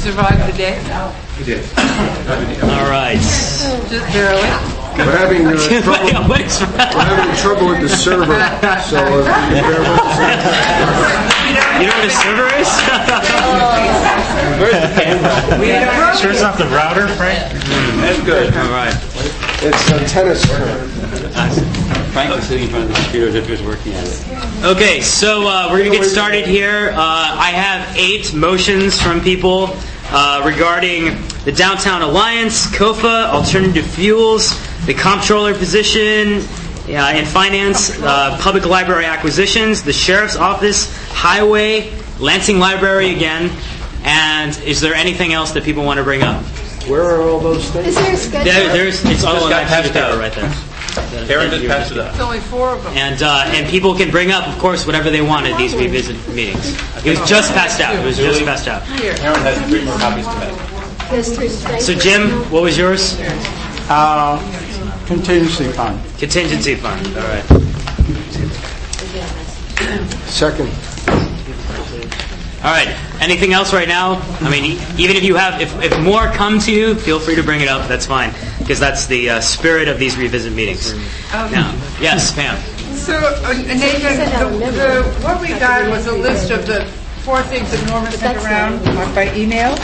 survive the day? We did. All right. Just barely. We're having trouble with the server, so you bear with us. You know what a server is? Where's the camera? Sure it's not the router, Frank? That's good. All right. It's a tennis court. Frank was sitting in front of the computer as if he was working at it. Okay, so we're going to get started here. I have 8 motions from people regarding the Downtown Alliance, COFA, Alternative Fuels, the comptroller position in finance, public library acquisitions, the sheriff's office, highway, Lansing Library again, and is there anything else that people want to bring up? Where are all those things? Is there a schedule? It's all on that sheet of paper right there. Aaron just passed it up. It's only 4 of them. And people can bring up, of course, whatever they want at these revisit meetings. It was just passed out. It was just passed out. Here. Aaron has 3 more copies to make. There's 3. Thank So you. Jim, what was yours? Contingency fund. Contingency fund. All right. Second. All right. Anything else right now? I mean, even if you have, if more come to you, feel free to bring it up. That's fine, because that's the spirit of these revisit meetings. Now, yes, Pam. So, Nathan, what we got was a list of the 4 things that Norma sent around by email.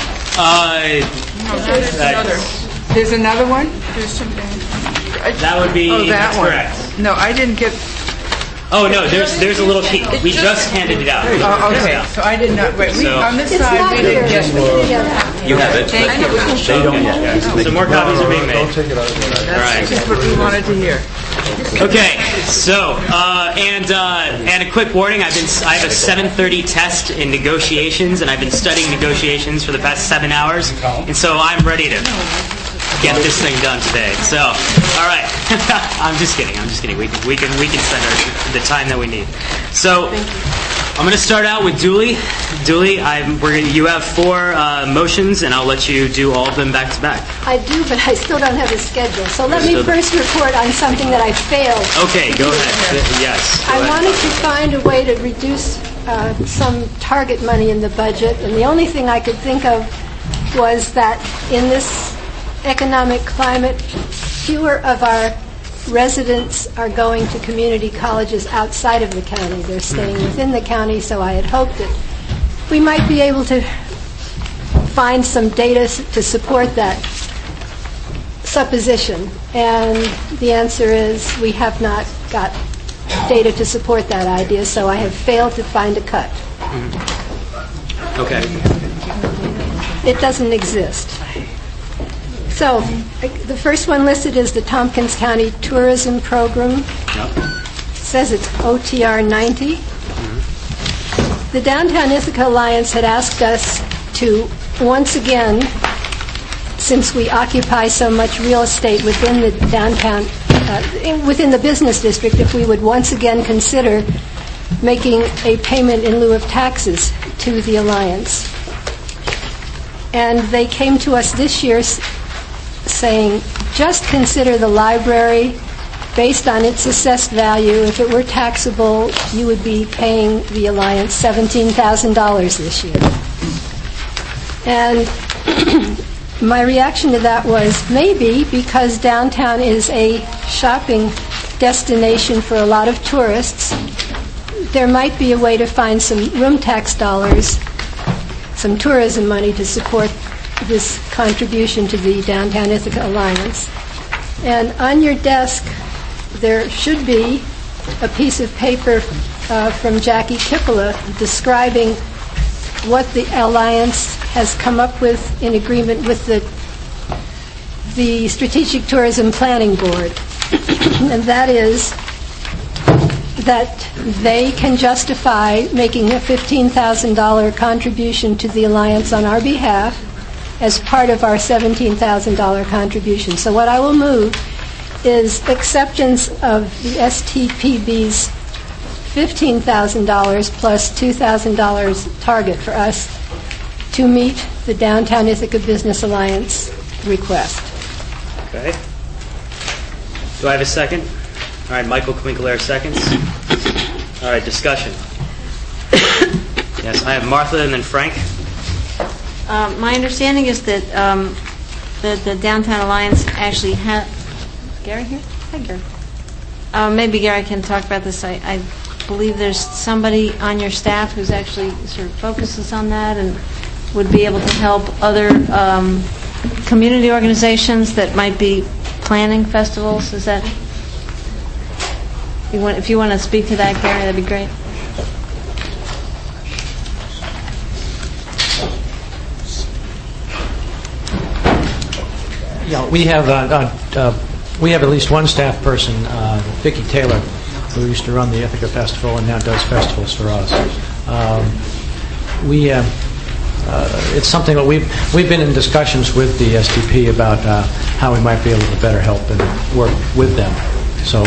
There's another one? There's something. That would be that one. correct. No, I didn't get... Oh, no, there's a little sheet. We just handed it out. Oh, okay. So I did not... Wait, on this It's side, not we didn't here. get... You have it. Thank you. So more copies are being made. Don't take it out of there. That's just what we wanted to hear. Okay, so and a quick warning: I have a 7:30 test in negotiations, and I've been studying negotiations for the past 7 hours, and so I'm ready to get this thing done today. So, all right, I'm just kidding. We can spend the time that we need. So, I'm going to start out with Dooley. Dooley, you have 4 motions, and I'll let you do all of them back to back. I do, but I still don't have a schedule. So let me first report on something that I failed. Okay, go ahead. Yes. I wanted to find a way to reduce some target money in the budget, and the only thing I could think of was that in this economic climate, fewer of our residents are going to community colleges outside of the county. They're staying within the county, so I had hoped that we might be able to find some data to support that supposition. And the answer is we have not got data to support that idea, so I have failed to find a cut. Okay. It doesn't exist. So, the first one listed is the Tompkins County Tourism Program. Yep. It says it's OTR 90. The Downtown Ithaca Alliance had asked us to, once again, since we occupy so much real estate within the downtown, within the business district, if we would once again consider making a payment in lieu of taxes to the Alliance. And they came to us this year saying, just consider the library based on its assessed value. If it were taxable, you would be paying the Alliance $17,000 this year. And my reaction to that was maybe because downtown is a shopping destination for a lot of tourists, there might be a way to find some room tax dollars, some tourism money to support this contribution to the Downtown Ithaca Alliance. And on your desk, there should be a piece of paper from Jackie Kippola describing what the Alliance has come up with in agreement with the Strategic Tourism Planning Board. And that is that they can justify making a $15,000 contribution to the Alliance on our behalf as part of our $17,000 contribution. So what I will move is acceptance of the STPB's $15,000 plus $2,000 target for us to meet the Downtown Ithaca Business Alliance request. Okay. Do I have a second? All right, Michael Quinkler seconds. All right, discussion. Yes, I have Martha and then Frank. My understanding is that the Downtown Alliance actually has... Gary here? Hi, Gary. Maybe Gary can talk about this. I believe there's somebody on your staff who's actually sort of focuses on that and would be able to help other community organizations that might be planning festivals. Is that... If you want to speak to that, Gary, that'd be great. Yeah, we have at least one staff person, Vicki Taylor, who used to run the Ithaca Festival and now does festivals for us. It's something that we've been in discussions with the STP about how we might be able to better help and work with them. So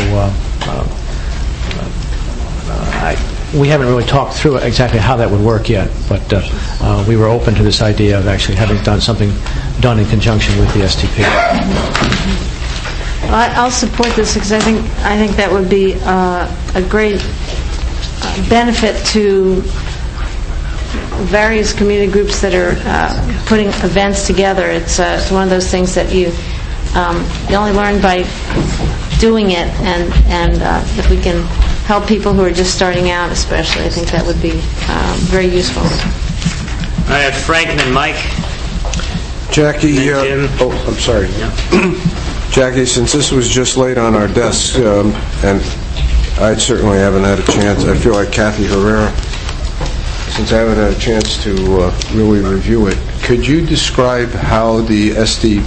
we haven't really talked through exactly how that would work yet, but we were open to this idea of actually having something done in conjunction with the STP. Well, I'll support this because I think that would be a great benefit to various community groups that are putting events together. It's one of those things that you only learn by doing it, and if we can help people who are just starting out, especially, I think that would be very useful. All right, Frank and then Mike. Jackie, Jim. I'm sorry. Yeah. Jackie, since this was just laid on our desks, and I certainly haven't had a chance, I feel like Kathy Herrera, since I haven't had a chance to really review it, could you describe how the STPB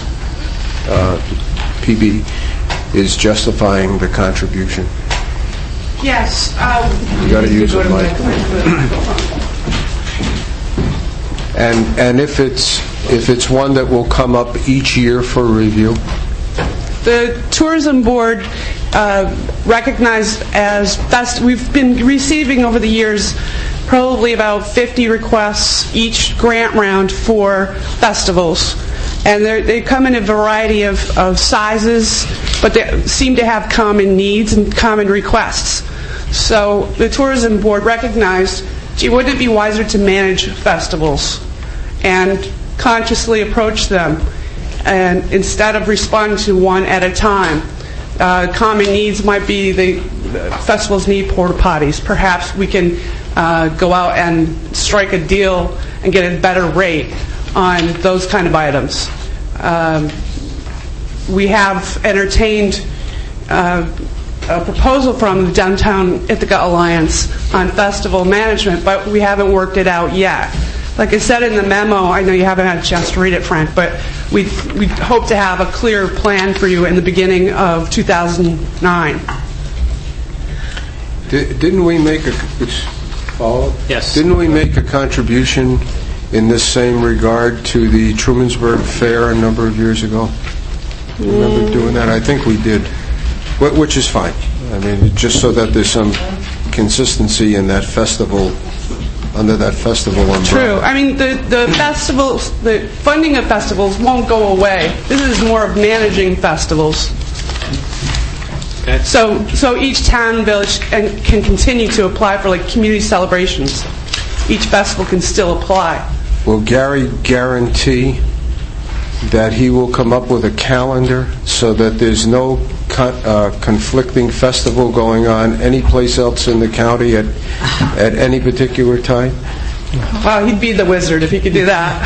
is justifying the contribution? Yes. You got to use a mic. And if it's one that will come up each year for review? The Tourism Board recognized as best. We've been receiving over the years probably about 50 requests each grant round for festivals. And they come in a variety of sizes, but they seem to have common needs and common requests. So the Tourism Board recognized, gee, wouldn't it be wiser to manage festivals and consciously approach them, and instead of responding to one at a time? Common needs might be the festivals need porta potties. Perhaps we can go out and strike a deal and get a better rate on those kind of items. We have entertained a proposal from the Downtown Ithaca Alliance on festival management, but we haven't worked it out yet. Like I said in the memo, I know you haven't had a chance to read it, Frank, but we hope to have a clear plan for you in the beginning of 2009. Didn't we make a follow-up? Yes. Didn't we make a contribution in this same regard to the Trumansburg Fair a number of years ago? Remember doing that? I think we did, which is fine. I mean, just so that there's some consistency in that festival, under that festival umbrella. True. I mean, the festivals, the funding of festivals won't go away. This is more of managing festivals. Okay. So each town and village can continue to apply for like community celebrations. Each festival can still apply. Will Gary guarantee that he will come up with a calendar so that there's no conflicting festival going on any place else in the county at any particular time? Wow, he'd be the wizard if he could do that.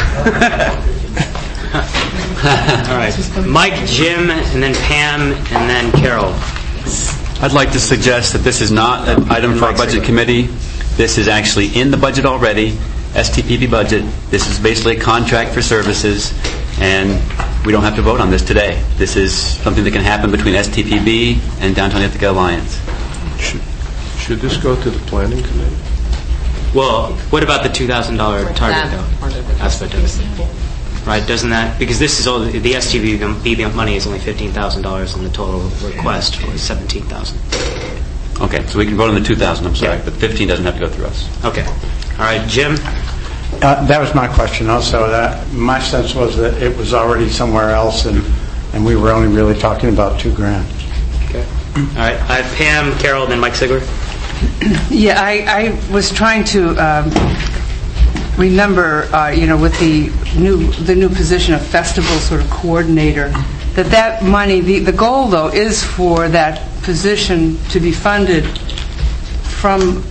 All right. Mike, Jim, and then Pam, and then Carol. I'd like to suggest that this is not an item for our budget committee. This is actually in the budget already, STPB budget. This is basically a contract for services, and we don't have to vote on this today. This is something that can happen between STPB and Downtown Ithaca Alliance. Should this go to the planning committee? Well, what about the $2,000 target, though? Aspect of it. Right, doesn't that, because this is all, the STPB money is only $15,000 and the total request was $17,000. Okay, so we can vote on the 2,000, I'm sorry, Yeah. but 15 doesn't have to go through us. Okay. All right, Jim? That was my question also. That my sense was that it was already somewhere else, and we were only really talking about $2,000. Okay. All right, I have Pam, Carol, and then Mike Sigler. Yeah, I was trying to remember, with the new position of festival sort of coordinator, that money, the goal though is for that position to be funded from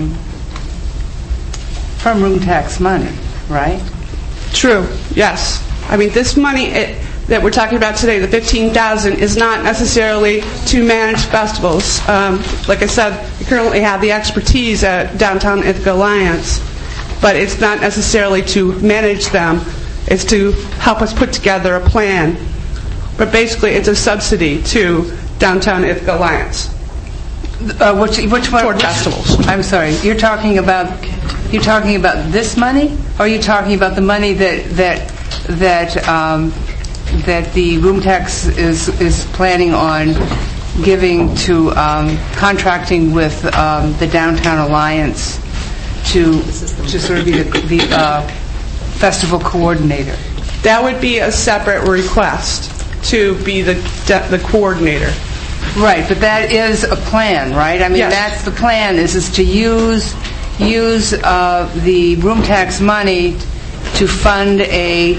room tax money, right? True, yes. I mean, this money that we're talking about today, the $15,000, is not necessarily to manage festivals. Like I said, we currently have the expertise at Downtown Ithaca Alliance, but it's not necessarily to manage them. It's to help us put together a plan. But basically, it's a subsidy to Downtown Ithaca Alliance. Which one? Toward festivals. I'm sorry. You're talking about this money, or are you talking about the money that the room tax is planning on giving to contracting with the Downtown Alliance to sort of be the festival coordinator? That would be a separate request to be the coordinator. Right, but that is a plan, right? I mean, yes. That's the plan, is to use the room tax money to fund a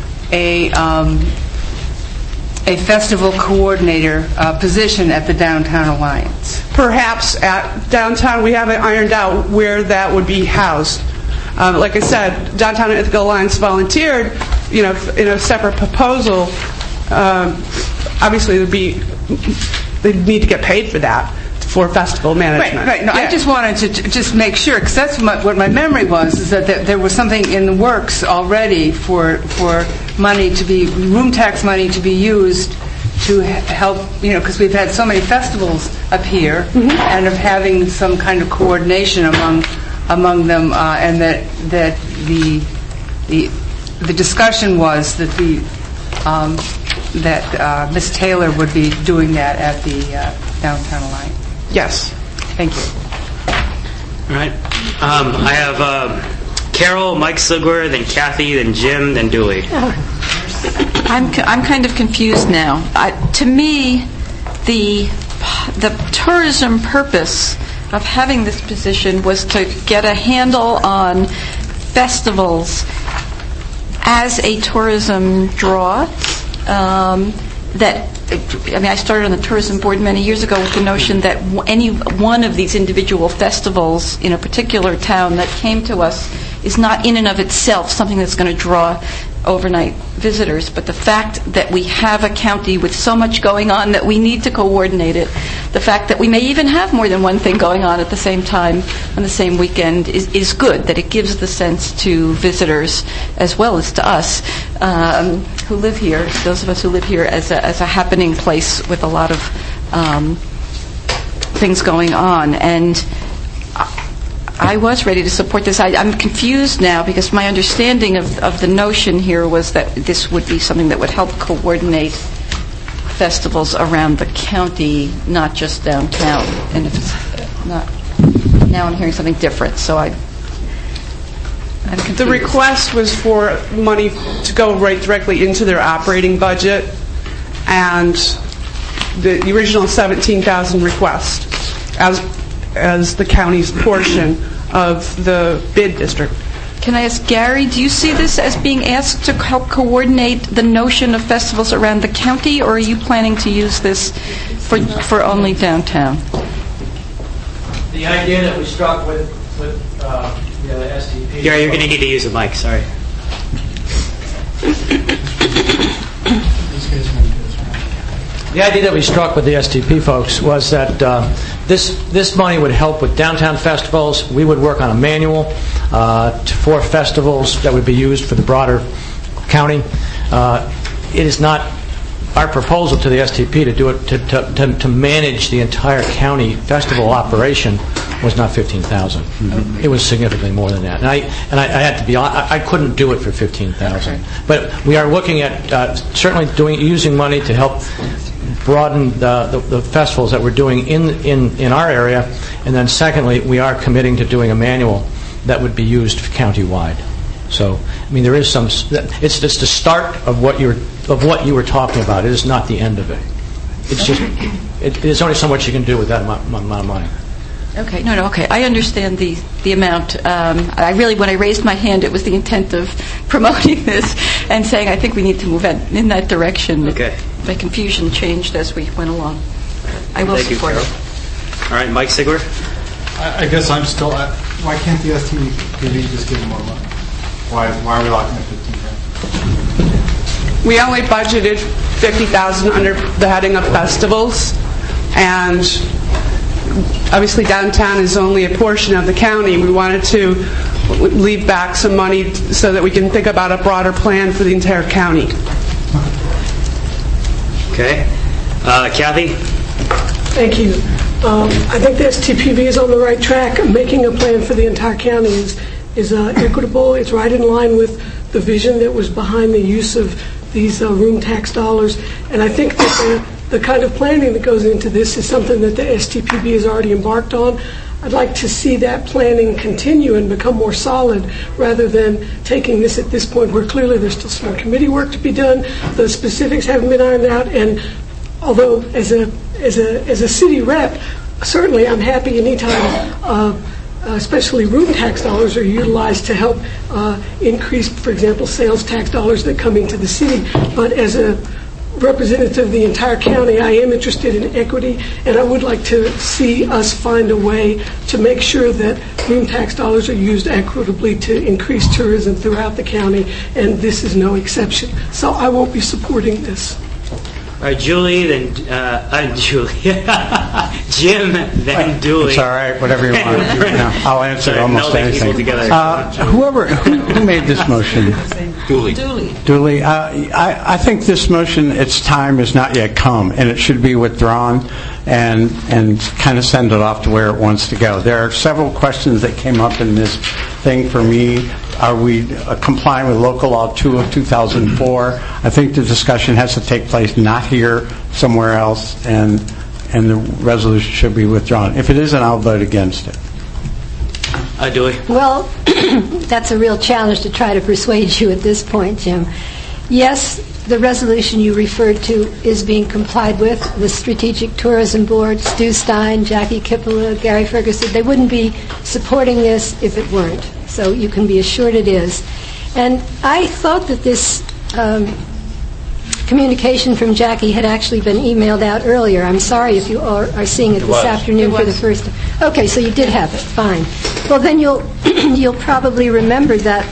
festival coordinator position at the Downtown Alliance. Perhaps at downtown we haven't ironed out where that would be housed. Like I said, Downtown Ithaca Alliance volunteered, in a separate proposal. Obviously, they'd need to get paid for that for festival management. Right. No, yeah. I just wanted to just make sure, because that's what my memory was, is that there was something in the works already for money to be, room tax money to be used to help, because we've had so many festivals up here, and of having some kind of coordination among them, and that the discussion was that that Ms. Taylor would be doing that at the Downtown Alliance. Yes. Thank you. All right. I have Carol, Mike Sigler, then Kathy, then Jim, then Dooley. I'm kind of confused now. To me, the tourism purpose of having this position was to get a handle on festivals as a tourism draw. I started on the tourism board many years ago with the notion that any one of these individual festivals in a particular town that came to us is not in and of itself something that's going to draw overnight visitors, but the fact that we have a county with so much going on that we need to coordinate it, the fact that we may even have more than one thing going on at the same time on the same weekend is good, that it gives the sense to visitors as well as to us who live here, those of us who live here, as a happening place with a lot of things going on. And I was ready to support this. I'm confused now because my understanding of the notion here was that this would be something that would help coordinate festivals around the county, not just downtown. And if it's not, now I'm hearing something different. So I'm confused. The request was for money to go right directly into their operating budget, and the original $17,000 request as the county's portion of the bid district. Can I ask Gary, do you see this as being asked to help coordinate the notion of festivals around the county, or are you planning to use this for only downtown? The idea that we struck with the STP... Gary, you're going to need to use a mic, sorry. The idea that we struck with the STP folks was that this money would help with downtown festivals. We would work on a manual for festivals that would be used for the broader county. It is not our proposal to the STP to do it to manage the entire county festival operation was not $15,000. It was significantly more than that. And I had to be honest, I couldn't do it for $15,000. But we are looking at certainly using money to help broaden the festivals that we're doing in our area, and then secondly, we are committing to doing a manual that would be used countywide. So, I mean, there is some. It's just the start of what you were talking about. It is not the end of it. It's just there's only so much you can do with that amount of money. Okay, okay. I understand the amount. When I raised my hand, it was the intent of promoting this and saying I think we need to move in that direction. Okay. My confusion changed as we went along. I will support it. All right, Mike Sigler. I guess I'm still at, why can't the STPB just give more money? Why are we locking at $15,000? We only budgeted $50,000 under the heading of festivals, and obviously downtown is only a portion of the county. We wanted to leave back some money so that we can think about a broader plan for the entire county. Okay. Kathy? Thank you. I think the STPB is on the right track. Making a plan for the entire county is equitable. It's right in line with the vision that was behind the use of these room tax dollars. And I think that the kind of planning that goes into this is something that the STPB has already embarked on. I'd like to see that planning continue and become more solid rather than taking this at this point where clearly there's still some more committee work to be done. The specifics haven't been ironed out, and although as a city rep, certainly I'm happy anytime especially room tax dollars are utilized to help increase, for example, sales tax dollars that come into the city. But as a representative of the entire county, I am interested in equity, and I would like to see us find a way to make sure that room tax dollars are used equitably to increase tourism throughout the county, and this is no exception. So I won't be supporting this. All right, Julie, then Julie. Jim, then Dooley. It's all right, whatever you want. I'll answer almost anything. Who made this motion? Dooley. I think this motion, its time has not yet come, and it should be withdrawn and kind of send it off to where it wants to go. There are several questions that came up in this thing for me. Are we complying with Local Law 2 of 2004? I think the discussion has to take place not here, somewhere else, and the resolution should be withdrawn. If it isn't, I'll vote against it. Dooley. Well, that's a real challenge to try to persuade you at this point, Jim. Yes, the resolution you referred to is being complied with. The Strategic Tourism Board, Stu Stein, Jackie Kippola, Gary Ferguson, they wouldn't be supporting this if it weren't. So you can be assured it is. And I thought that this communication from Jackie had actually been emailed out earlier. I'm sorry if you are seeing it this afternoon for the first time. Okay, so you did have it. Fine. Well, then you'll probably remember that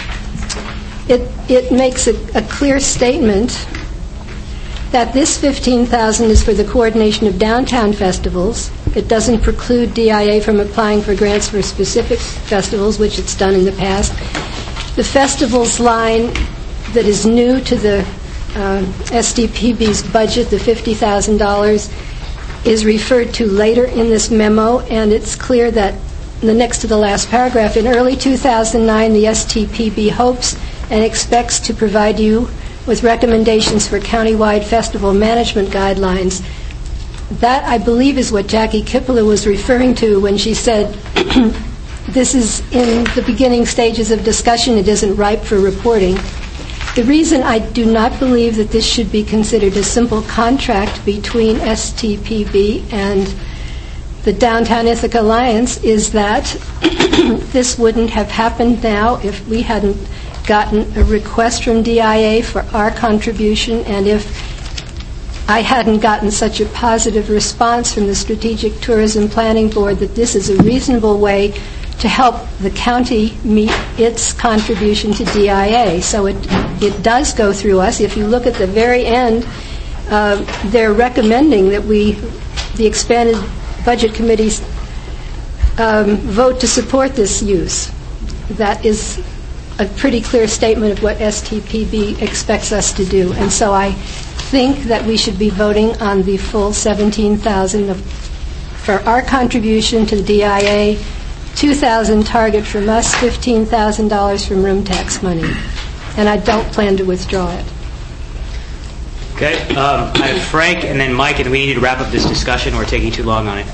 it makes a clear statement that this $15,000 is for the coordination of downtown festivals. It doesn't preclude DIA from applying for grants for specific festivals, which it's done in the past. The festivals line that is new to the STPB's budget, the $50,000, is referred to later in this memo, and it's clear that in the next to the last paragraph, in early 2009, the STPB hopes and expects to provide you with recommendations for countywide festival management guidelines. That, I believe, is what Jackie Kippola was referring to when she said, this is in the beginning stages of discussion, it isn't ripe for reporting. The reason I do not believe that this should be considered a simple contract between STPB and the Downtown Ithaca Alliance is that this wouldn't have happened now if we hadn't gotten a request from DIA for our contribution, and if I hadn't gotten such a positive response from the Strategic Tourism Planning Board that this is a reasonable way to help the county meet its contribution to DIA. So it does go through us. If you look at the very end, they're recommending that the expanded budget committees vote to support this use. That is a pretty clear statement of what STPB expects us to do. And so I think that we should be voting on the full $17,000 for our contribution to the DIA, $2,000 target from us, $15,000 from room tax money. And I don't plan to withdraw it. Okay. I have Frank and then Mike, and we need to wrap up this discussion. We're taking too long on it.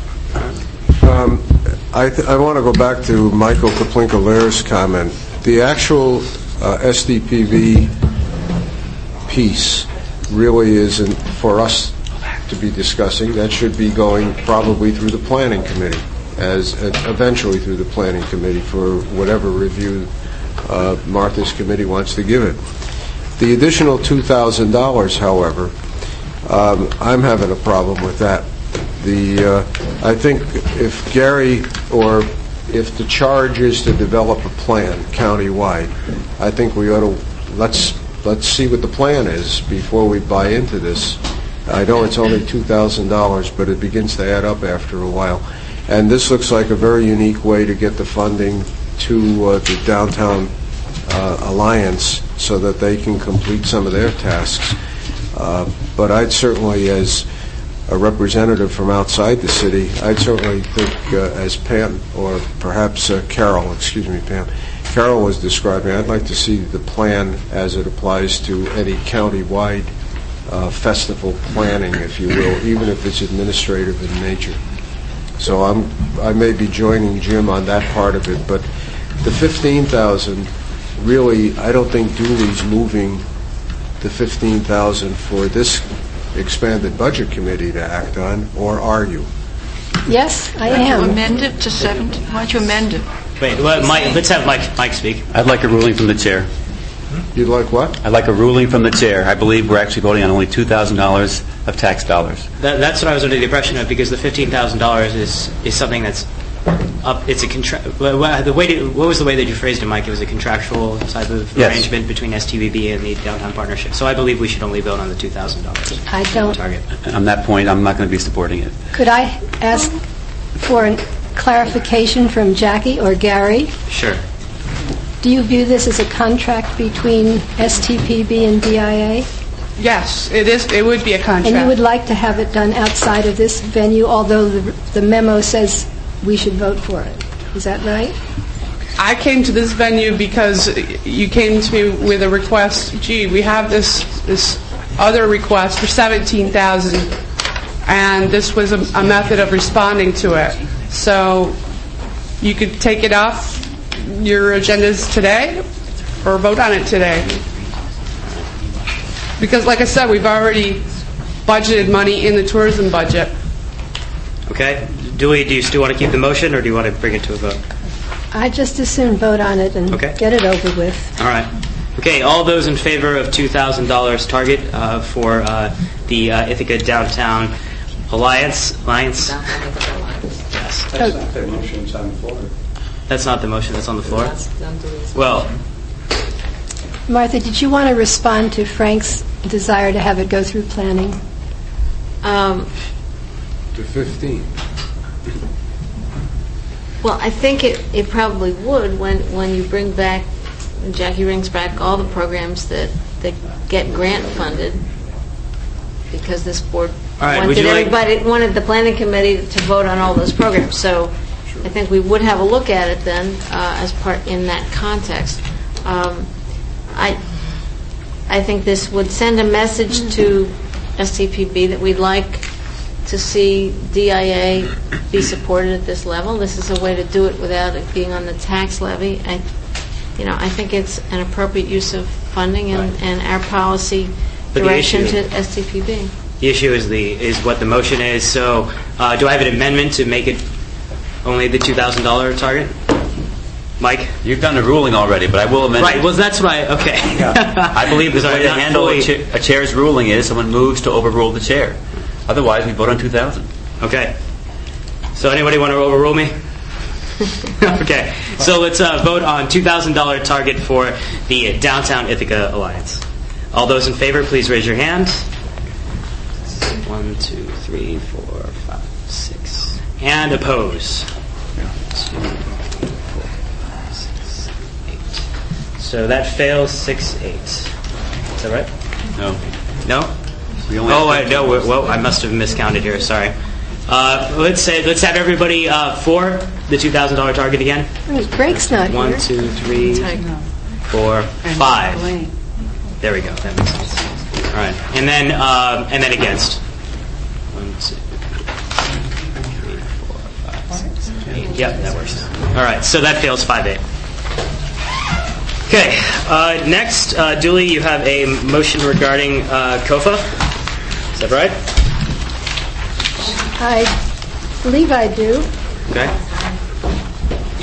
I want to go back to Michael Kaplinka-Lair's comment. The actual STPB piece really isn't for us to be discussing. That should be going probably through the planning committee. as eventually through the Planning Committee for whatever review Martha's committee wants to give it. The additional $2,000, however, I'm having a problem with that. I think if Gary, or if the charge is to develop a plan countywide, I think we ought to let's see what the plan is before we buy into this. I know it's only $2,000, but it begins to add up after a while. And this looks like a very unique way to get the funding to the Downtown Alliance so that they can complete some of their tasks. But I'd certainly, as a representative from outside the city, I'd certainly think, as Pam, or perhaps Carol was describing, I'd like to see the plan as it applies to any countywide festival planning, if you will, even if it's administrative in nature. So I may be joining Jim on that part of it, but the $15,000, really, I don't think Dooley's moving the $15,000 for this expanded budget committee to act on, or are you? Yes, I am. Why don't you amend it to 70? Why don't you amend it? Wait, let's have Mike speak. I'd like a ruling from the chair. You'd like what? I'd like a ruling from the chair. I believe we're actually voting on only $2,000 of tax dollars. That's what I was under the impression of, because the $15,000 is something that's up. It's a what was the way that you phrased it, Mike? It was a contractual type of arrangement between STVB and the Downtown Partnership. So I believe we should only vote on the $2,000. I don't. Target. On that point, I'm not going to be supporting it. Could I ask for a clarification from Jackie or Gary? Sure. Do you view this as a contract between STPB and DIA? Yes, it is. It would be a contract. And you would like to have it done outside of this venue, although the memo says we should vote for it. Is that right? I came to this venue because you came to me with a request. Gee, we have this other request for $17,000, and this was a method of responding to it. So you could take it off your agendas today, or vote on it today. Because, like I said, we've already budgeted money in the tourism budget. Okay. Dooley, do you still want to keep the motion, or do you want to bring it to a vote? I'd just as soon vote on it and get it over with. All right. Okay, all those in favor of $2,000 target for the Ithaca Downtown Alliance? Yes. That's not the motion that's on the floor. That's not the motion that's on the floor? Well, Martha, did you want to respond to Frank's desire to have it go through planning? To 15. Well, I think it probably would when you bring back, Jackie brings back all the programs that get grant funded, because this board wanted the planning committee to vote on all those programs. So I think we would have a look at it then as part in that context. I think this would send a message to STPB that we'd like to see DIA be supported at this level. This is a way to do it without it being on the tax levy. I think it's an appropriate use of funding and our policy direction to STPB. The issue is what the motion is. So do I have an amendment to make it only the $2,000 target? Mike? You've done a ruling already, but I will amend it. Right, well, that's right. Okay. I believe the way to handle a chair's ruling is someone moves to overrule the chair. Otherwise, we vote on 2,000. Okay. So anybody want to overrule me? Okay. So let's vote on $2,000 target for the Downtown Ithaca Alliance. All those in favor, please raise your hand. 1, 2, 3, 4, 5, 6. And oppose. 2, 4, 5, 6, 8. So that fails 6-8. Is that right? No. No? Well, I must have miscounted here. Sorry. Let's have everybody for the $2,000 target again. Greg's not here. 1, 2, 3, 4, 5. There we go. That makes sense. All right, and then against. 1, 2, 3, 4, 5, 6, 8. Yep, that works. All right, so that fails 5-8. Okay. Next, Dooley, you have a motion regarding COFA. Is that right? I believe I do. Okay.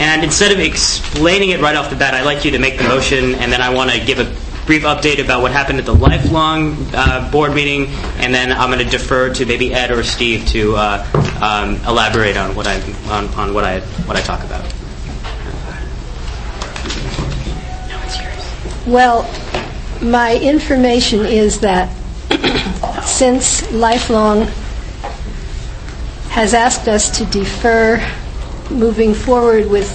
And instead of explaining it right off the bat, I'd like you to make the motion, and then I want to give a brief update about what happened at the Lifelong board meeting, and then I'm going to defer to maybe Ed or Steve to elaborate on what I talk about. Well, my information is that since Lifelong has asked us to defer moving forward with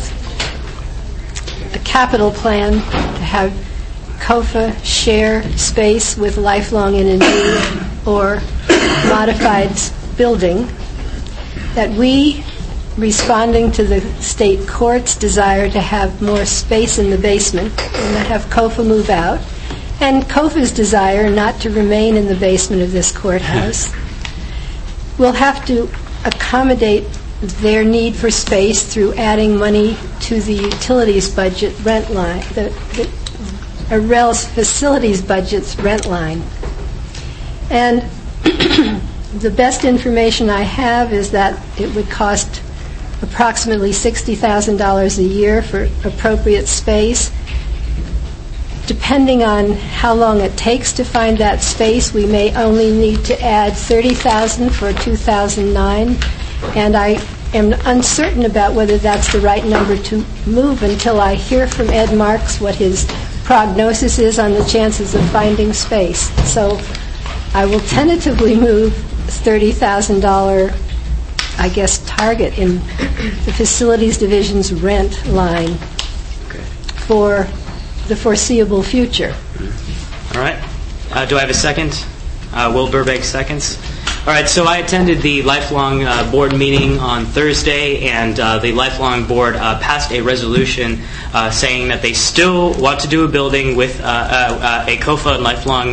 the capital plan to have COFA share space with Lifelong in a new or modified building, that we, responding to the state court's desire to have more space in the basement and to have COFA move out, and COFA's desire not to remain in the basement of this courthouse, we'll have to accommodate their need for space through adding money to the utilities budget rent line, the facilities budget's rent line. And the best information I have is that it would cost approximately $60,000 a year for appropriate space. Depending on how long it takes to find that space, we may only need to add $30,000 for 2009, and I am uncertain about whether that's the right number to move until I hear from Ed Marks what his prognosis is on the chances of finding space. So I will tentatively move $30,000, I guess, target in the facilities division's rent line for the foreseeable future. All right. Do I have a second? Will Burbank seconds. All right, so I attended the Lifelong board meeting on Thursday, and the Lifelong board passed a resolution saying that they still want to do a building with a COFA and Lifelong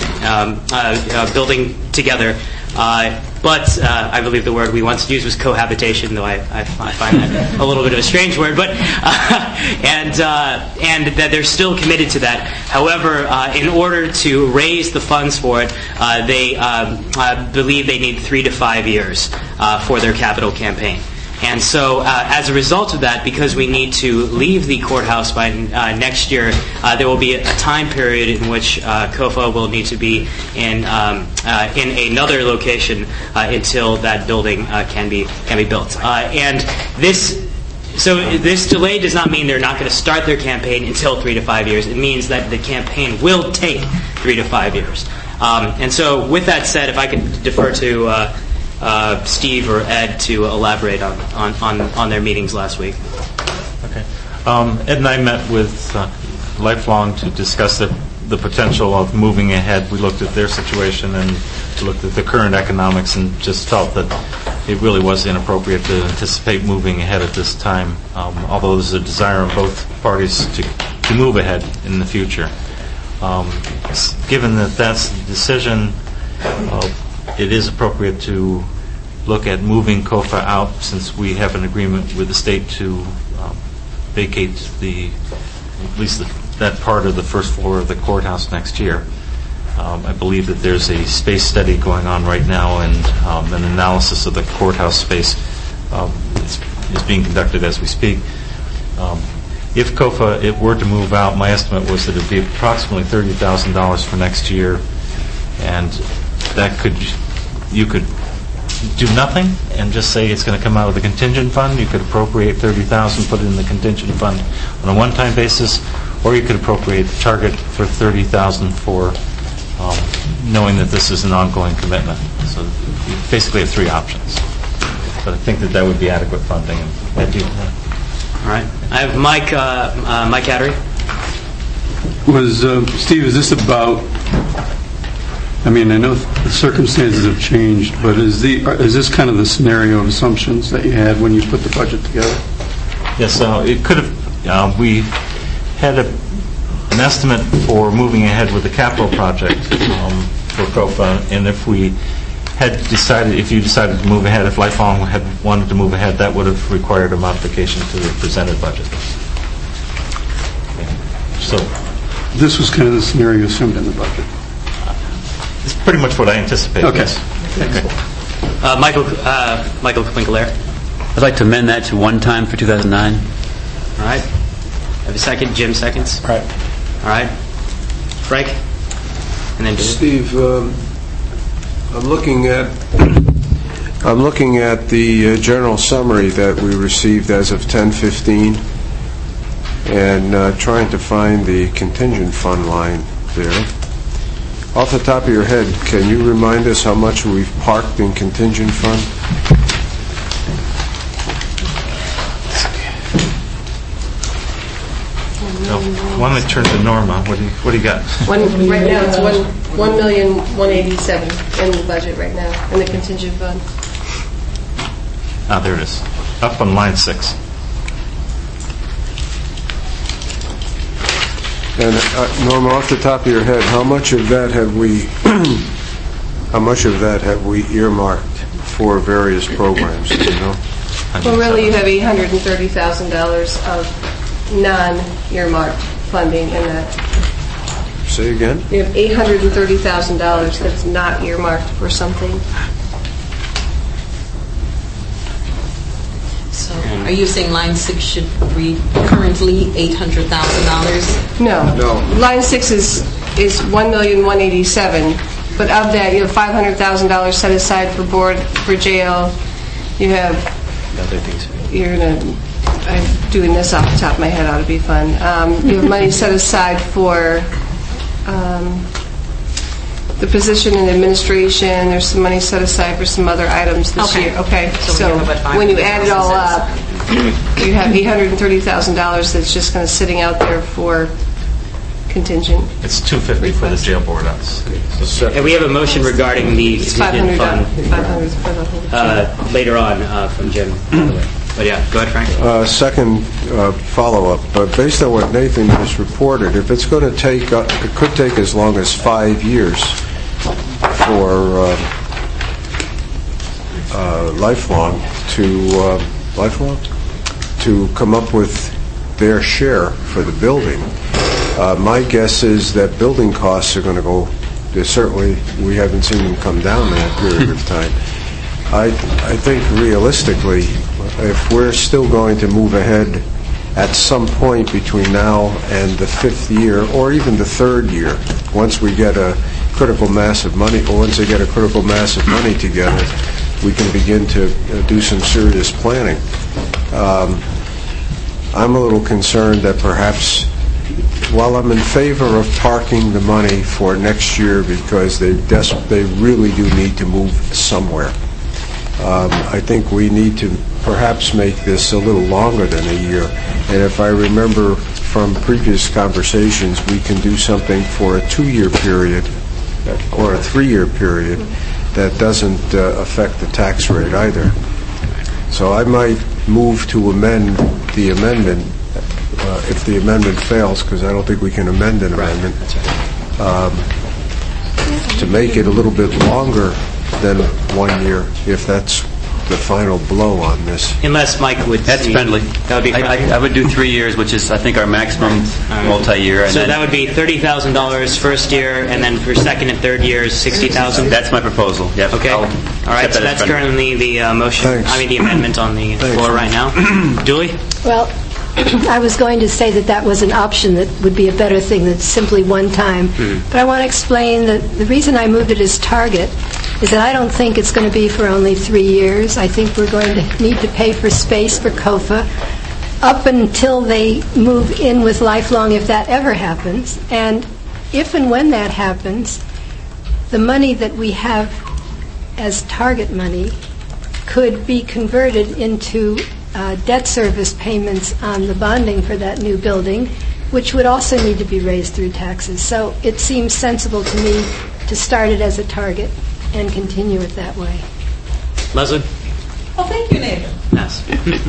building together. But I believe the word we once used was cohabitation, though I find that a little bit of a strange word. But and that they're still committed to that. However, in order to raise the funds for it, they believe they need 3 to 5 years for their capital campaign. And so, as a result of that, because we need to leave the courthouse by next year, there will be a time period in which COFA will need to be in another location until that building can be built. And this delay does not mean they're not going to start their campaign until 3 to 5 years. It means that the campaign will take 3 to 5 years. And so, with that said, if I could defer to Steve or Ed to elaborate on their meetings last week. Okay. Ed and I met with Lifelong to discuss the potential of moving ahead. We looked at their situation and looked at the current economics and just felt that it really was inappropriate to anticipate moving ahead at this time, although there's a desire on both parties to move ahead in the future. Given that that's the decision, it is appropriate to look at moving COFA out, since we have an agreement with the state to vacate at least that part of the first floor of the courthouse next year. I believe that there's a space study going on right now, and an analysis of the courthouse space is being conducted as we speak. If COFA were to move out, my estimate was that it would be approximately $30,000 for next year, and you could do nothing and just say it's going to come out of the contingent fund. You could appropriate $30,000, put it in the contingent fund on a one-time basis, or you could appropriate the target for $30,000 for knowing that this is an ongoing commitment. So you basically have 3 options. But I think that would be adequate funding. All right. I have Mike Cattery. Steve, is this about... I mean, I know the circumstances have changed, but is this kind of the scenario of assumptions that you had when you put the budget together? Yes, it could have. We had an estimate for moving ahead with the capital project for COFA, and if you decided to move ahead, if Lifelong had wanted to move ahead, that would have required a modification to the presented budget. Okay. So, this was kind of the scenario assumed in the budget. It's pretty much what I anticipated. Okay. Yes. Okay. Michael Quinclair. I'd like to amend that to one time for 2009. All right. I have a second. Jim seconds. Right. All right. Frank? And then Steve, I'm looking at the general summary that we received as of 10/15 and trying to find the contingent fund line there. Off the top of your head, can you remind us how much we've parked in contingent fund? Why don't I turn to Norma? What do you got? Right now, it's $1,187,000 in the budget right now in the contingent fund. There it is. Up on line 6. And Norma, off the top of your head, how much of that have we earmarked for various programs? Do you know? Well, really, you have $830,000 of non-earmarked funding in that. Say again? You have $830,000 that's not earmarked for something. So, are you saying line 6 should read currently $800,000? No. Line 6 is $1,187,000, but of that, you have $500,000 set aside for board for jail. You have other things. I'm doing this off the top of my head. Ought to be fun. You have money set aside for the position in administration. There's some money set aside for some other items this year. Okay. So when you add it all up, you have $830,000 that's just kind of sitting out there for contingent. It's $250 for the jail board. And we have a motion regarding the contingent fund later on from Jim. But yeah, go ahead, Frank. Second follow-up. Based on what Nathan just reported, if it's going to take, it could take as long as 5 years for Lifelong to come up with their share for the building. My guess is that building costs are going to go. Certainly, we haven't seen them come down in that period of time. I think realistically, if we're still going to move ahead at some point between now and the 5th year, or even the 3rd year, once we get a critical mass of money, together, we can begin to do some serious planning. I'm a little concerned that perhaps, while I'm in favor of parking the money for next year because they really do need to move somewhere, I think we need to perhaps make this a little longer than a year. And if I remember from previous conversations, we can do something for a 2-year period or a 3-year period that doesn't affect the tax rate either. So I might move to amend the amendment if the amendment fails, because I don't think we can amend an amendment, to make it a little bit longer than 1 year, if that's the final blow on this. Unless Mike would... That's friendly. That would be friendly. I would do 3 years, which is, I think, our maximum multi-year. So that would be $30,000 first year, and then for second and third years, $60,000? That's my proposal, yep. Okay. All right, so that's currently the motion, the amendment on the floor right now. Julie? Well, I was going to say that was an option that would be a better thing than simply one time. But I want to explain that the reason I moved it as target is that I don't think it's going to be for only 3 years. I think we're going to need to pay for space for COFA up until they move in with Lifelong, if that ever happens. And if and when that happens, the money that we have as target money could be converted into debt service payments on the bonding for that new building, which would also need to be raised through taxes. So it seems sensible to me to start it as a target and continue it that way. Leslie? Well, thank you, Nathan. Yes.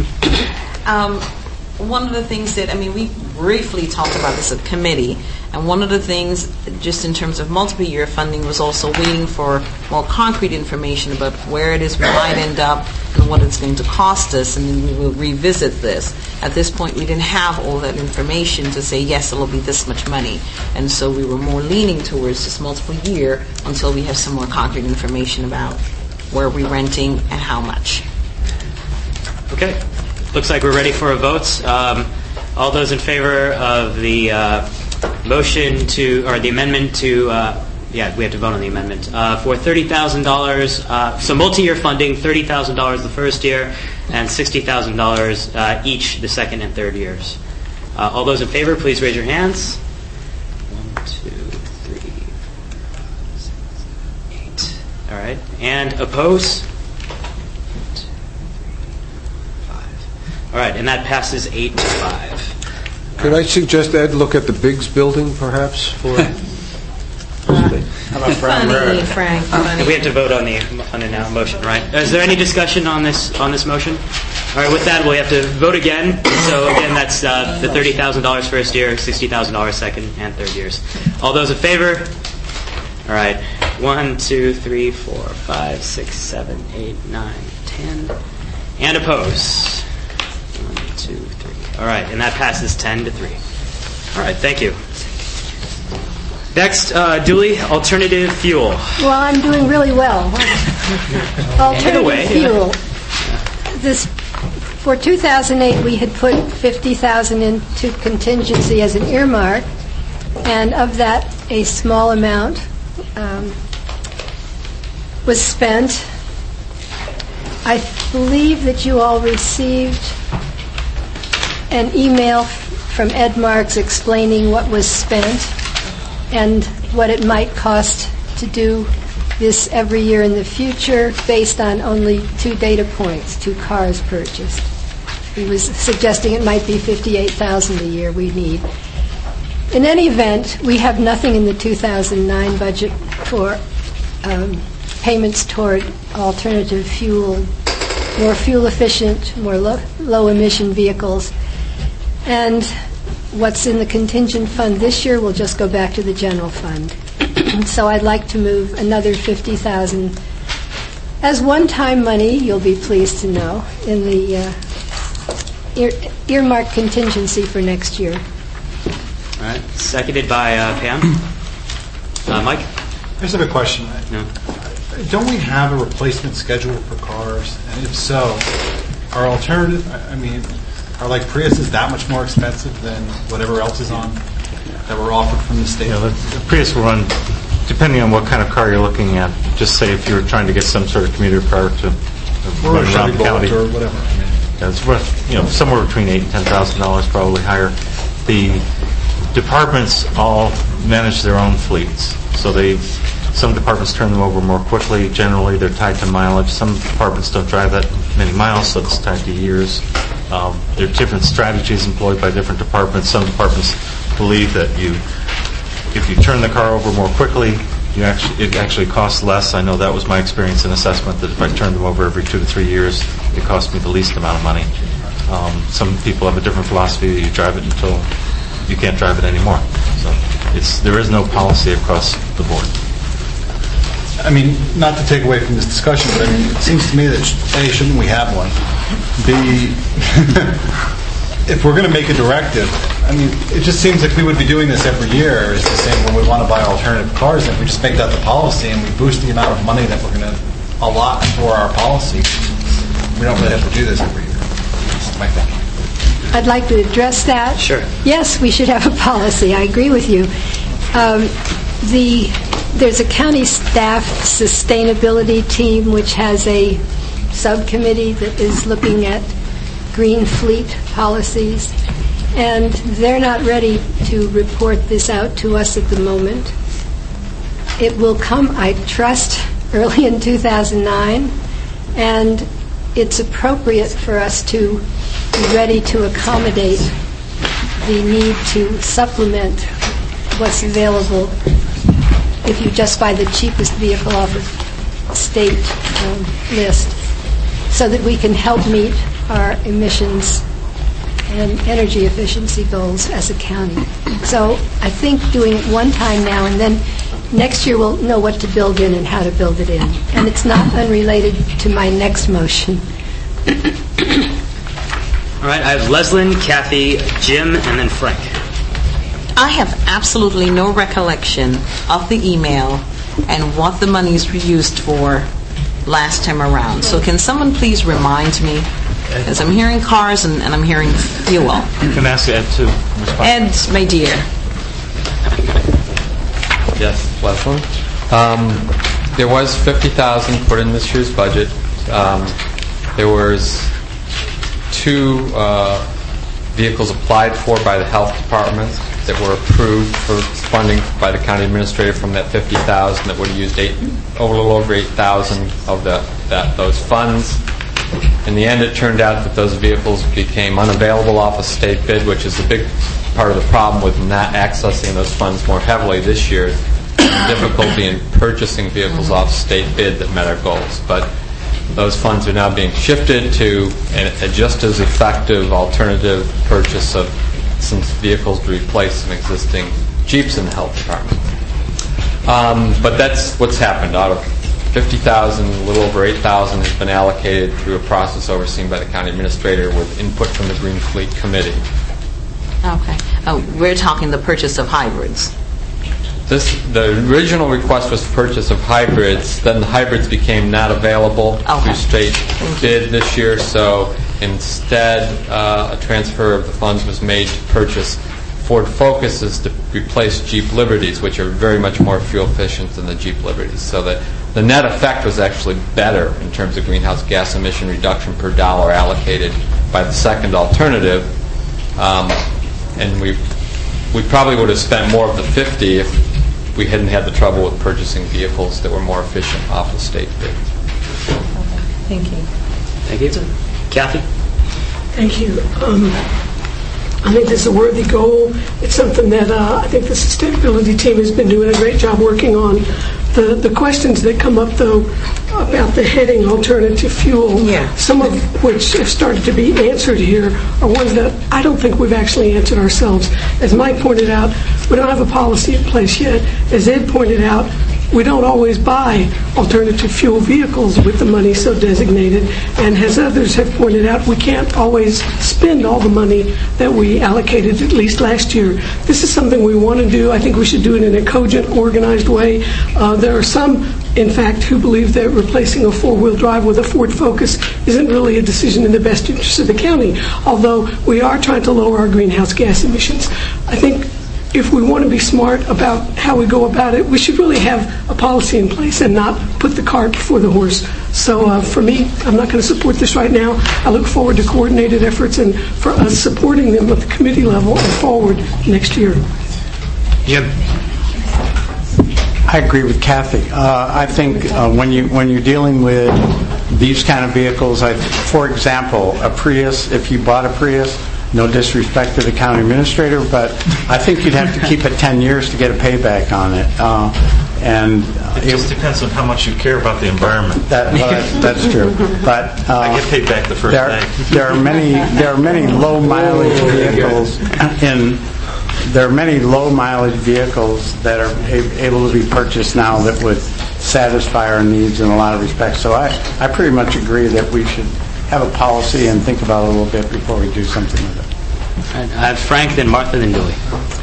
One of the things that, we briefly talked about this at committee, and one of the things, just in terms of multiple-year funding, was also waiting for more concrete information about where it is we might end up and what it's going to cost us, and then we will revisit this. At this point, we didn't have all that information to say, yes, it'll be this much money. And so we were more leaning towards this multiple-year until we have some more concrete information about where we're renting and how much. Okay. Looks like we're ready for a vote. All those in favor of the motion to, or the amendment to, we have to vote on the amendment, for $30,000, so multi-year funding, $30,000 the first year, and $60,000 each the second and third years. All those in favor, please raise your hands. 1, 2, 3, 4, 5, 6, 7, 8. All right. And oppose? 1, 2, 3, 5. All right, and that passes 8-5. Could I suggest Ed look at the Biggs building, perhaps, for... How about Frank? We have to vote on the now motion, right? Is there any discussion on this motion? All right, with that, we have to vote again. So again, that's the $30,000 first year, $60,000 second and third years. All those in favor? All right. 1, 2, 3, 4, 5, 6, 7, 8, 9, 10. And oppose? 1, 2, 3. All right, and that passes 10-3. All right, thank you. Next, Dooley, alternative fuel. Well, I'm doing really well. Alternative fuel. For 2008, we had put $50,000 into contingency as an earmark, and of that, a small amount was spent. I believe that you all received an email from Ed Marks explaining what was spent and what it might cost to do this every year in the future based on only 2 data points, 2 cars purchased. He was suggesting it might be $58,000 a year we need. In any event, we have nothing in the 2009 budget for payments toward alternative fuel, more fuel-efficient, more low-emission vehicles. And what's in the contingent fund this year will just go back to the general fund. So I'd like to move another $50,000 as one-time money, you'll be pleased to know, in the earmark contingency for next year. All right. Seconded by Pam. Mike? I just have a question. No. Don't we have a replacement schedule for cars? And if so, are alternative, are like Priuses that much more expensive than whatever else is on that were offered from the state? Yeah, the Prius will run, depending on what kind of car you're looking at. Just say if you're trying to get some sort of commuter car to run around the county, or whatever. It's worth somewhere between $8,000 and $10,000, probably higher. The departments all manage their own fleets, so some departments turn them over more quickly. Generally, they're tied to mileage. Some departments don't drive that many miles, so it's tied to years. There are different strategies employed by different departments. Some departments believe that if you turn the car over more quickly, it actually costs less. I know that was my experience in assessment, that if I turned them over every 2 to 3 years, it cost me the least amount of money. Some people have a different philosophy. You drive it until you can't drive it anymore. So there is no policy across the board. Not to take away from this discussion, but it seems to me that A, shouldn't we have one? B, if we're going to make a directive, it just seems like we would be doing this every year, is to say when we want to buy alternative cars, if we just make that the policy and we boost the amount of money that we're going to allot for our policy, we don't really have to do this every year. That's my thinking. I'd like to address that. Sure. Yes, we should have a policy. I agree with you. There's a county staff sustainability team which has a subcommittee that is looking at green fleet policies, and they're not ready to report this out to us at the moment. It will come, I trust, early in 2009, and it's appropriate for us to be ready to accommodate the need to supplement what's available if you just buy the cheapest vehicle off a state list, so that we can help meet our emissions and energy efficiency goals as a county. So I think doing it one time now, and then next year we'll know what to build in and how to build it in. And it's not unrelated to my next motion. All right, I have Leslyn, Kathy, Jim, and then Frank. I have absolutely no recollection of the email and what the monies were used for last time around. So can someone please remind me Because I'm hearing cars and I'm hearing fuel. Can I ask Ed to respond? Ed, my dear. Yes, Leslie. There was $50,000 put in this year's budget. There was 2 vehicles applied for by the health department that were approved for funding by the county administrator from that $50,000 that would have used a little over $8,000 of those funds. In the end, it turned out that those vehicles became unavailable off a state bid, which is a big part of the problem with not accessing those funds more heavily this year. Difficulty in purchasing vehicles off state bid that met our goals. But those funds are now being shifted to a just as effective alternative purchase of some vehicles to replace some existing Jeeps in the health department. But that's what's happened. Out of $50,000, a little over $8,000 has been allocated through a process overseen by the county administrator with input from the Green Fleet Committee. Okay. We're talking the purchase of hybrids. The original request was purchase of hybrids. Then the hybrids became not available through state bid this year, so instead a transfer of the funds was made to purchase Ford Focuses to replace Jeep Liberties, which are very much more fuel efficient than the Jeep Liberties. So that the net effect was actually better in terms of greenhouse gas emission reduction per dollar allocated by the second alternative. And we probably would have spent more of the 50 if we hadn't had the trouble with purchasing vehicles that were more efficient off the state bid. Thank you. Thank you. Kathy? Thank you. I think this is a worthy goal. It's something that I think the sustainability team has been doing a great job working on. The questions that come up, though, about the heading alternative fuel, some of which have started to be answered here, are ones that I don't think we've actually answered ourselves. As Mike pointed out, we don't have a policy in place yet. As Ed pointed out, we don't always buy alternative fuel vehicles with the money so designated. And as others have pointed out, we can't always spend all the money that we allocated, at least last year. This is something we want to do. I think we should do it in a cogent, organized way. There are some, in fact, who believe that replacing a four-wheel drive with a Ford Focus isn't really a decision in the best interest of the county, although we are trying to lower our greenhouse gas emissions. I think if we want to be smart about how we go about it, we should really have a policy in place and not put the cart before the horse. So for me, I'm not going to support this right now. I look forward to coordinated efforts and for us supporting them at the committee level and forward next year. Jim? I agree with Kathy. I think when you're dealing with these kind of vehicles, for example, a Prius, if you bought a Prius, no disrespect to the county administrator, but I think you'd have to keep it 10 years to get a payback on it. And it just depends on how much you care about the environment. That's true. But I get paid back the first day. There are many low mileage vehicles there are many low mileage vehicles that are able to be purchased now that would satisfy our needs in a lot of respects. So I pretty much agree that we should have a policy and think about it a little bit before we do something with it. Frank, then Martha, then Julie.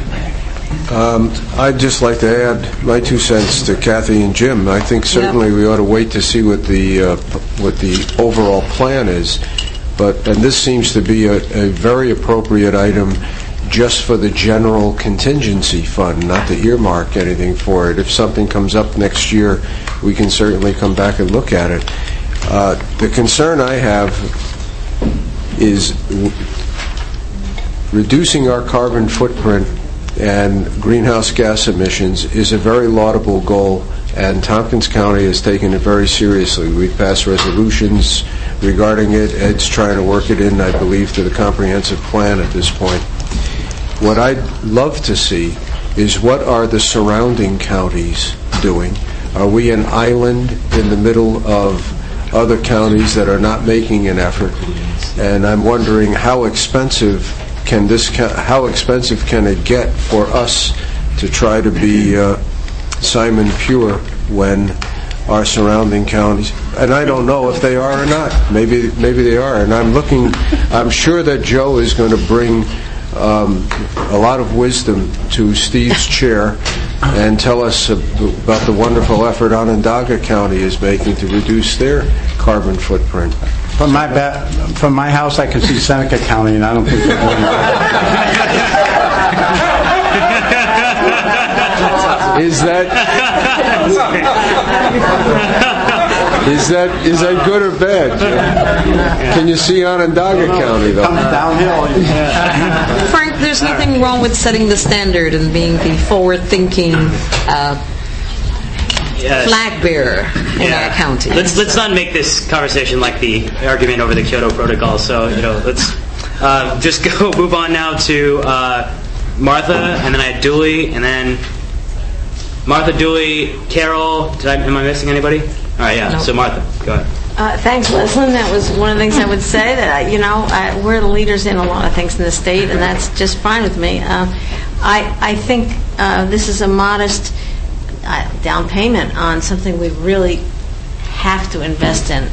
I'd just like to add my 2 cents to Kathy and Jim. I think certainly we ought to wait to see what the overall plan is. And this seems to be a very appropriate item just for the general contingency fund, not to earmark anything for it. If something comes up next year, we can certainly come back and look at it. The concern I have is reducing our carbon footprint and greenhouse gas emissions is a very laudable goal, and Tompkins County has taken it very seriously. We've passed resolutions regarding it. Ed's trying to work it in, I believe, to the comprehensive plan at this point. What I'd love to see is what are the surrounding counties doing? Are we an island in the middle of other counties that are not making an effort? And I'm wondering how expensive can it get for us to try to be Simon Pure when our surrounding counties, and I don't know if they are or not. Maybe they are, and I'm sure that Joe is going to bring a lot of wisdom to Steve's chair and tell us about the wonderful effort Onondaga County is making to reduce their carbon footprint. From my house, I can see Seneca County, and I don't think they're doing Is that good or bad? Can you see Onondaga County, though? Comes downhill. Frank, there's nothing wrong with setting the standard and being the forward-thinking flag bearer in our county. Let's not make this conversation like the argument over the Kyoto Protocol. So let's just move on now to Martha, and then I had Dooley, and then Martha, Dooley, Carol. Am I missing anybody? All right, yeah. No. So Martha, go ahead. Thanks, Leslie. That was one of the things I would say, that we're the leaders in a lot of things in the state, and that's just fine with me. I think this is a modest down payment on something we really have to invest in.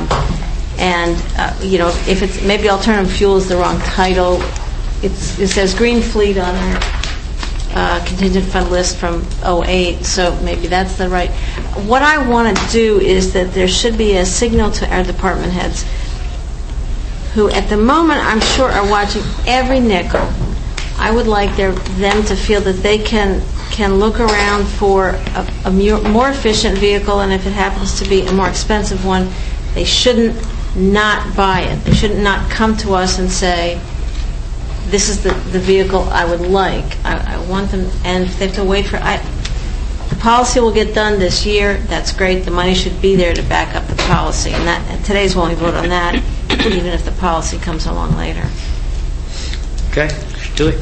If it's maybe alternative fuel is the wrong title, it says Green Fleet on our contingent fund list from 2008, so maybe that's the right. What I want to do is that there should be a signal to our department heads, who at the moment I'm sure are watching every nickel. I would like them to feel that they can look around for a more efficient vehicle, and if it happens to be a more expensive one, they shouldn't not buy it. They should not come to us and say, this is the vehicle I would like. I want them, and if they have to wait for the policy will get done this year. That's great. The money should be there to back up the policy, and today's when we vote on that, even if the policy comes along later. Okay, Julie.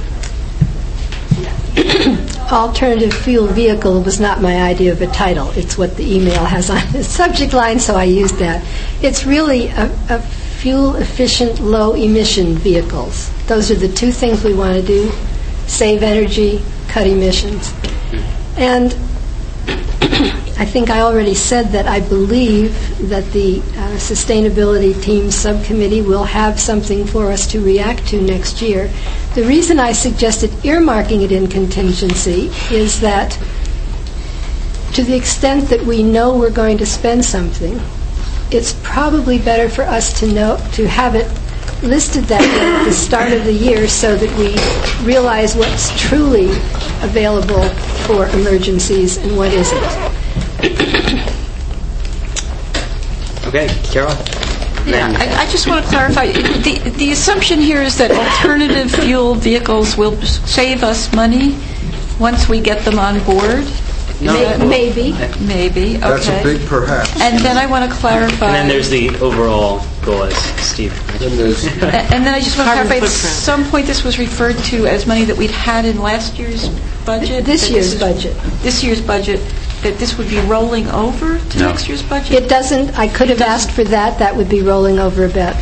Alternative fuel vehicle was not my idea of a title. It's what the email has on the subject line, so I used that. It's really a fuel-efficient, low-emission vehicles. Those are the two things we want to do: save energy, cut emissions. And I think I already said that I believe that the Sustainability Team Subcommittee will have something for us to react to next year. The reason I suggested earmarking it in contingency is that to the extent that we know we're going to spend something, it's probably better for us to have it listed that way at the start of the year, so that we realize what's truly available for emergencies and what isn't. Okay, Carol? Yeah, I just want to clarify. The assumption here is that alternative fuel vehicles will save us money once we get them on board? No. Maybe. Okay. That's a big perhaps. And then I want to clarify. And then there's the overall goal, as Steve mentioned. And then I just want to clarify, at some point this was referred to as money that we'd had in last year's budget? This year's budget. This year's budget, that this would be rolling over to next year's budget? It doesn't. I could have asked for that. That would be rolling over about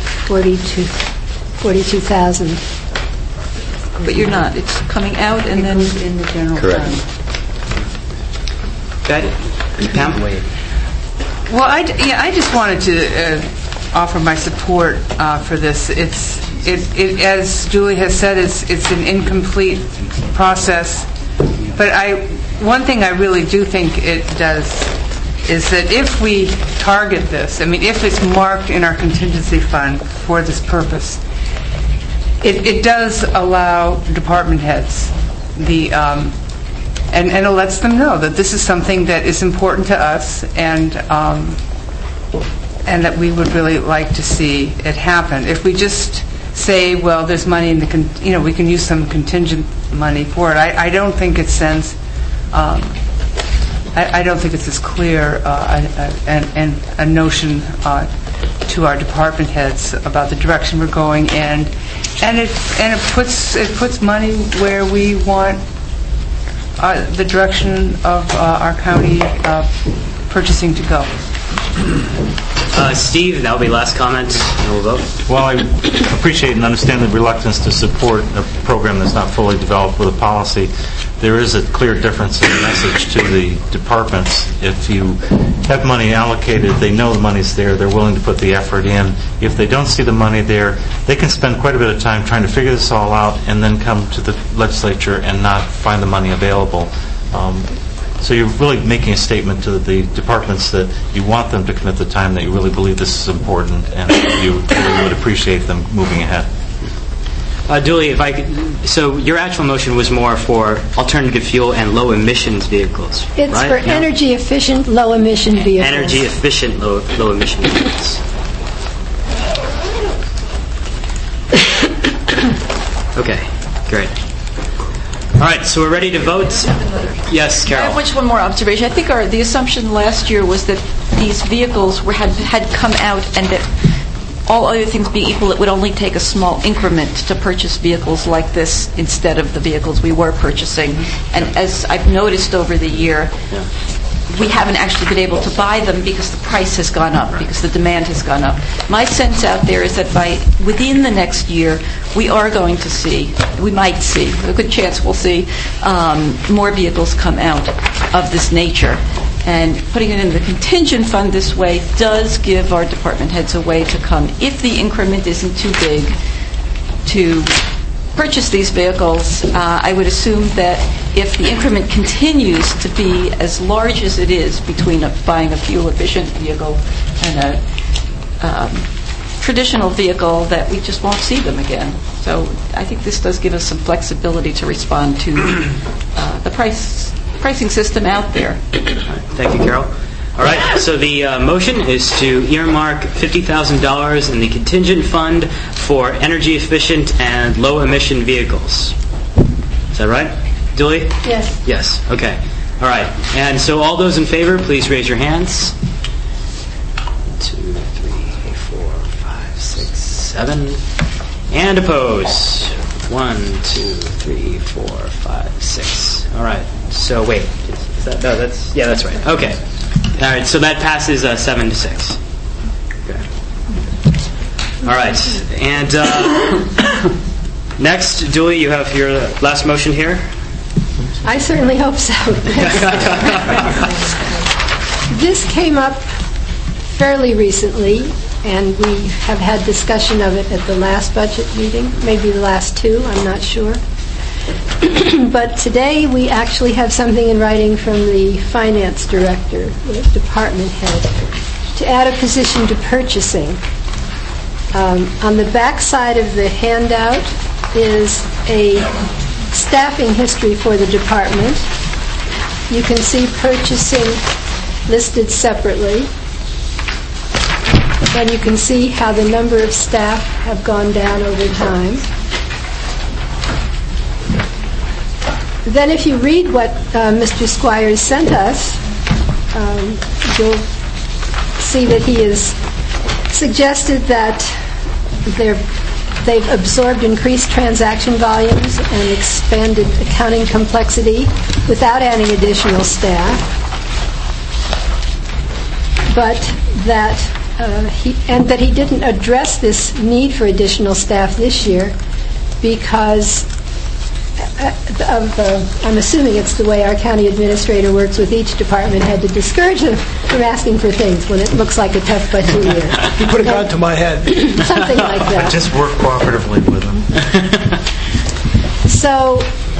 42,000. But you're not. It's coming out and then in the general fund. Pam? Well, I just wanted to offer my support for this. It as Julie has said, it's an incomplete process. But one thing I really do think it does is that if we target this, if it's marked in our contingency fund for this purpose, it does allow department heads and it lets them know that this is something that is important to us, and that we would really like to see it happen. If we just say, well, there's money in we can use some contingent money for it, I don't think it sends. I don't think it's as clear a notion to our department heads about the direction we're going in, and it puts money where we want the direction of our county purchasing to go. Steve, that will be last comment, and we'll vote. Well, I appreciate and understand the reluctance to support a program that's not fully developed with a policy. There is a clear difference in the message to the departments. If you have money allocated, they know the money's there, they're willing to put the effort in. If they don't see the money there, they can spend quite a bit of time trying to figure this all out and then come to the legislature and not find the money available. So you're really making a statement to the departments that you want them to commit the time, that you really believe this is important, and you really would appreciate them moving ahead. Dooley, so your actual motion was more for alternative fuel and low emissions vehicles, It's right? for energy efficient, low emission vehicles. Energy efficient, low emission vehicles. Okay, great. All right, so we're ready to vote. Yes, Carol. I have one more observation. I think the assumption last year was that these vehicles had come out, and that all other things being equal, it would only take a small increment to purchase vehicles like this instead of the vehicles we were purchasing. And as I've noticed over the year, we haven't actually been able to buy them because the price has gone up, because the demand has gone up. My sense out there is that within the next year, we might see, a good chance we'll see, more vehicles come out of this nature. And putting it in the contingent fund this way does give our department heads a way to come, if the increment isn't too big, to purchase these vehicles. I would assume that if the increment continues to be as large as it is between buying a fuel-efficient vehicle and a traditional vehicle, that we just won't see them again. So I think this does give us some flexibility to respond to the pricing system out there. Thank you, Carol. All right, so the motion is to earmark $50,000 in the contingent fund for energy efficient and low emission vehicles. Is that right, Julie? Yes. Yes, okay. All right, and so all those in favor, please raise your hands. 2, 3, 4, 5, 6, 7. And oppose. 1, 2, 3, 4, 5, 6. All right, so wait. That's right. Okay. All right, so that passes 7-6. Okay. All right, and next, Julie, you have your last motion here. I certainly hope so. This came up fairly recently, and we have had discussion of it at the last budget meeting, maybe the last two, I'm not sure. But today we actually have something in writing from the finance director, the department head, to add a position to purchasing. On the back side of the handout is a staffing history for the department. You can see purchasing listed separately. And you can see how the number of staff have gone down over time. Then if you read what Mr. Squires sent us, you'll see that he has suggested that they've absorbed increased transaction volumes and expanded accounting complexity without adding additional staff, but that he didn't address this need for additional staff this year because I'm assuming it's the way our county administrator works with each department head to discourage them from asking for things when it looks like a tough budget year. You put a gun to my head. Something like that. Just work cooperatively with them. So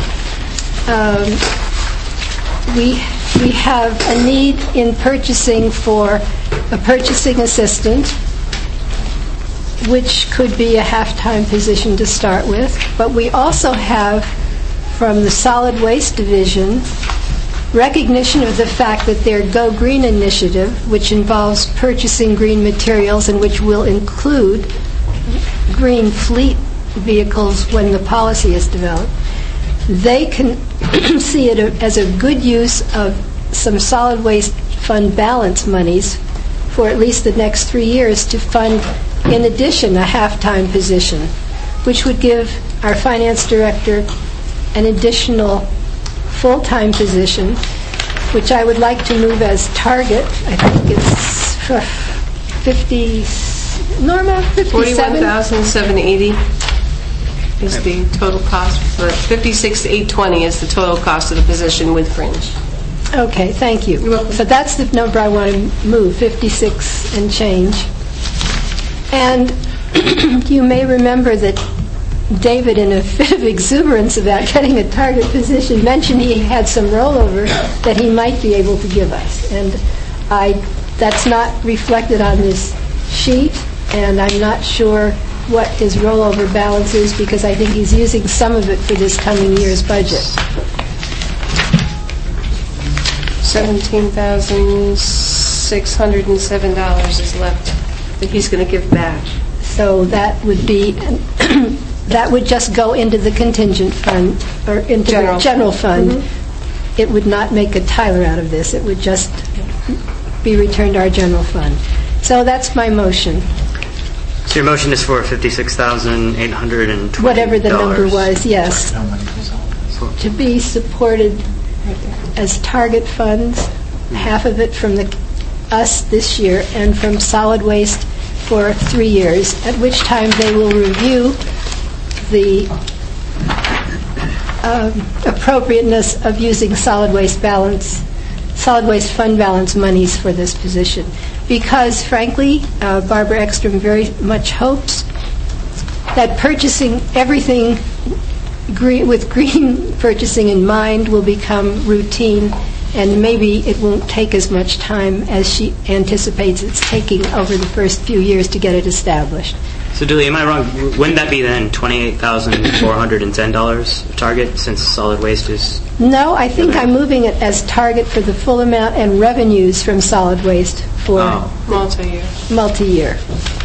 we have a need in purchasing for a purchasing assistant, which could be a half-time position to start with. But we also have, from the Solid Waste Division, recognition of the fact that their Go Green initiative, which involves purchasing green materials and which will include green fleet vehicles when the policy is developed, they can see it as a good use of some solid waste fund balance monies for at least the next 3 years to fund, in addition, a half-time position, which would give our finance director an additional full-time position, which I would like to move as target. I think it's 50, Norma, 57? $41,780 is the total cost. For $56,820 is the total cost of the position with fringe. Okay, thank you. So that's the number I want to move, 56 and change. And you may remember that David, in a fit of exuberance about getting a target position, mentioned he had some rollover that he might be able to give us. And that's not reflected on this sheet, and I'm not sure what his rollover balance is because I think he's using some of it for this coming year's budget. $17,607 is left that he's going to give back. So that would be, that would just go into the contingent fund, or into the general fund. Mm-hmm. It would not make a Tyler out of this. It would just be returned to our general fund. So that's my motion. So your motion is for $56,820? Whatever the number was, yes. To be supported as target funds, half of it from us this year and from solid waste for 3 years, at which time they will review the appropriateness of using solid waste fund balance monies for this position. Because, frankly, Barbara Ekstrom very much hopes that purchasing everything with green purchasing in mind will become routine, and maybe it won't take as much time as she anticipates it's taking over the first few years to get it established. So, Dooley, am I wrong? Wouldn't that be then $28,410 target since solid waste is... No, I think I'm moving it as target for the full amount and revenues from solid waste for multi-year.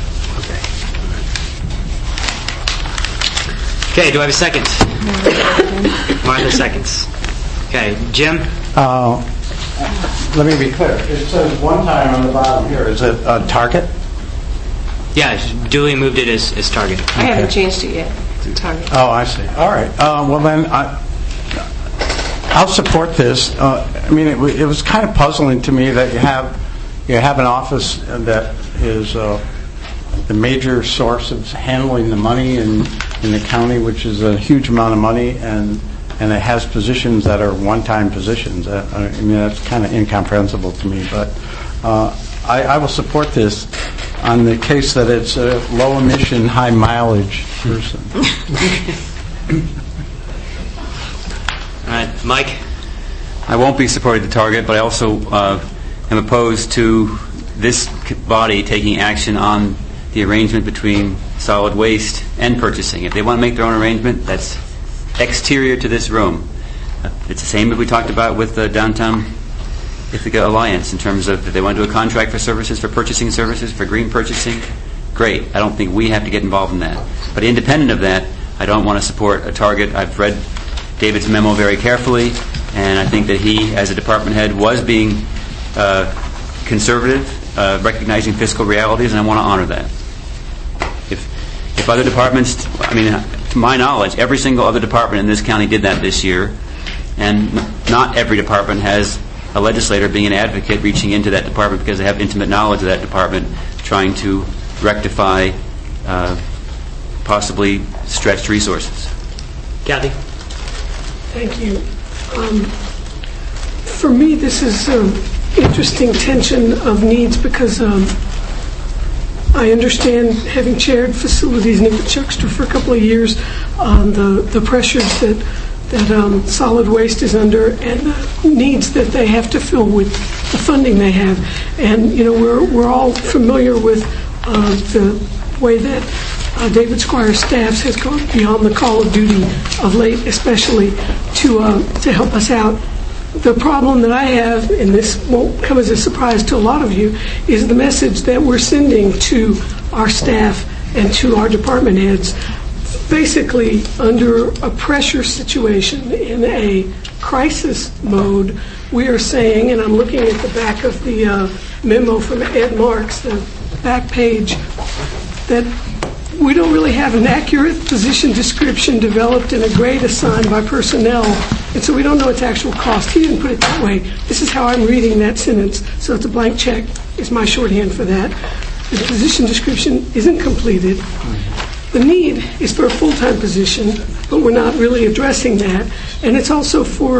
Okay, do I have a second? Martha seconds. Okay, Jim? Let me be clear. It says one time on the bottom here. Is it a target? Yeah, Dooley moved it as target. I haven't changed it yet. It's a target. Oh, I see. All right. Well, then I'll support this. I mean, it was kind of puzzling to me that you have an office that is the major source of handling the money in the county, which is a huge amount of money, and it has positions that are one-time positions. I mean, that's kind of incomprehensible to me. But I will support this on the case that it's a low-emission, high-mileage person. All right, Mike? I won't be supporting the target, but I also am opposed to this body taking action on the arrangement between solid waste and purchasing. If they want to make their own arrangement, that's exterior to this room. It's the same that we talked about with the Downtown Ithaca Alliance in terms of if they want to do a contract for services, for purchasing services, for green purchasing, great. I don't think we have to get involved in that. But independent of that, I don't want to support a target. I've read David's memo very carefully, and I think that he, as a department head, was being conservative, recognizing fiscal realities, and I want to honor that. If other departments, I mean, to my knowledge, every single other department in this county did that this year, and not every department has a legislator being an advocate reaching into that department because they have intimate knowledge of that department, trying to rectify possibly stretched resources. Kathy? Thank you. For me, this is an interesting tension of needs because I understand, having chaired facilities in Chuckster for a couple of years, the pressures that solid waste is under and the needs that they have to fill with the funding they have. And, you know, we're all familiar with the way that David Squire's staff has gone beyond the call of duty of late, especially to help us out. The problem that I have, and this won't come as a surprise to a lot of you, is the message that we're sending to our staff and to our department heads. Basically, under a pressure situation, in a crisis mode, we are saying, and I'm looking at the back of the memo from Ed Marks, the back page, that we don't really have an accurate position description developed and a grade assigned by personnel, and so we don't know its actual cost. He didn't put it that way. This is how I'm reading that sentence, so it's a blank check. It's my shorthand for that. The position description isn't completed. The need is for a full-time position, but we're not really addressing that. And it's also for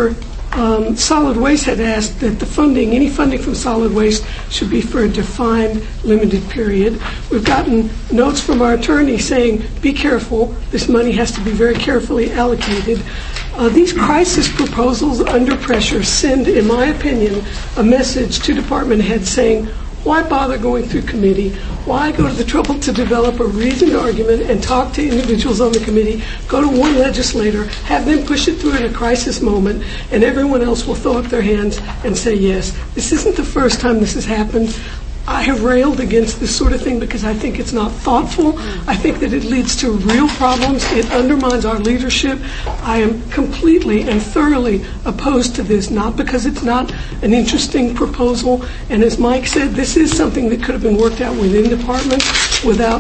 Solid Waste had asked that any funding from solid waste should be for a defined, limited period. We've gotten notes from our attorney saying, be careful, this money has to be very carefully allocated. These crisis proposals under pressure send, in my opinion, a message to department heads saying, why bother going through committee? Why go to the trouble to develop a reasoned argument and talk to individuals on the committee? Go to one legislator, have them push it through in a crisis moment, and everyone else will throw up their hands and say yes. This isn't the first time this has happened. I have railed against this sort of thing because I think it's not thoughtful. I think that it leads to real problems. It undermines our leadership. I am completely and thoroughly opposed to this, not because it's not an interesting proposal. And as Mike said, this is something that could have been worked out within departments without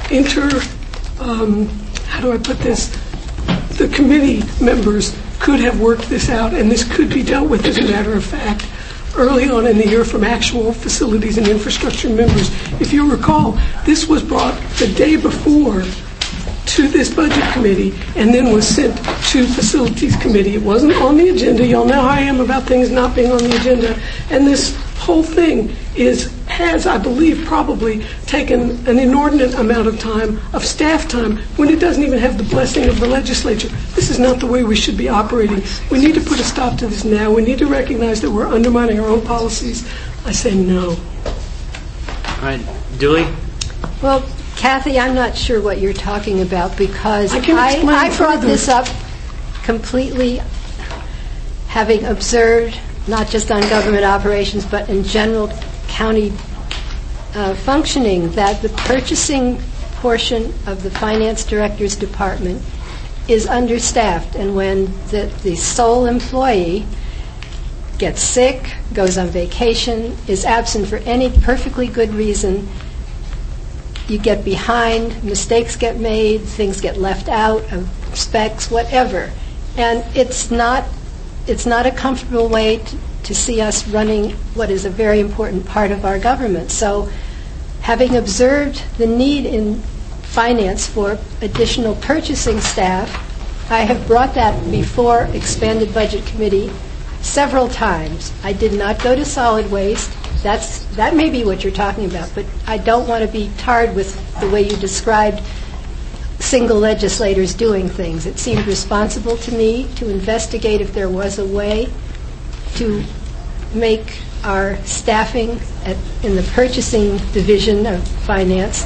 the committee members could have worked this out, and this could be dealt with, as a matter of fact, early on in the year from actual facilities and infrastructure members. If you recall, this was brought the day before to this budget committee and then was sent to facilities committee. It wasn't on the agenda. Y'all know how I am about things not being on the agenda. And this whole thing has, I believe, probably taken an inordinate amount of time, of staff time, when it doesn't even have the blessing of the legislature. This is not the way we should be operating. We need to put a stop to this now. We need to recognize that we're undermining our own policies. I say no. All right. Dooley? Well, Kathy, I'm not sure what you're talking about because I brought this up completely having observed, not just on government operations, but in general county functioning, that the purchasing portion of the finance director's department is understaffed. And when the sole employee gets sick, goes on vacation, is absent for any perfectly good reason, you get behind, mistakes get made, things get left out of specs, whatever. And it's not a comfortable way to see us running what is a very important part of our government. So having observed the need in finance for additional purchasing staff, I have brought that before expanded budget committee several times. I did not go to solid waste. That may be what you're talking about, but I don't want to be tarred with the way you described single legislators doing things. It seemed responsible to me to investigate if there was a way to make our staffing in the purchasing division of finance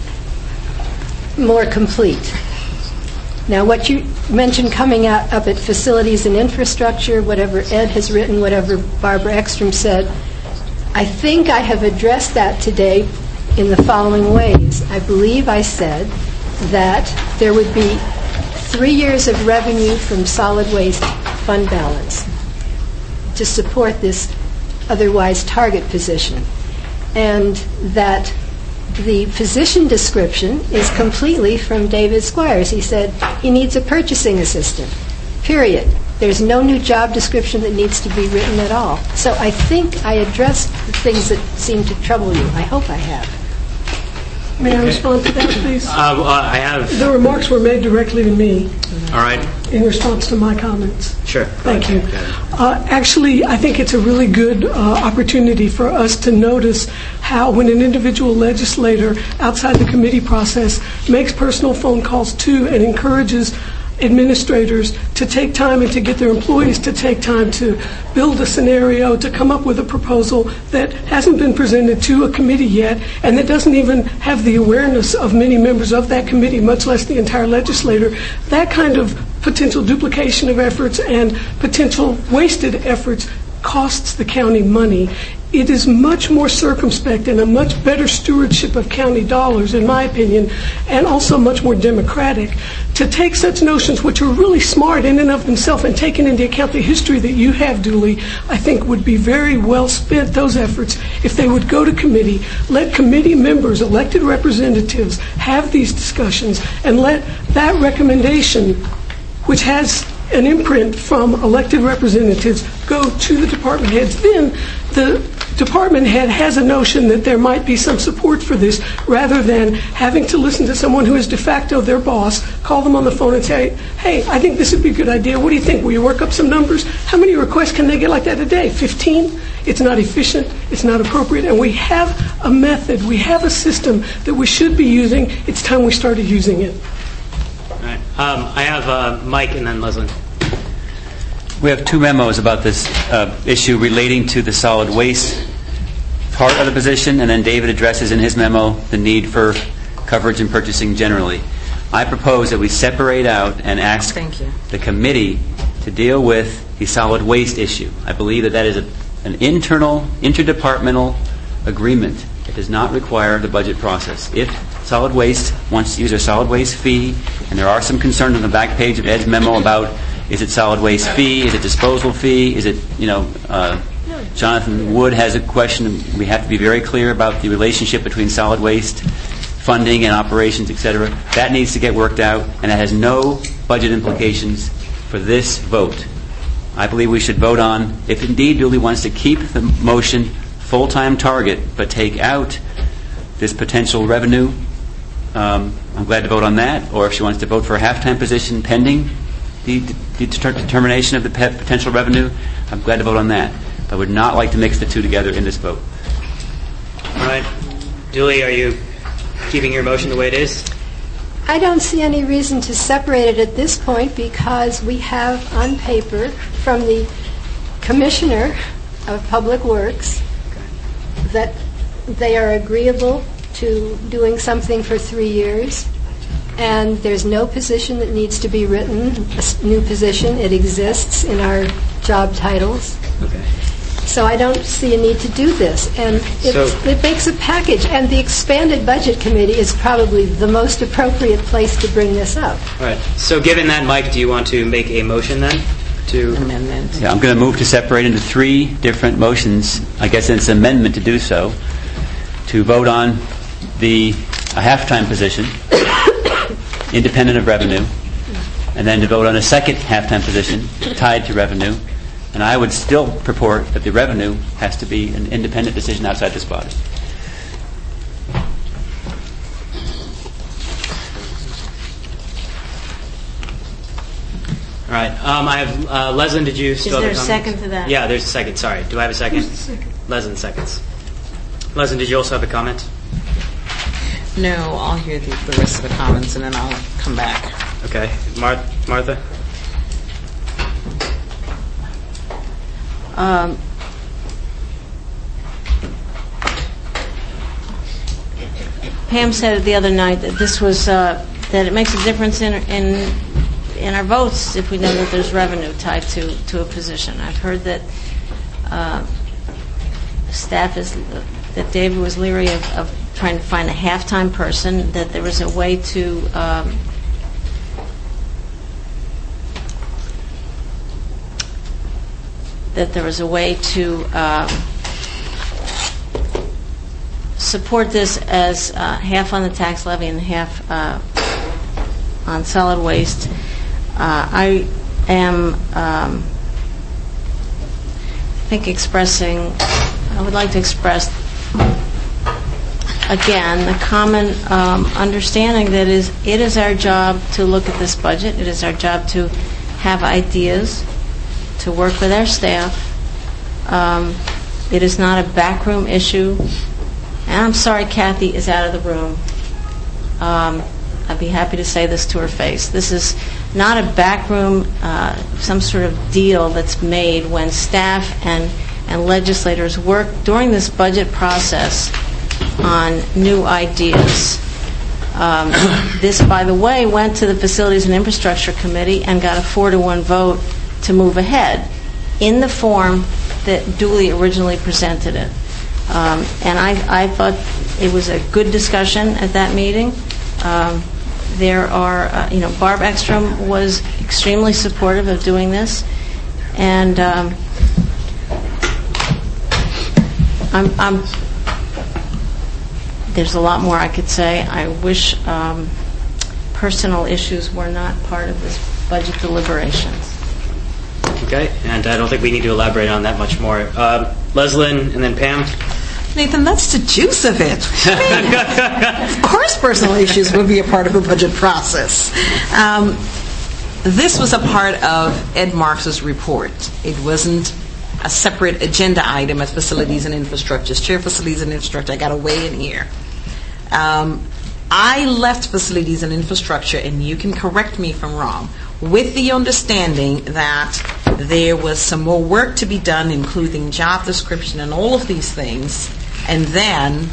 more complete. Now, what you mentioned coming up at facilities and infrastructure, whatever Ed has written, whatever Barbara Ekstrom said, I think I have addressed that today in the following ways. I believe I said that there would be 3 years of revenue from solid waste fund balance to support this otherwise target position, and that the position description is completely from David Squires. He said he needs a purchasing assistant, period. There's no new job description that needs to be written at all. So I think I addressed the things that seem to trouble you. I hope I have. May I respond to that, please? I have. The remarks were made directly to me. All right. In response to my comments. Sure. Thank you. Actually, I think it's a really good opportunity for us to notice how when an individual legislator outside the committee process makes personal phone calls to and encourages administrators to take time and to get their employees to take time to build a scenario, to come up with a proposal that hasn't been presented to a committee yet and that doesn't even have the awareness of many members of that committee, much less the entire legislator. That kind of potential duplication of efforts and potential wasted efforts costs the county money. It is much more circumspect and a much better stewardship of county dollars, in my opinion, and also much more democratic, to take such notions, which are really smart in and of themselves, and taking into account the history that you have, Dooley, I think would be very well spent, those efforts, if they would go to committee, let committee members, elected representatives, have these discussions, and let that recommendation, which has an imprint from elected representatives, go to the department heads. Then the department head has a notion that there might be some support for this, rather than having to listen to someone who is de facto their boss, call them on the phone and say, hey, I think this would be a good idea. What do you think? Will you work up some numbers? How many requests can they get like that a day? 15? It's not efficient. It's not appropriate. And we have a method. We have a system that we should be using. It's time we started using it. All right. I have Mike and then Leslie. We have two memos about this issue relating to the solid waste part of the position, and then David addresses in his memo the need for coverage and purchasing generally. I propose that we separate out and ask the committee to deal with the solid waste issue. I believe that is an internal, interdepartmental agreement. It does not require the budget process. If solid waste wants to use their solid waste fee, and there are some concerns on the back page of Ed's memo about, is it solid waste fee, is it disposal fee, is it, Jonathan Wood has a question. We have to be very clear about the relationship between solid waste funding and operations, etc. That needs to get worked out, and it has no budget implications for this vote. I believe we should vote on, if indeed Dooley wants to keep the motion full-time target but take out this potential revenue, I'm glad to vote on that. Or if she wants to vote for a half-time position pending the determination of the potential revenue, I'm glad to vote on that. I would not like to mix the two together in this vote. All right. Dooley, are you keeping your motion the way it is? I don't see any reason to separate it at this point, because we have on paper from the Commissioner of Public Works that they are agreeable to doing something for 3 years, and there's no position that needs to be written, a new position. It exists in our job titles. Okay. So I don't see a need to do this. And it makes a package, and the expanded budget committee is probably the most appropriate place to bring this up. All right. So given that, Mike, do you want to make a motion then? Amendment. Yeah, I'm going to move to separate into 3 different motions. I guess it's an amendment to do so. To vote on a half-time position, independent of revenue, and then to vote on a second half-time position tied to revenue. And I would still purport that the revenue has to be an independent decision outside this body. All right. I have Leslie. Did you still have a comment? Is there a second to that? Yeah, there's a second. Sorry. Do I have a second? Leslie seconds. Leslie, did you also have a comment? No, I'll hear the rest of the comments and then I'll come back. Okay. Martha? Pam said the other night that this was that it makes a difference in our votes if we know that there's revenue tied to a position. I've heard that that David was leery of trying to find a half-time person, that there was a way to support this as half on the tax levy and half on solid waste. I am, I would like to express again the common understanding that it is our job to look at this budget. It is our job to have ideas, to work with our staff. It is not a backroom issue. And I'm sorry Kathy is out of the room. I'd be happy to say this to her face. This is not a backroom, some sort of deal that's made when staff and legislators work during this budget process on new ideas. This, by the way, went to the Facilities and Infrastructure Committee and got a 4-to-1 vote to move ahead in the form that Dooley originally presented it. And I thought it was a good discussion at that meeting. There are, Barb Ekstrom was extremely supportive of doing this, and there's a lot more I could say. I wish personal issues were not part of this budget deliberations. Okay, and I don't think we need to elaborate on that much more. Leslyn, and then Pam. Nathan, that's the juice of it. Of course personal issues would be a part of a budget process. This was a part of Ed Marks's report. It wasn't a separate agenda item as facilities and infrastructure. Chair facilities and infrastructure, I got to weigh in here. I left facilities and infrastructure, and you can correct me if I'm wrong, with the understanding that there was some more work to be done, including job description and all of these things, and then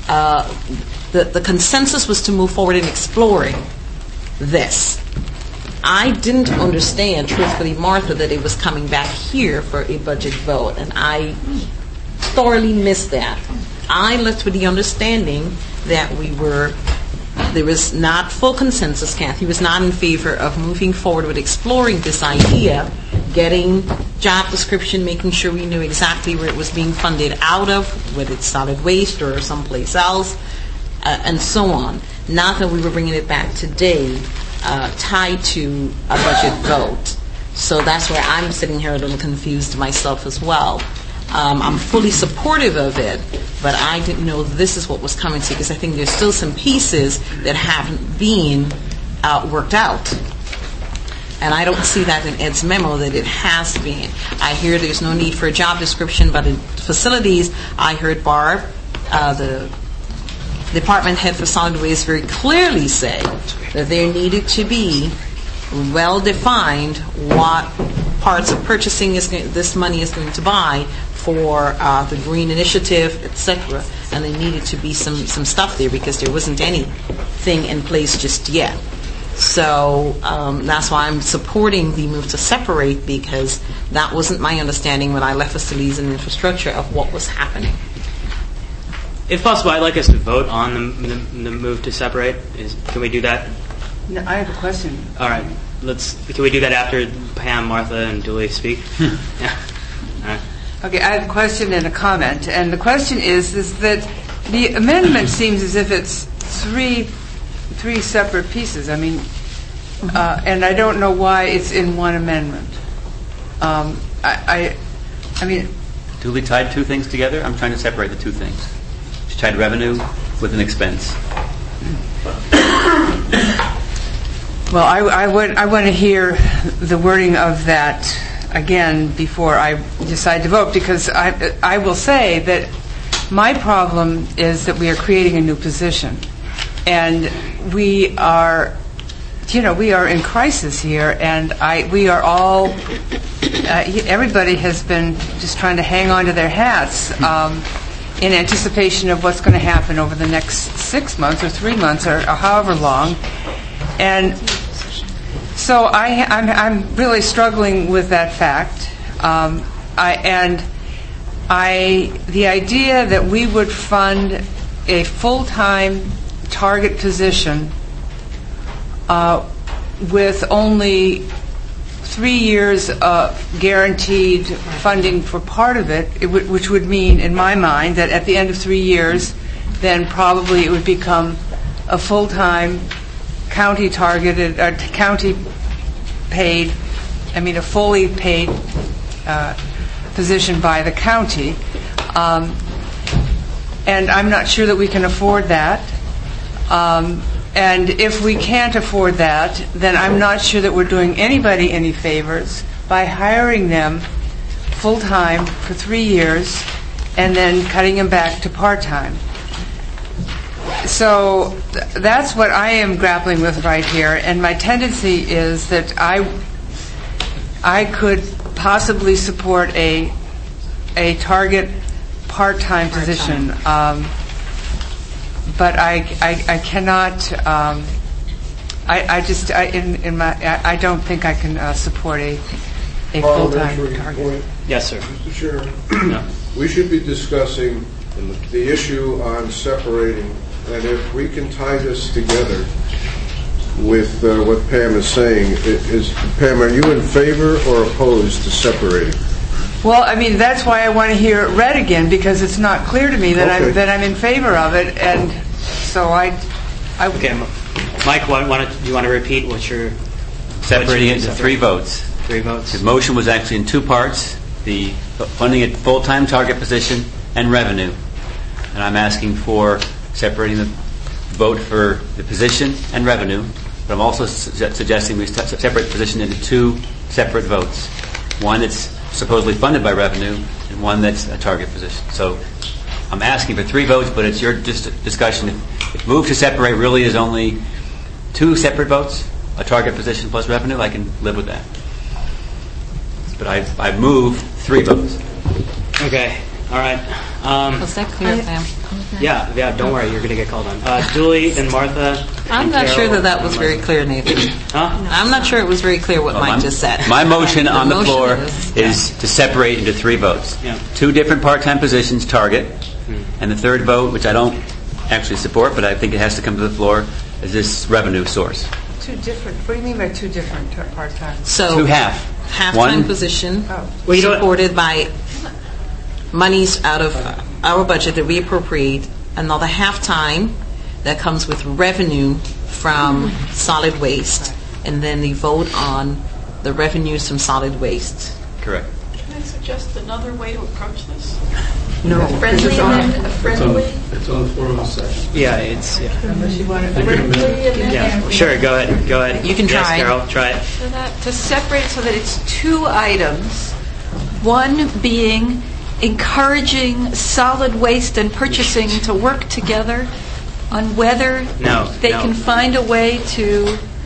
the consensus was to move forward in exploring this. I didn't understand, truthfully, Martha, that it was coming back here for a budget vote, and I thoroughly missed that. I left with the understanding that there was not full consensus. Kathy was not in favor of moving forward with exploring this idea, getting job description, making sure we knew exactly where it was being funded out of, whether it's solid waste or someplace else, and so on. Not that we were bringing it back today, tied to a budget vote. So that's where I'm sitting here a little confused myself as well. I'm fully supportive of it, but I didn't know this is what was coming to, because I think there's still some pieces that haven't been worked out. And I don't see that in Ed's memo that it has been. I hear there's no need for a job description, but in facilities, I heard Barb, the department head for solid waste, very clearly say that there needed to be well-defined what parts of purchasing this money is going to buy for the green initiative, etc. And there needed to be some stuff there because there wasn't anything in place just yet. So that's why I'm supporting the move to separate, because that wasn't my understanding when I left facilities and infrastructure of what was happening. If possible, I'd like us to vote on the move to separate. Can we do that? No, I have a question. All right. Can we do that after Pam, Martha, and Dooley speak? Yeah. All right. Okay, I have a question and a comment. And the question is that the amendment seems as if it's three separate pieces. I mean, and I don't know why it's in one amendment. I mean, Dooley tied two things together. I'm trying to separate the two things. She tied revenue with an expense. Well, I want to hear the wording of that again before I decide to vote, because I will say that my problem is that we are creating a new position, and we are in crisis here, and we are all everybody has been just trying to hang on to their hats in anticipation of what's going to happen over the next 6 months or 3 months or however long. And so I'm really struggling with that fact. The idea that we would fund a full-time target position with only 3 years of guaranteed funding for part of it, which would mean, in my mind, that at the end of 3 years, then probably it would become a full-time county targeted, county paid, a fully paid position by the county. And I'm not sure that we can afford that. And if we can't afford that, then I'm not sure that we're doing anybody any favors by hiring them full-time for 3 years and then cutting them back to part-time. So that's what I am grappling with right here, and my tendency is that I could possibly support a target part-time position, but I cannot. I don't think I can support a full-time target. Yes, sir. Mr. Chairman, we should be discussing the issue on separating. And if we can tie this together with what Pam is saying, Pam, are you in favor or opposed to separating? Well, that's why I want to hear it read again, because it's not clear to me that I'm in favor of it, and so I. Okay, Mike, you want to repeat what you're separating it into 3 votes? 3 votes. The motion was actually in 2 parts. the funding a full-time target position and revenue. And I'm asking for separating the vote for the position and revenue, but I'm also suggesting we separate the position into two separate votes. One that's supposedly funded by revenue and one that's a target position. So I'm asking for 3 votes, but it's your discussion. If move to separate really is only 2 separate votes, a target position plus revenue, I can live with that. But I've moved 3 votes. Okay. All right. Was that clear, Pam? Yeah, don't worry, you're going to get called on. Julie, then Martha. I'm not sure that was very clear, Nathan. Huh? I'm not sure it was very clear what Mike just said. My motion on the floor is to separate into 3 votes. Yeah. 2 different part-time positions, target, and the third vote, which I don't actually support, but I think it has to come to the floor, is this revenue source. 2 different. What do you mean by 2 different part-time? So 2 half-time One position supported by monies out of our budget that we appropriate, another half-time that comes with revenue from solid waste, and then the vote on the revenues from solid waste. Correct. Can I suggest another way to approach this? No. A friendly amendment? It's on the floor of the session. Yeah, it's... Unless you want to... Yeah, sure, go ahead. You can yes, try. Carol, try it. So to separate it so that it's 2 items, one being encouraging solid waste and purchasing to work together on whether they can find a way to...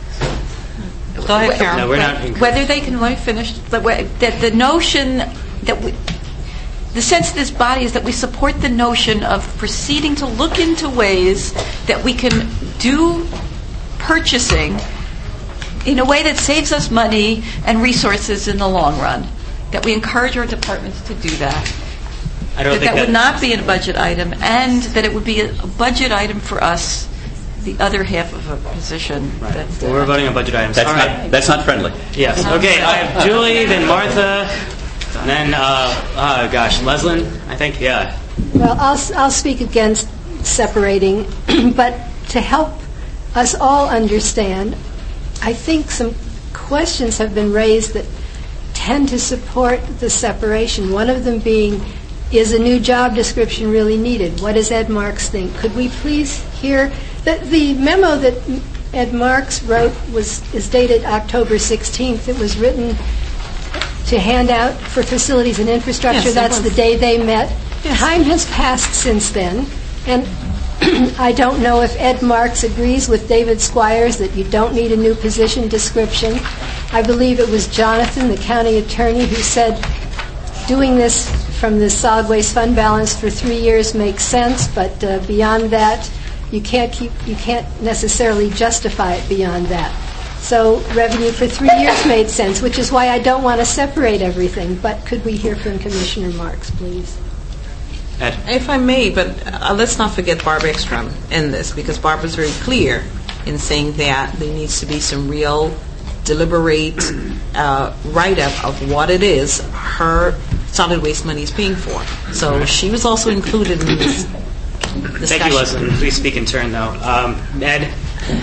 Go ahead, Carol. No, we're not... Whether they can... Let me finish. That the notion that we... The sense of this body is that we support the notion of proceeding to look into ways that we can do purchasing in a way that saves us money and resources in the long run. That we encourage our departments to do that. I don't think that would not be a budget item, and that it would be a budget item for us, the other half of a position. Right. Well, we're voting on budget items. That's not friendly. Yes. Okay, I have Julie, then Martha, and then, Leslyn, I think, yeah. Well, I'll speak against separating, but to help us all understand, I think some questions have been raised that tend to support the separation. One of them being, is a new job description really needed? What does Ed Marks think? Could we please hear the memo that Ed Marks wrote is dated October 16th. It was written to hand out for facilities and infrastructure. Yes, that's the day they met. Yes. Time has passed since then, and I don't know if Ed Marks agrees with David Squires that you don't need a new position description. I believe it was Jonathan, the county attorney, who said doing this from the solid waste fund balance for 3 years makes sense, but beyond that, you can't necessarily justify it beyond that. So revenue for 3 years made sense, which is why I don't want to separate everything. But could we hear from Commissioner Marks, please? Ed. If I may, but let's not forget Barb Ekstrom in this, because Barb was very clear in saying that there needs to be some real deliberate write-up of what it is her solid waste money is paying for. So she was also included in this discussion. Thank you, Leslie. Please speak in turn, though. Ed?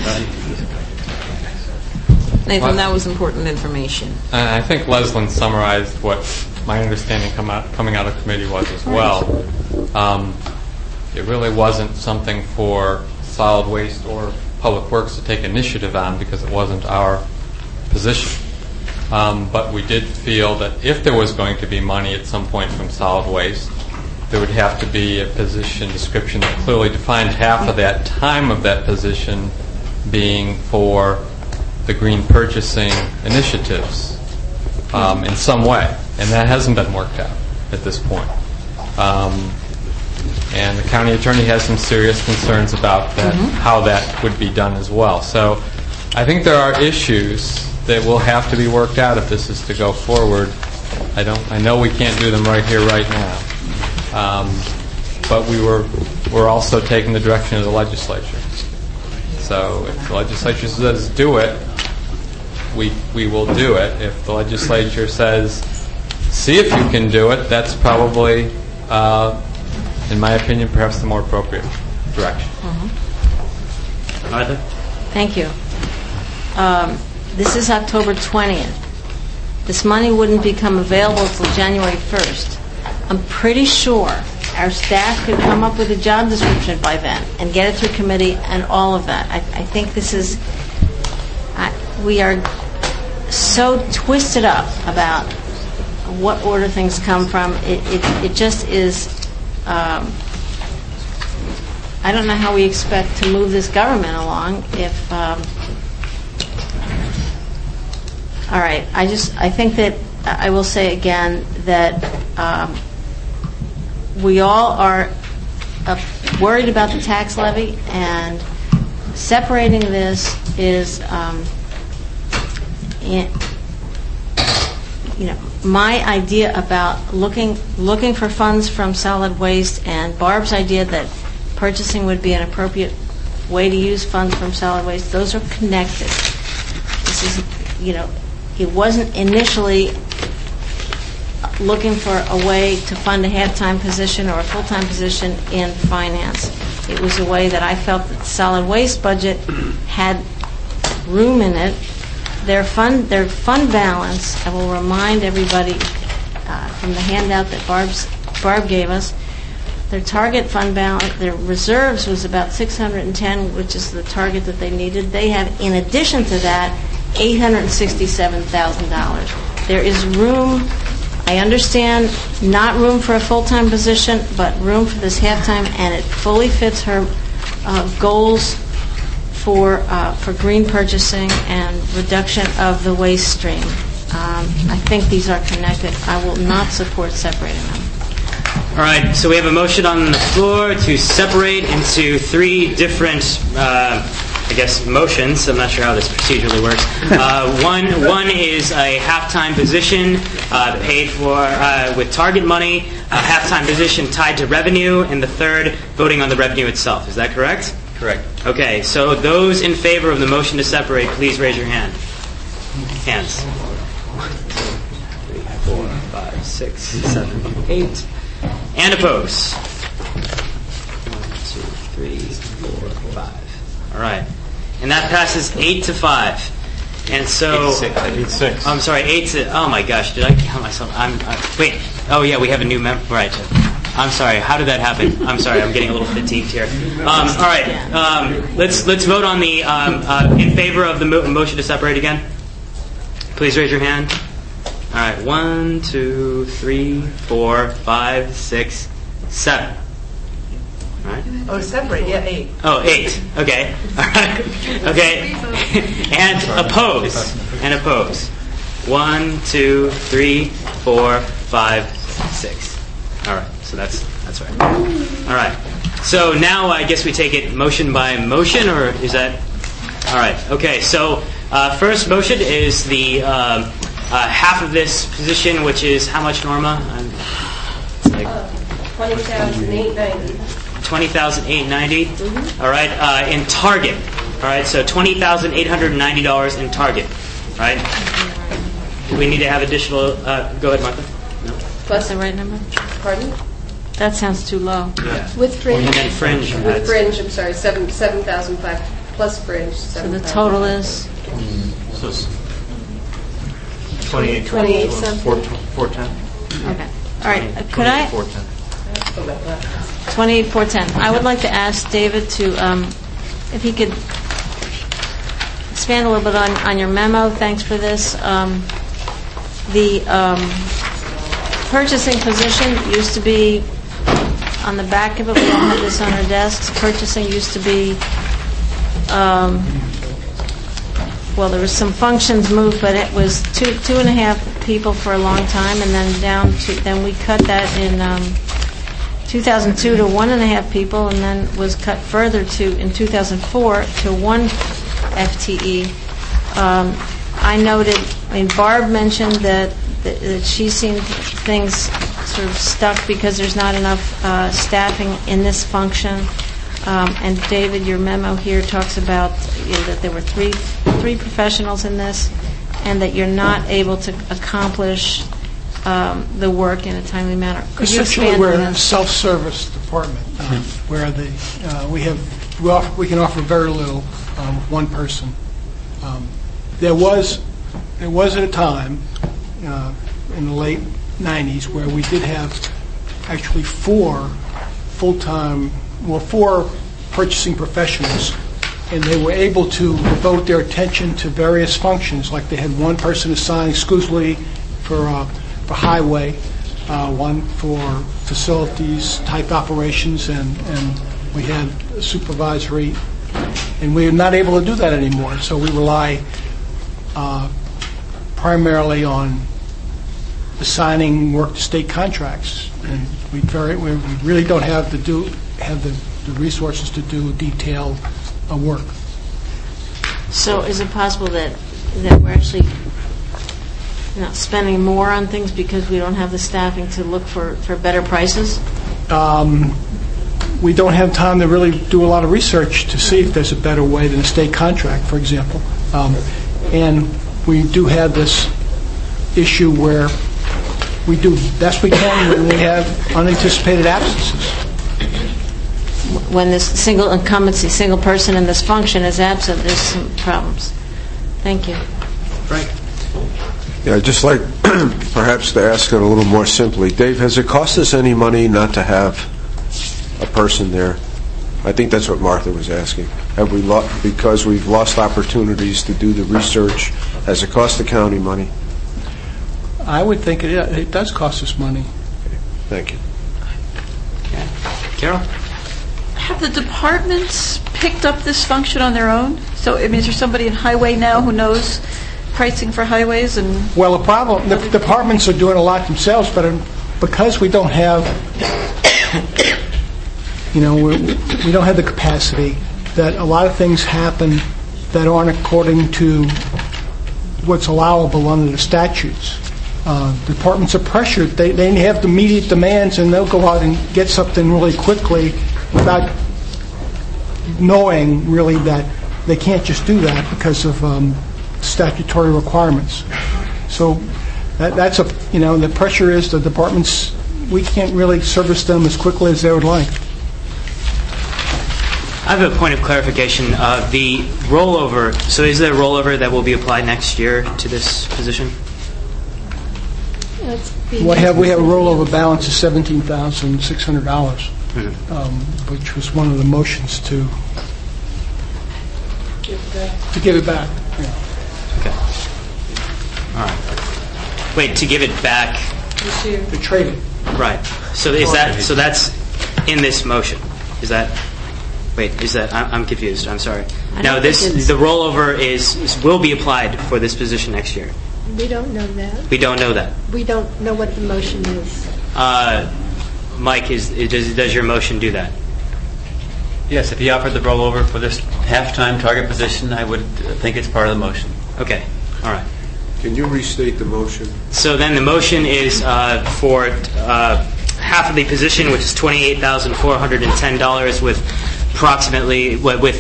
Nathan, that was important information. I think Leslyn summarized what my understanding coming out of committee was as well. It really wasn't something for solid waste or public works to take initiative on because it wasn't our position. But we did feel that if there was going to be money at some point from solid waste, there would have to be a position description that clearly defined half of that time of that position being for the green purchasing initiatives in some way. And that hasn't been worked out at this point. And the county attorney has some serious concerns about that, how that would be done as well. So I think there are issues that will have to be worked out if this is to go forward. I know we can't do them right here, right now. But we're also taking the direction of the legislature. So if the legislature says do it, we will do it. If the legislature says see if you can do it, that's probably, in my opinion, perhaps the more appropriate direction. Martha? Thank you. This is October 20th. this money wouldn't become available until January 1st. I'm pretty sure our staff could come up with a job description by then and get it through committee and all of that. I think this is, we are so twisted up about what order things come from. It just is, I don't know how we expect to move this government along if, all right, I think that I will say again that we all are worried about the tax levy, and separating this is, my idea about looking for funds from solid waste, and Barb's idea that purchasing would be an appropriate way to use funds from solid waste. Those are connected. This is, it wasn't initially looking for a way to fund a half-time position or a full-time position in finance. It was a way that I felt that the solid waste budget had room in it. Their fund balance, I will remind everybody from the handout that Barb gave us, their target fund balance, their reserves was about $610, which is the target that they needed. They have, in addition to that, $867,000. There is room, I understand, not room for a full-time position, but room for this half-time, and it fully fits her goals for green purchasing and reduction of the waste stream. I think these are connected. I will not support separating them. All right, so we have a motion on the floor to separate into three different, motions. I'm not sure how this procedurally works. One is a half-time position paid for with target money, a half-time position tied to revenue, and the third, voting on the revenue itself. Is that correct? Correct. Okay, so those in favor of the motion to separate, please raise your hand. Hands. 1, 2, 3, 4, 5, 6, 7, 8. And oppose. 1, 2, 3, 4, 5. All right. And that passes 8-5. And so 8-6. I'm sorry, 8-. Oh my gosh, did I count myself? Wait. Oh yeah, we have a new member. Right. I'm sorry. How did that happen? I'm sorry. I'm getting a little fatigued here. All right. Let's vote on the in favor of the motion to separate again. Please raise your hand. All right. 1, 2, 3, 4, 5, 6, 7. All right. Oh, separate. Yeah, 8. Oh, 8. Okay. All right. Okay. And oppose. 1, 2, 3, 4, 5, 6. All right. So that's right. All right. So now I guess we take it motion by motion, or is that? All right. Okay. So first motion is the half of this position, which is how much, Norma? $20,890. $20,890. All right. In target. All right. So $20,890 in target. All right. Do we need to have additional? Go ahead, Martha. No. Plus the right number. Pardon? That sounds too low. Yeah. With fringe. And fringe. With fringe, I'm sorry, 7,005 plus fringe. So the total is? So 28 something. 410. Okay. All right. Could I? 28,410. I would like to ask David to, if he could expand a little bit on your memo. Thanks for this. The purchasing position used to be on the back of it. We don't have this on our desks. Purchasing used to be, there was some functions moved, but it was two and a half people for a long time, and then then we cut that in 2002 to 1.5 people, and then was cut further in 2004 to 1 FTE. I noted, Barb mentioned that she's seen things sort of stuck because there's not enough staffing in this function. And David, your memo here talks about that there were three professionals in this, and that you're not able to accomplish the work in a timely manner. Could you Essentially, expand we're on a that? self-service department where we can offer very little with one person. There was at a time in the late 90s where we did have actually 4 purchasing professionals, and they were able to devote their attention to various functions. Like they had one person assigned exclusively for highway, one for facilities type operations, and we had supervisory, and we're not able to do that anymore. So we rely primarily on assigning work to state contracts, and we really don't have the resources to do detailed work. So is it possible that we're actually not spending more on things because we don't have the staffing to look for better prices? We don't have time to really do a lot of research to see if there's a better way than a state contract, for example. And we do have this issue where we do best we can when we have unanticipated absences. When this single incumbency, single person in this function is absent, there's some problems. Thank you. Right. Yeah, I'd just like perhaps to ask it a little more simply. Dave, has it cost us any money not to have a person there? I think that's what Martha was asking. Have we because we've lost opportunities to do the research, has it cost the county money? I would think it does cost us money. Okay. Thank you. Okay. Carol? Have the departments picked up this function on their own? So, I mean, is there somebody in highway now who knows pricing for highways? And well, the departments are doing a lot themselves, but because we don't have, we don't have the capacity, that a lot of things happen that aren't according to what's allowable under the statutes. Departments are pressured. They have the immediate demands, and they'll go out and get something really quickly without knowing really that they can't just do that because of statutory requirements. So that's the pressure is the departments, we can't really service them as quickly as they would like. I have a point of clarification. The rollover, so is there a rollover that will be applied next year to this position? We have a rollover balance of $17,600, which was one of the motions to give it back. Yeah. Okay. All right. Wait, to give it back? To trade it. Right. So is that? So that's in this motion. Is that? Wait. Is that? I'm confused. I'm sorry. Now the rollover will be applied for this position next year. We don't know that. We don't know that. We don't know what the motion is. Mike, does your motion do that? Yes, if he offered the rollover for this half-time target position, I would think it's part of the motion. Okay. All right. Can you restate the motion? So then the motion is for half of the position, which is $28,410, with approximately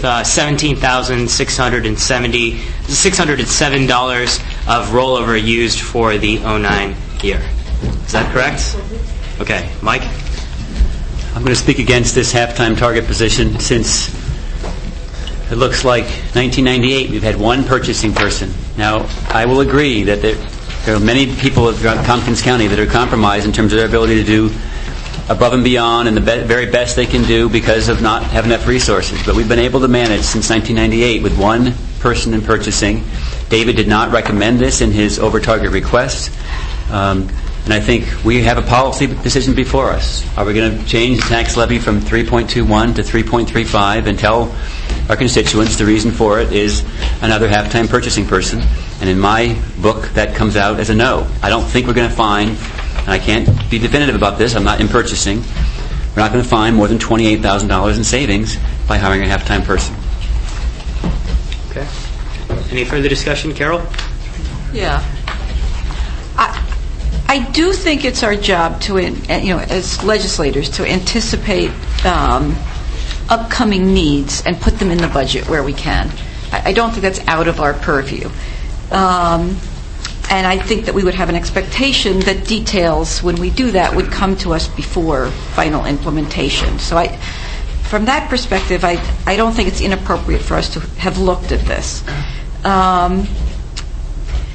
$17,607 of rollover used for the 2009 year. Is that correct? Okay, Mike? I'm going to speak against this half-time target position since it looks like 1998 we've had one purchasing person. Now, I will agree that there are many people at Tompkins County that are compromised in terms of their ability to do above and beyond and the very best they can do because of not having enough resources. But we've been able to manage since 1998 with one person in purchasing. David did not recommend this in his over-target request. And I think we have a policy decision before us. Are we going to change the tax levy from 3.21 to 3.35 and tell our constituents the reason for it is another half-time purchasing person? And in my book, that comes out as a no. I don't think we're going to find, and I can't be definitive about this, I'm not in purchasing, we're not going to find more than $28,000 in savings by hiring a half-time person. Okay. Any further discussion, Carol? Yeah. I do think it's our job to, as legislators, to anticipate upcoming needs and put them in the budget where we can. I don't think that's out of our purview. And I think that we would have an expectation that details, when we do that, would come to us before final implementation. So from that perspective, I don't think it's inappropriate for us to have looked at this.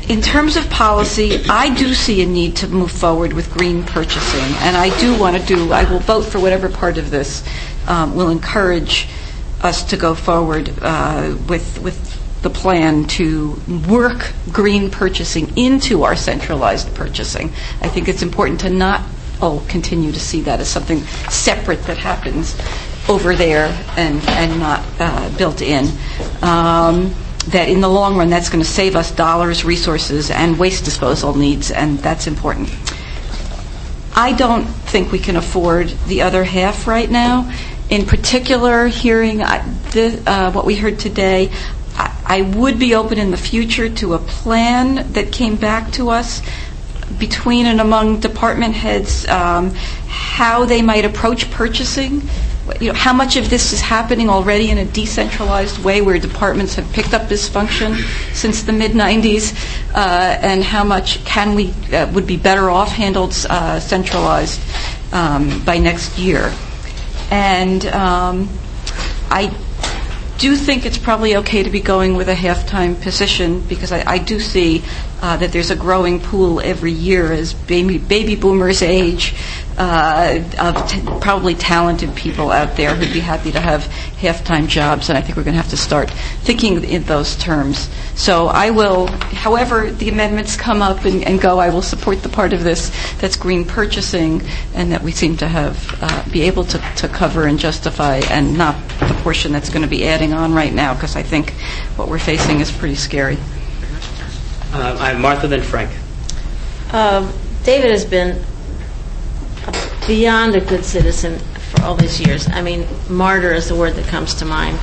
in terms of policy, I do see a need to move forward with green purchasing, and I will vote for whatever part of this will encourage us to go forward with the plan to work green purchasing into our centralized purchasing. I think it's important to not continue to see that as something separate that happens over there and not built in. That in the long run, that's going to save us dollars, resources, and waste disposal needs, and that's important. I don't think we can afford the other half right now. In particular, hearing what we heard today, I would be open in the future to a plan that came back to us between and among department heads, how they might approach purchasing. How much of this is happening already in a decentralized way where departments have picked up this function since the mid-'90s, and how much would be better off handled centralized by next year. And I do think it's probably okay to be going with a half-time position, because I do see that there's a growing pool every year as baby boomers age of probably talented people out there who'd be happy to have half-time jobs, and I think we're going to have to start thinking in those terms. So I will, however the amendments come up and go, I will support the part of this that's green purchasing and that we seem to have be able to cover and justify, and not the portion that's going to be adding on right now, because I think what we're facing is pretty scary. I'm Martha, then Frank. David has been beyond a good citizen for all these years. I mean, martyr is the word that comes to mind.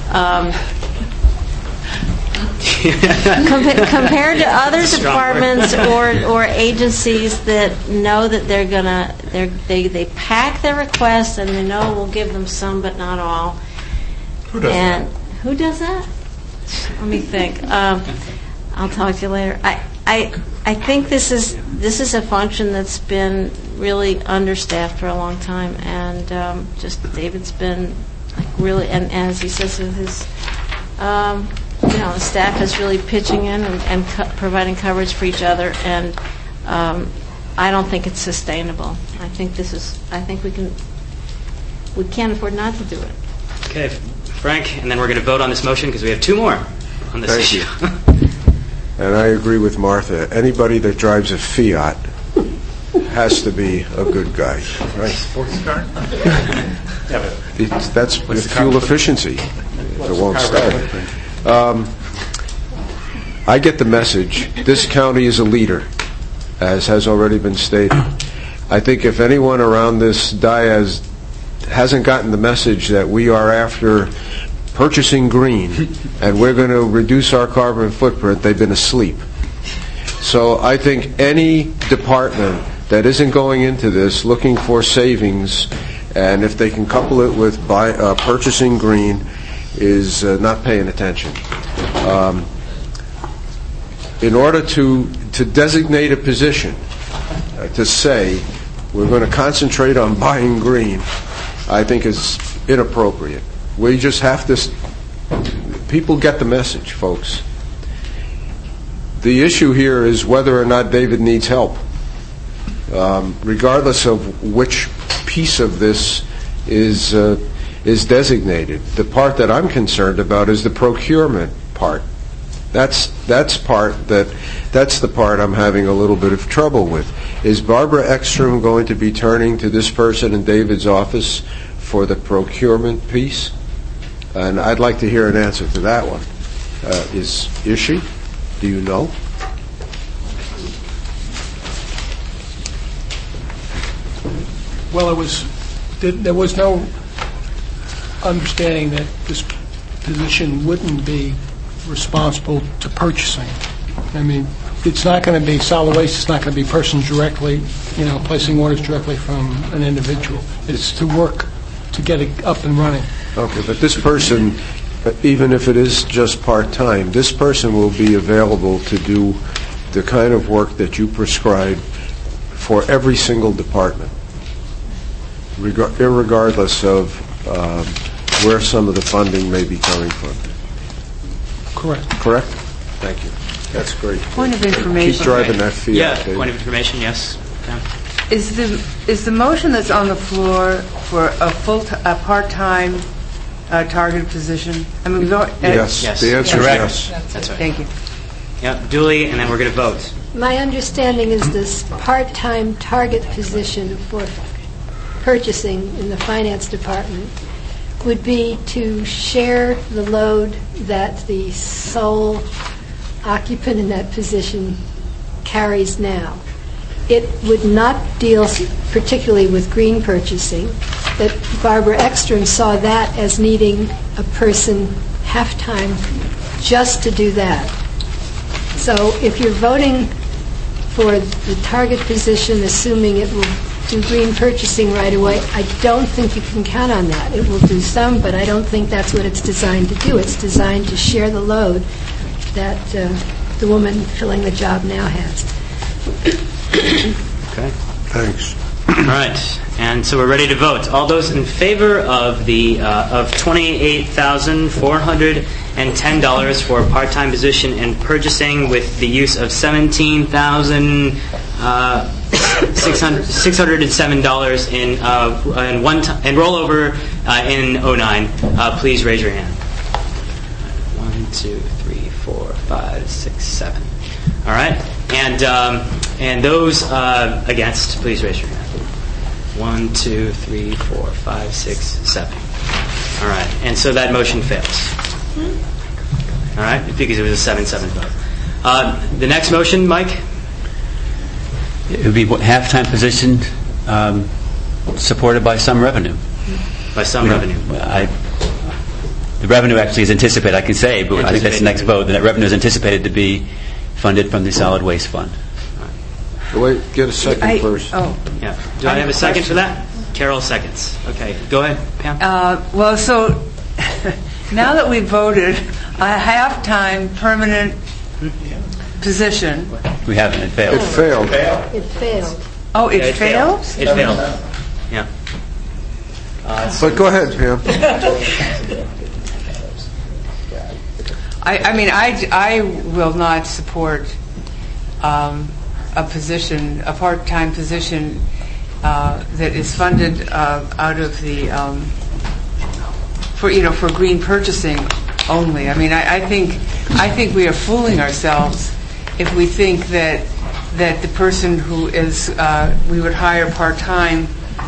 Compared to other departments or agencies that know that they pack their requests and they know we'll give them some but not all. Who does that? Who does that? Let me think. I'll talk to you later. I think this is a function that's been really understaffed for a long time, and just David's been really, and as he says, his the staff is really pitching in and providing coverage for each other, and I don't think it's sustainable. I think we can't afford not to do it. Okay, Frank, and then we're going to vote on this motion because we have two more on this issue. And I agree with Martha. Anybody that drives a Fiat has to be a good guy, right? Sports car? That's fuel efficiency. It won't start. I get the message. This county is a leader, as has already been stated. I think if anyone around this dais hasn't gotten the message that we are after purchasing green and we're going to reduce our carbon footprint, they've been asleep. So I think any department that isn't going into this looking for savings, and if they can couple it with purchasing green, is not paying attention. In order to designate a position, to say we're going to concentrate on buying green, I think is inappropriate. We just have to. People get the message, folks. The issue here is whether or not David needs help. Regardless of which piece of this is designated, the part that I'm concerned about is the procurement part. That's the part I'm having a little bit of trouble with. Is Barbara Ekstrom going to be turning to this person in David's office for the procurement piece? And I'd like to hear an answer to that one. Is she? Do you know? Well, there was no understanding that this position wouldn't be responsible to purchasing. I mean, it's not going to be solid waste. It's not going to be persons directly, placing orders directly from an individual. It's to work to get it up and running. Okay, but this person, even if it is just part-time, this person will be available to do the kind of work that you prescribe for every single department, irregardless of where some of the funding may be coming from. Correct. Correct? Thank you. That's great. Point of information. Keep driving that Fiat. Yeah, point of information, yes. Yeah. Is the motion that's on the floor for a part-time targeted position? I mean, yes. The answer is yes. That's right. Thank you. Yeah, duly, and then we're going to vote. My understanding is this part-time target position for purchasing in the finance department would be to share the load that the sole occupant in that position carries now. It would not deal particularly with green purchasing, but Barbara Ekstrom saw that as needing a person half-time just to do that. So if you're voting for the target position, assuming it will do green purchasing right away, I don't think you can count on that. It will do some, but I don't think that's what it's designed to do. It's designed to share the load that the woman filling the job now has. Okay. Thanks. All right, and so we're ready to vote. All those in favor of the of $28,410 for a part-time position in purchasing with the use of $17,607 in rollover in 09, please raise your hand. 1, 2, 3, 4, 5, 6, 7. All right, and those against, please raise your hand. 1, 2, 3, 4, 5, 6, 7. All right, and so that motion fails. All right, because it was a 7-7 vote. The next motion, Mike? It would be half-time position supported by some revenue. By some revenue. The revenue actually is anticipated, I can say, but I think that's the next vote. That revenue is anticipated to be funded from the solid waste fund. Wait, get a second first. Oh, yeah. Do I have a second for that? Carol seconds. Okay, go ahead, Pam. Well, so now that we voted a half-time permanent position. We haven't. It failed. It failed. It failed. Oh, it failed? It failed. Yeah. But go ahead, Pam. I mean, I will not support a part-time position that is funded out of the for green purchasing only. I mean, I think we are fooling ourselves if we think that the person who is we would hire part-time.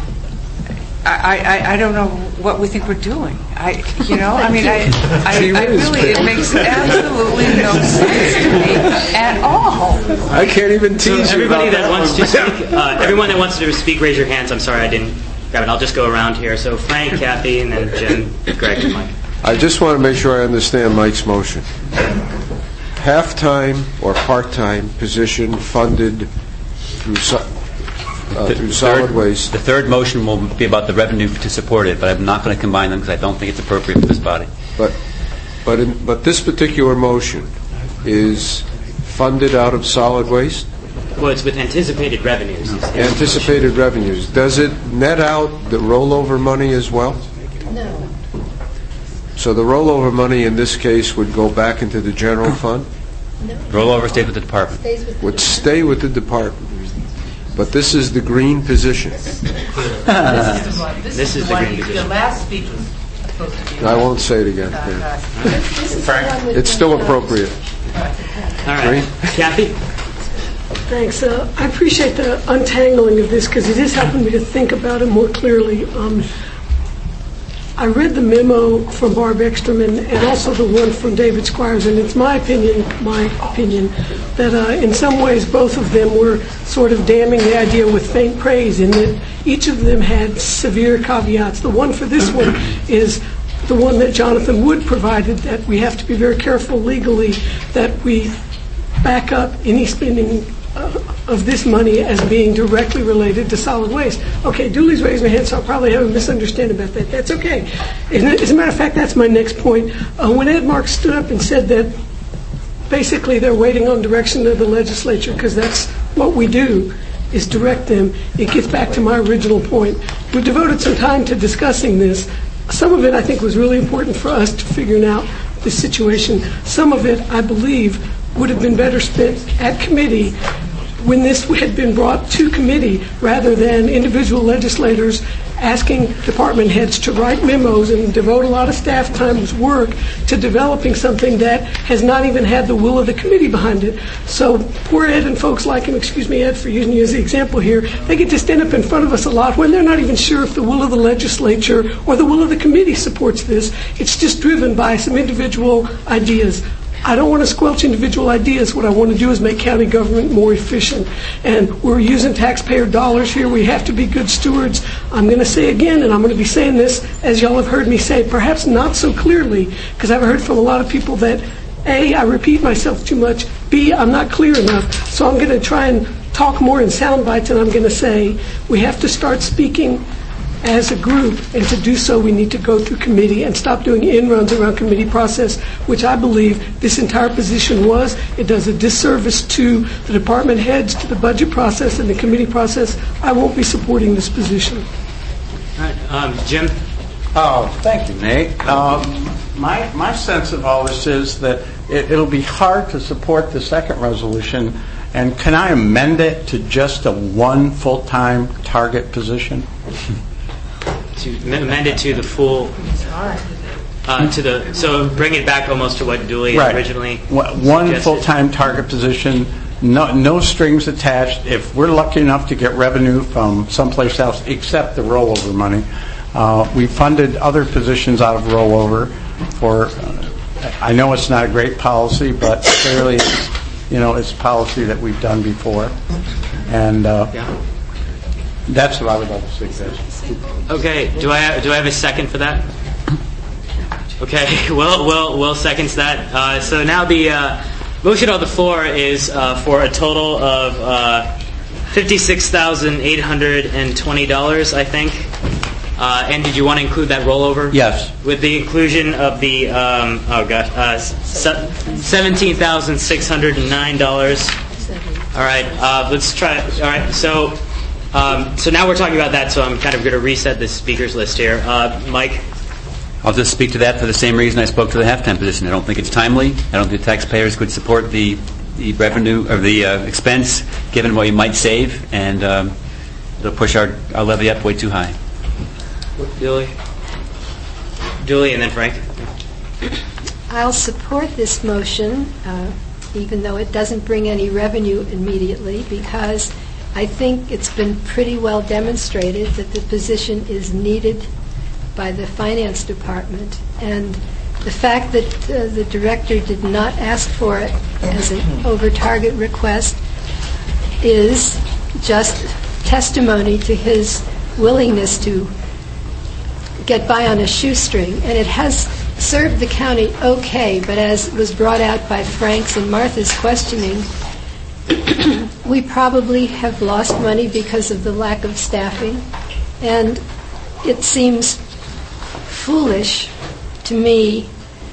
I don't know what we think we're doing. I really, it makes absolutely no sense to me at all. I can't even tease you. Everybody that wants to speak, everyone that wants to speak, raise your hands. I'm sorry I didn't grab it. I'll just go around here. So Frank, Kathy, and then Jim, Greg, and Mike. I just want to make sure I understand Mike's motion. Half-time or part-time position funded through solid waste. The third motion will be about the revenue to support it, but I'm not going to combine them because I don't think it's appropriate for this body. But this particular motion is funded out of solid waste? Well, it's with anticipated revenues. Anticipated revenues. Does it net out the rollover money as well? No. So the rollover money in this case would go back into the general fund? No. Rollover stays with the department. Would stay with the department. But this is the green position. This is the green position. The last speech was supposed to be. I won't say it again. It's still appropriate. All right. Kathy? Thanks. I appreciate the untangling of this because it is helping me to think about it more clearly. I read the memo from Barb Ekstrom and also the one from David Squires, and it's my opinion, that in some ways both of them were sort of damning the idea with faint praise in that each of them had severe caveats. The one for this one is the one that Jonathan Wood provided, that we have to be very careful legally that we back up any spending of this money as being directly related to solid waste. Okay, Dooley's raised my hand, so I'll probably have a misunderstanding about that. That's okay. As a matter of fact, that's my next point. When Ed Marks stood up and said that basically they're waiting on direction of the legislature because that's what we do, is direct them, it gets back to my original point. We devoted some time to discussing this. Some of it I think was really important for us to figure out the situation. Some of it, I believe, would have been better spent at committee when this had been brought to committee rather than individual legislators asking department heads to write memos and devote a lot of staff time's work to developing something that has not even had the will of the committee behind it. So poor Ed and folks like him, excuse me, Ed, for using you as the example here, they get to stand up in front of us a lot when they're not even sure if the will of the legislature or the will of the committee supports this. It's just driven by some individual ideas. I don't want to squelch individual ideas. What I want to do is make county government more efficient. And we're using taxpayer dollars here. We have to be good stewards. I'm going to say again, and I'm going to be saying this as y'all have heard me say, perhaps not so clearly, because I've heard from a lot of people that, A, I repeat myself too much, B, I'm not clear enough. So I'm going to try and talk more in sound bites, and I'm going to say we have to start speaking as a group, and to do so we need to go through committee and stop doing in-runs around committee process, which I believe this entire position was. It does a disservice to the department heads, to the budget process, and the committee process. I won't be supporting this position. All right, Jim? Oh, thank you, Nate. My sense of all this is that it'll be hard to support the second resolution, and can I amend it to just a one full-time target position? To amend it to the full, so bring it back almost to what Dooley originally one suggested. Full-time target position, no strings attached. If we're lucky enough to get revenue from someplace else except the rollover money, we funded other positions out of rollover for, I know it's not a great policy, but clearly it's policy that we've done before. And that's what I would like to suggest. Okay, do I have a second for that? Okay, Will seconds that. So now the motion on the floor is for a total of $56,820, I think. And did you want to include that rollover? Yes. With the inclusion of the $17,609. All right, let's try. All right, so now we're talking about that. So I'm kind of going to reset the speakers list here. Mike. I'll just speak to that for the same reason I spoke to the halftime position. I don't think it's timely. I don't think taxpayers could support the revenue or the expense, given what you might save, and it'll push our levy up way too high. Julie, and then Frank. I'll support this motion, even though it doesn't bring any revenue immediately, because I think it's been pretty well demonstrated that the position is needed by the finance department, and the fact that the director did not ask for it as an over-target request is just testimony to his willingness to get by on a shoestring, and it has served the county okay, but as was brought out by Frank's and Martha's questioning, we probably have lost money because of the lack of staffing, and it seems foolish to me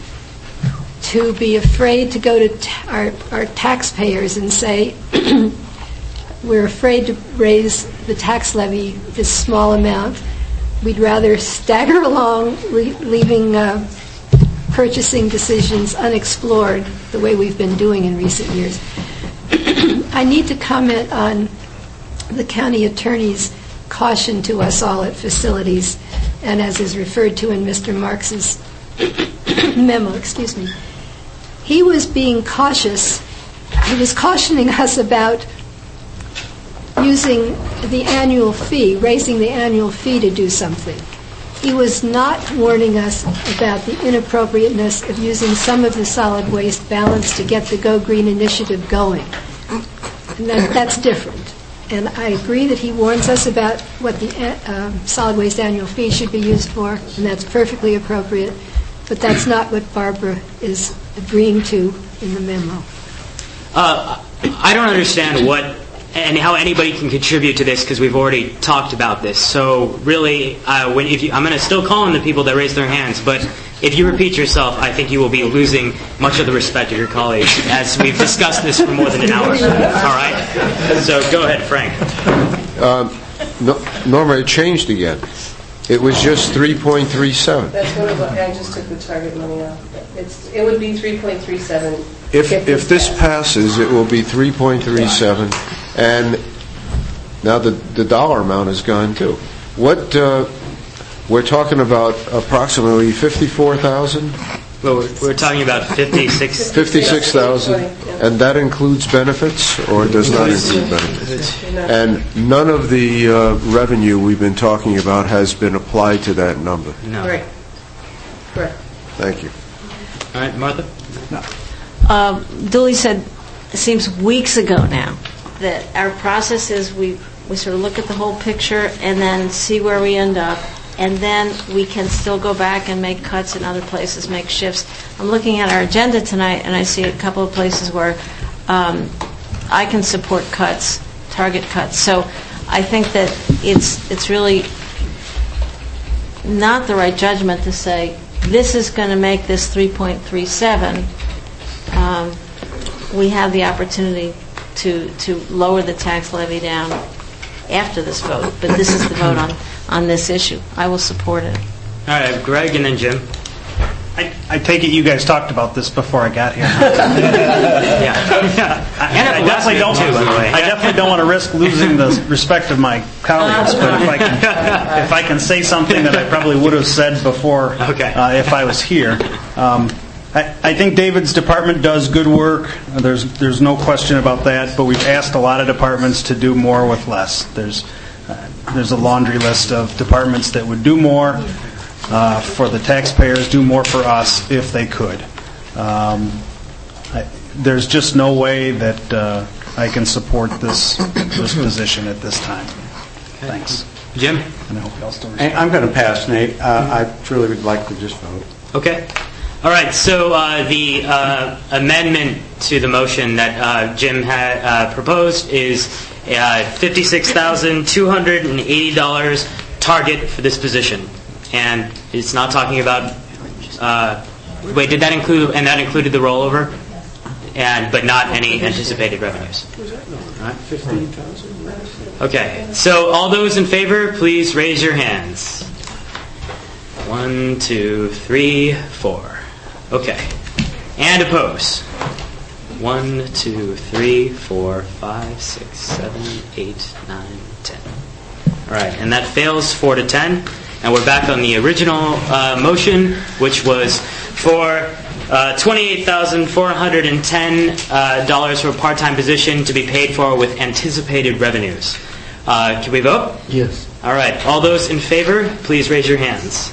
to be afraid to go to our taxpayers and say, we're afraid to raise the tax levy this small amount. We'd rather stagger along, leaving purchasing decisions unexplored the way we've been doing in recent years. I need to comment on the county attorney's caution to us all at facilities, and as is referred to in Mr. Marks's memo, he was being cautious. He was cautioning us about using the annual fee, raising the annual fee to do something. He was not warning us about the inappropriateness of using some of the solid waste balance to get the Go Green initiative going. And that's different. And I agree that he warns us about what the solid waste annual fee should be used for, and that's perfectly appropriate. But that's not what Barbara is agreeing to in the memo. I don't understand what and how anybody can contribute to this, because we've already talked about this. So really, I'm going to still call on the people that raise their hands, but if you repeat yourself, I think you will be losing much of the respect of your colleagues, as we've discussed this for more than an hour. All right? So go ahead, Frank. Norma, it changed again. It was just 3.37. That's what I just took the target money off. It would be 3.37. If this passes, it will be 3.37, and now the dollar amount is gone too. What we're talking about approximately 54,000. Well, we're talking about 56,000, and that includes benefits, or does not include benefits? And none of the revenue we've been talking about has been applied to that number. No. Right. Correct. Thank you. All right, Martha? Dooley said, it seems weeks ago now, that our process is we sort of look at the whole picture and then see where we end up, and then we can still go back and make cuts in other places, make shifts. I'm looking at our agenda tonight, and I see a couple of places where I can support cuts, target cuts. So I think that it's really not the right judgment to say, this is going to make this 3.37. We have the opportunity to lower the tax levy down after this vote, but this is the vote on this issue. I will support it. All right, Greg and then Jim. I take it you guys talked about this before I got here. Yeah. I definitely don't want to risk losing the respect of my colleagues, but if I can say something that I probably would have said before if I was here. I think David's department does good work. There's no question about that, but we've asked a lot of departments to do more with less. There's a laundry list of departments that would do more for the taxpayers, do more for us if they could. There's just no way that I can support this position at this time. Thanks. Jim? I'm going to pass, Nate. I truly would like to just vote. Okay. All right, so the amendment to the motion that Jim had proposed is $56,280 target for this position. And it's not talking about, wait, did that include, and that included the rollover? But not any anticipated revenues. All right. 15,000. Okay, so all those in favor, please raise your hands. 1, 2, 3, 4. Okay. And oppose. 1, 2, 3, 4, 5, 6, 7, 8, 9, 10. All right, and that fails 4 to 10. And we're back on the original motion, which was for $28,410 for a part-time position to be paid for with anticipated revenues. Can we vote? Yes. All right. All those in favor, please raise your hands.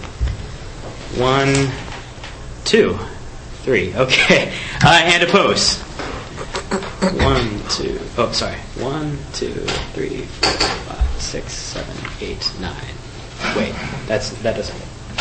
1, 2, 3. Okay. And oppose. 1, 2. Oh, sorry. 1, 2, 3, 4, 5, 6, 7, 8, 9. Wait. That doesn't.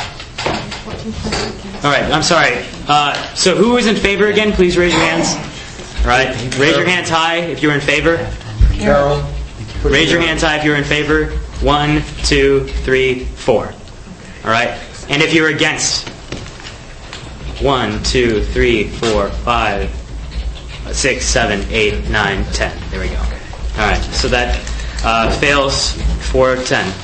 All right. I'm sorry. So who is in favor again? Please raise your hands. All right. Raise your hands high if you're in favor. Carol. Raise your hands high if you're in favor. 1, 2, 3, 4. All right. And if you're against. 1, 2, 3, 4, 5, 6, 7, 8, 9, 10. There we go. All right. So that fails 4 to 10.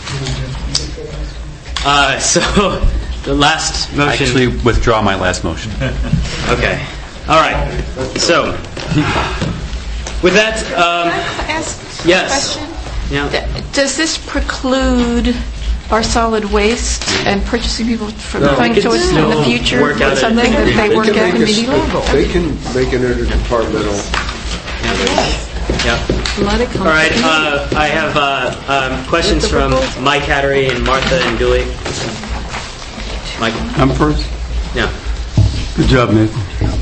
So the last motion. I actually withdraw my last motion. Okay. All right. So with that, Can I ask a question? Yeah. Does this preclude our solid waste and purchasing people from coming to us in the future with something that they work at and be legal? They can make an interdepartmental. Yeah. All right. I have questions from Mike Hattery and Martha and Dooley. Mike. I'm first? Yeah. Good job, Nathan.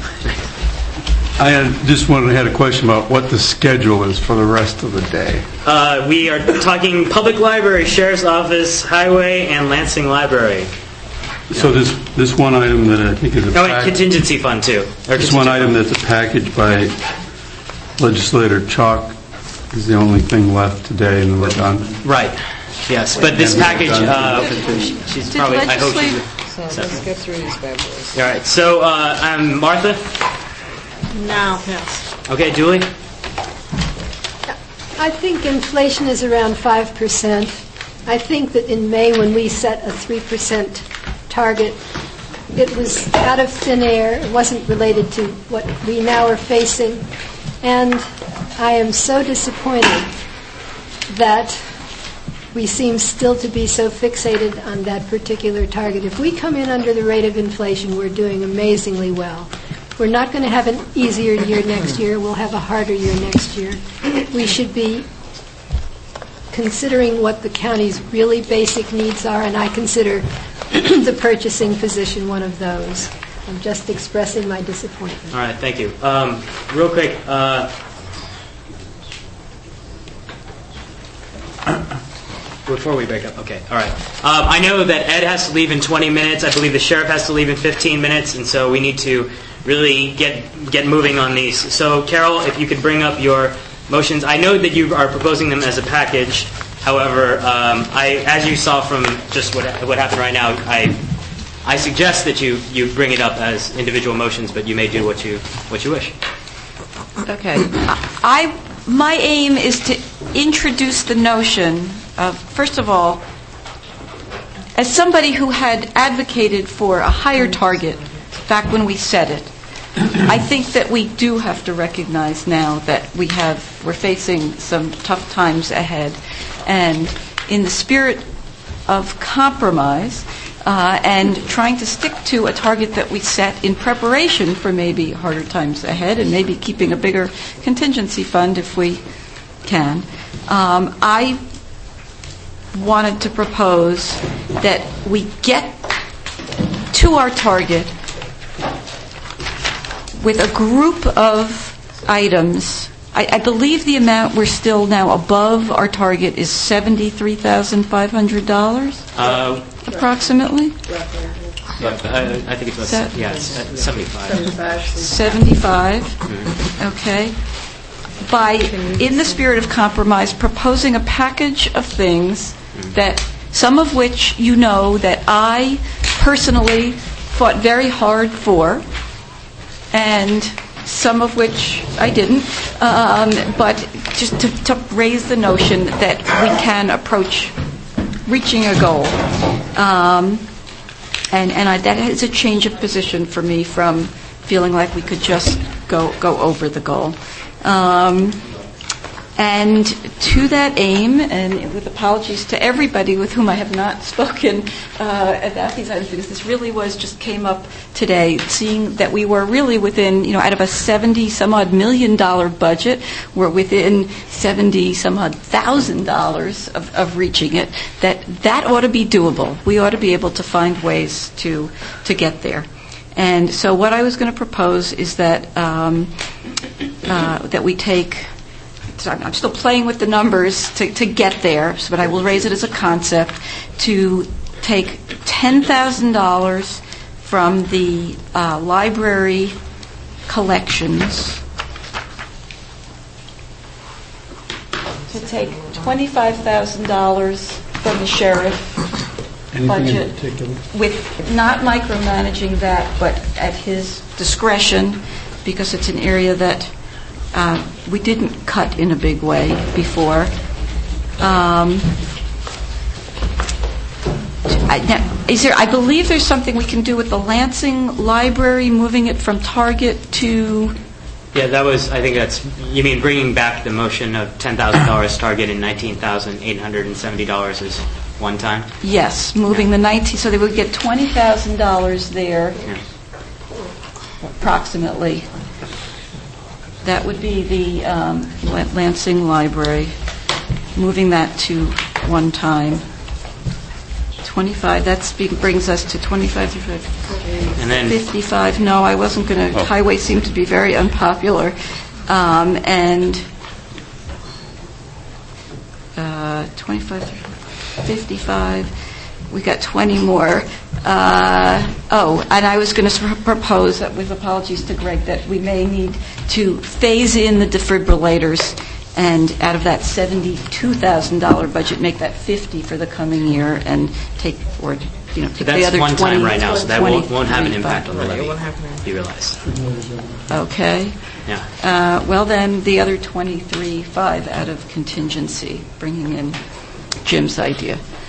I had a question about what the schedule is for the rest of the day. We are talking public library, sheriff's office, highway, and Lansing Library. So this one item that I think is a and contingency fund too. This one item that's a package by Legislator Chalk is the only thing left today, and then we're done. Right. Yes, but this package, she's probably. I hope she's. Let's get through these bad boys. All right. So I'm Martha. No, pass. Okay, Julie. I think inflation is around 5%. I think that in May when we set a 3% target, it was out of thin air. It wasn't related to what we now are facing. And I am so disappointed that we seem still to be so fixated on that particular target. If we come in under the rate of inflation, we're doing amazingly well. We're not going to have an easier year next year. We'll have a harder year next year. We should be considering what the county's really basic needs are, and I consider the purchasing position one of those. I'm just expressing my disappointment. All right, thank you. Real quick, before we break up, okay, all right. I know that Ed has to leave in 20 minutes. I believe the sheriff has to leave in 15 minutes, and so we need to really get moving on these. So, Carol, if you could bring up your motions. I know that you are proposing them as a package. However, as you saw from just what happened right now, I suggest that you bring it up as individual motions, but you may do what you wish. Okay. My aim is to introduce the notion of, first of all, as somebody who had advocated for a higher target back when we set it, I think that we do have to recognize now that we're facing some tough times ahead, and in the spirit of compromise and trying to stick to a target that we set in preparation for maybe harder times ahead, and maybe keeping a bigger contingency fund if we can, I wanted to propose that we get to our target with a group of items. I believe the amount we're still now above our target is $73,500, approximately. I think it's about 75. 75. Okay. By, in the spirit of compromise, proposing a package of things that, some of which you know that I personally fought very hard for, and some of which I didn't, but just to raise the notion that we can approach reaching a goal. That is a change of position for me from feeling like we could just go over the goal. And to that aim, and with apologies to everybody with whom I have not spoken about these items, because this really just came up today, seeing that we were really within, out of a $70-some-odd million budget, we're within $70-some-odd thousand of reaching it, that ought to be doable. We ought to be able to find ways to get there. And so what I was going to propose is that that we take, I'm still playing with the numbers to get there, but I will raise it as a concept, to take $10,000 from the library collections, to take $25,000 from the sheriff budget, with not micromanaging that, but at his discretion, because it's an area that we didn't cut in a big way before. I believe there's something we can do with the Lansing Library, moving it from Target to... Yeah, I think you mean bringing back the motion of $10,000 Target and $19,870 is one time? Yes, moving the 19, so they would get $20,000 there, approximately. That would be the Lansing Library, moving that to one time. 25, that brings us to 25, 35, and then 55. No, I wasn't going to. Highway seemed to be very unpopular. And 25, 55, we got 20 more. And I was going to propose, that with apologies to Greg, that we may need to phase in the defibrillators, and out of that $72,000 budget, make that $50 for the coming year, and take the other 20. That's one time right now, so that won't have an impact on the levy. You realize? Okay. Yeah. Well, then the other 23.5 out of contingency, bringing in Jim's idea.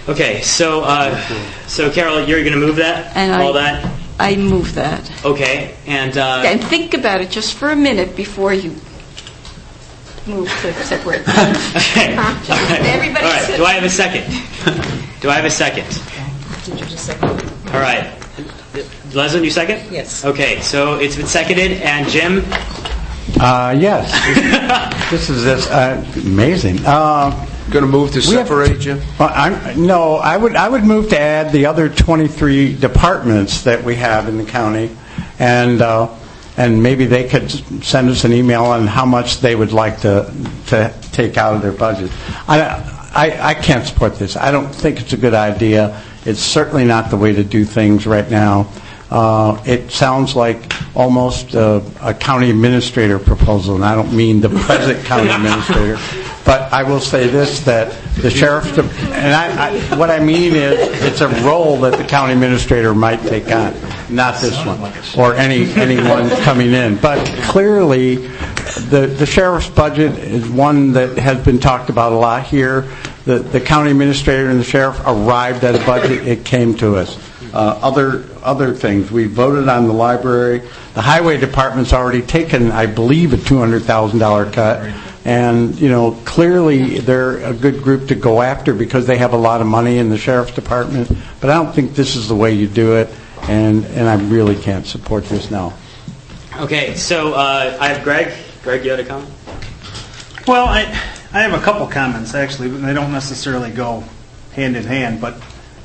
Okay, so Carol, you're going to move that? All that? I move that. Okay, and think about it just for a minute before you move to separate. Okay. Everybody all right. sit. Do I have a second? Do I have a second? Did you just second? All right. Leslie, you second? Yes. Okay, so it's been seconded, and Jim? Yes. This is amazing. Going to move to separate, Jim? No, I would move to add the other 23 departments that we have in the county, and maybe they could send us an email on how much they would like to take out of their budget. I can't support this. I don't think it's a good idea. It's certainly not the way to do things right now. It sounds like almost a county administrator proposal, and I don't mean the present county administrator. But I will say this, that the sheriff's, and what I mean is it's a role that the county administrator might take on, not this one, or anyone coming in. But clearly, the sheriff's budget is one that has been talked about a lot here. The county administrator and the sheriff arrived at a budget. It came to us. Other things. We voted on the library. The highway department's already taken, I believe, a $200,000 cut. And, clearly they're a good group to go after because they have a lot of money in the sheriff's department. But I don't think this is the way you do it, and I really can't support this now. Okay, so I have Greg. Greg, you had a comment? Well, I have a couple comments, actually, but they don't necessarily go hand in hand. But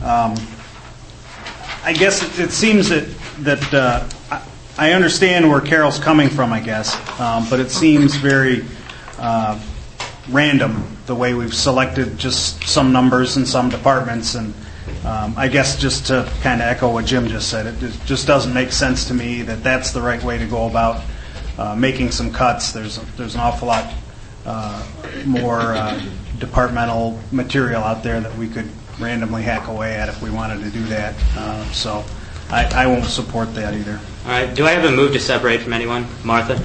I guess it seems that I understand where Carol's coming from, I guess, but it seems very random the way we've selected just some numbers in some departments. And I guess just to kind of echo what Jim just said, it just doesn't make sense to me that that's the right way to go about making some cuts. There's an awful lot more departmental material out there that we could randomly hack away at if we wanted to do that. So I won't support that either. All right. Do I have a move to separate from anyone? Martha?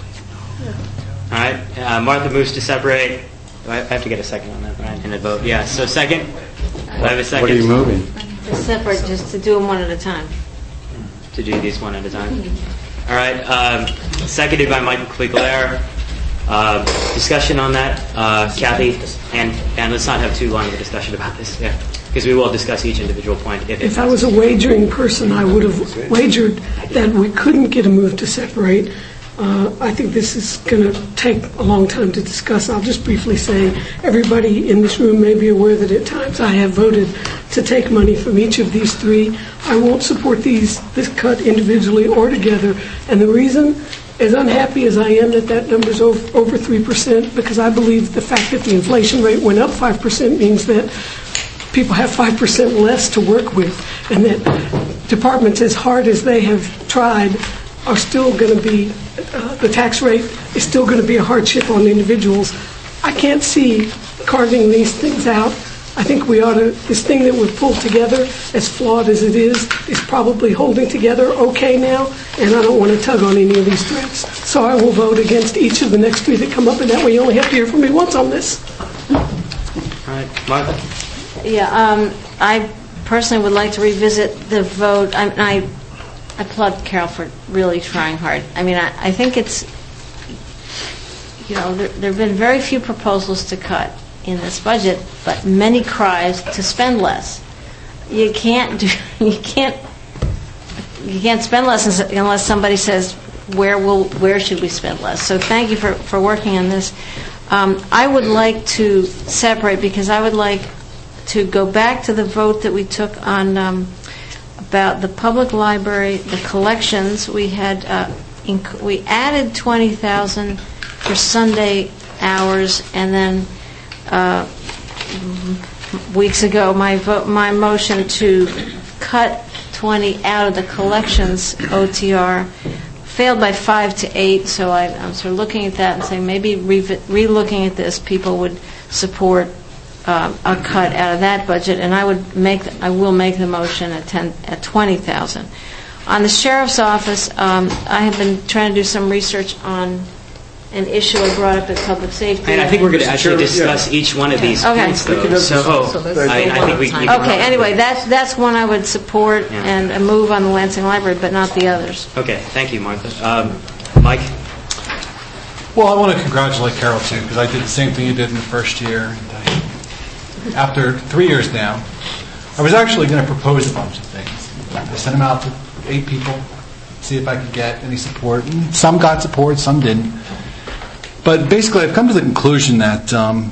All right. Martha moves to separate. I have to get a second on that, right? And a vote. Yeah. So second. Do I have a second? What are you moving? To separate, just to do them one at a time. To do these one at a time. All right. Seconded by Michael Quiglare. Discussion on that, Kathy, and let's not have too long of a discussion about this, because we will discuss each individual point. If I was a wagering person, I would have wagered that we couldn't get a move to separate. I think this is going to take a long time to discuss. I'll just briefly say everybody in this room may be aware that at times I have voted to take money from each of these three. I won't support this cut individually or together, and the reason, as unhappy as I am that number's over 3%, because I believe the fact that the inflation rate went up 5% means that people have 5% less to work with, and that departments, as hard as they have tried, are still going to be, the tax rate is still going to be a hardship on individuals. I can't see carving these things out. I think we ought to, this thing that we've pulled together, as flawed as it is probably holding together okay now, and I don't want to tug on any of these threads. So I will vote against each of the next three that come up, and that way you only have to hear from me once on this. All right, Martha? Yeah, I personally would like to revisit the vote. I applaud Carol for really trying hard. I mean, I think it's, there have been very few proposals to cut in this budget, but many cries to spend less. You can't spend less unless somebody says where should we spend less. So thank you for working on this. I would like to separate, because I would like to go back to the vote that we took on about the public library, the collections. We had we added $20,000 for Sunday hours, and then weeks ago my motion to cut 20 out of the collections OTR failed by 5 to 8. So I'm sort of looking at that and saying maybe re-looking at this, people would support a cut out of that budget, and I will make the motion at $20,000. On the sheriff's office, I have been trying to do some research on an issue I brought up at public safety. And I think we're going to actually discuss each one of these points, though. I think we can. Okay, anyway, that's one I would support and a move on the Lansing Library, but not the others. Okay, thank you, Martha. Mike? Well, I want to congratulate Carol, too, because I did the same thing you did in the first year. And after 3 years now, I was actually going to propose a bunch of things. I sent them out to 8 people, see if I could get any support. And some got support, some didn't. But basically, I've come to the conclusion that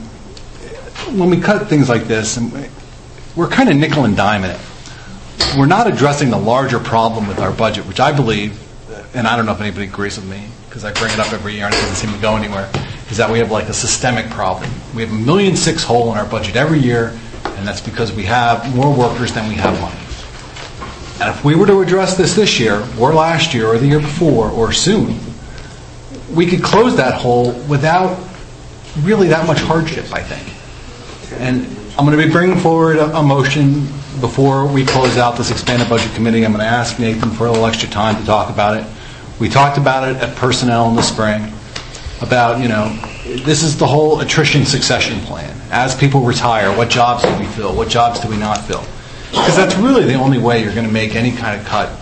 when we cut things like this, we're kind of nickel and diming it. We're not addressing the larger problem with our budget, which I believe, and I don't know if anybody agrees with me, because I bring it up every year and it doesn't seem to go anywhere, is that we have like a systemic problem. We have $1.6 million hole in our budget every year, and that's because we have more workers than we have money. And if we were to address this year, or last year, or the year before, or soon, we could close that hole without really that much hardship, I think. And I'm going to be bringing forward a motion before we close out this expanded budget committee. I'm going to ask Nathan for a little extra time to talk about it. We talked about it at personnel in the spring about, this is the whole attrition succession plan. As people retire, what jobs do we fill? What jobs do we not fill? Because that's really the only way you're going to make any kind of cut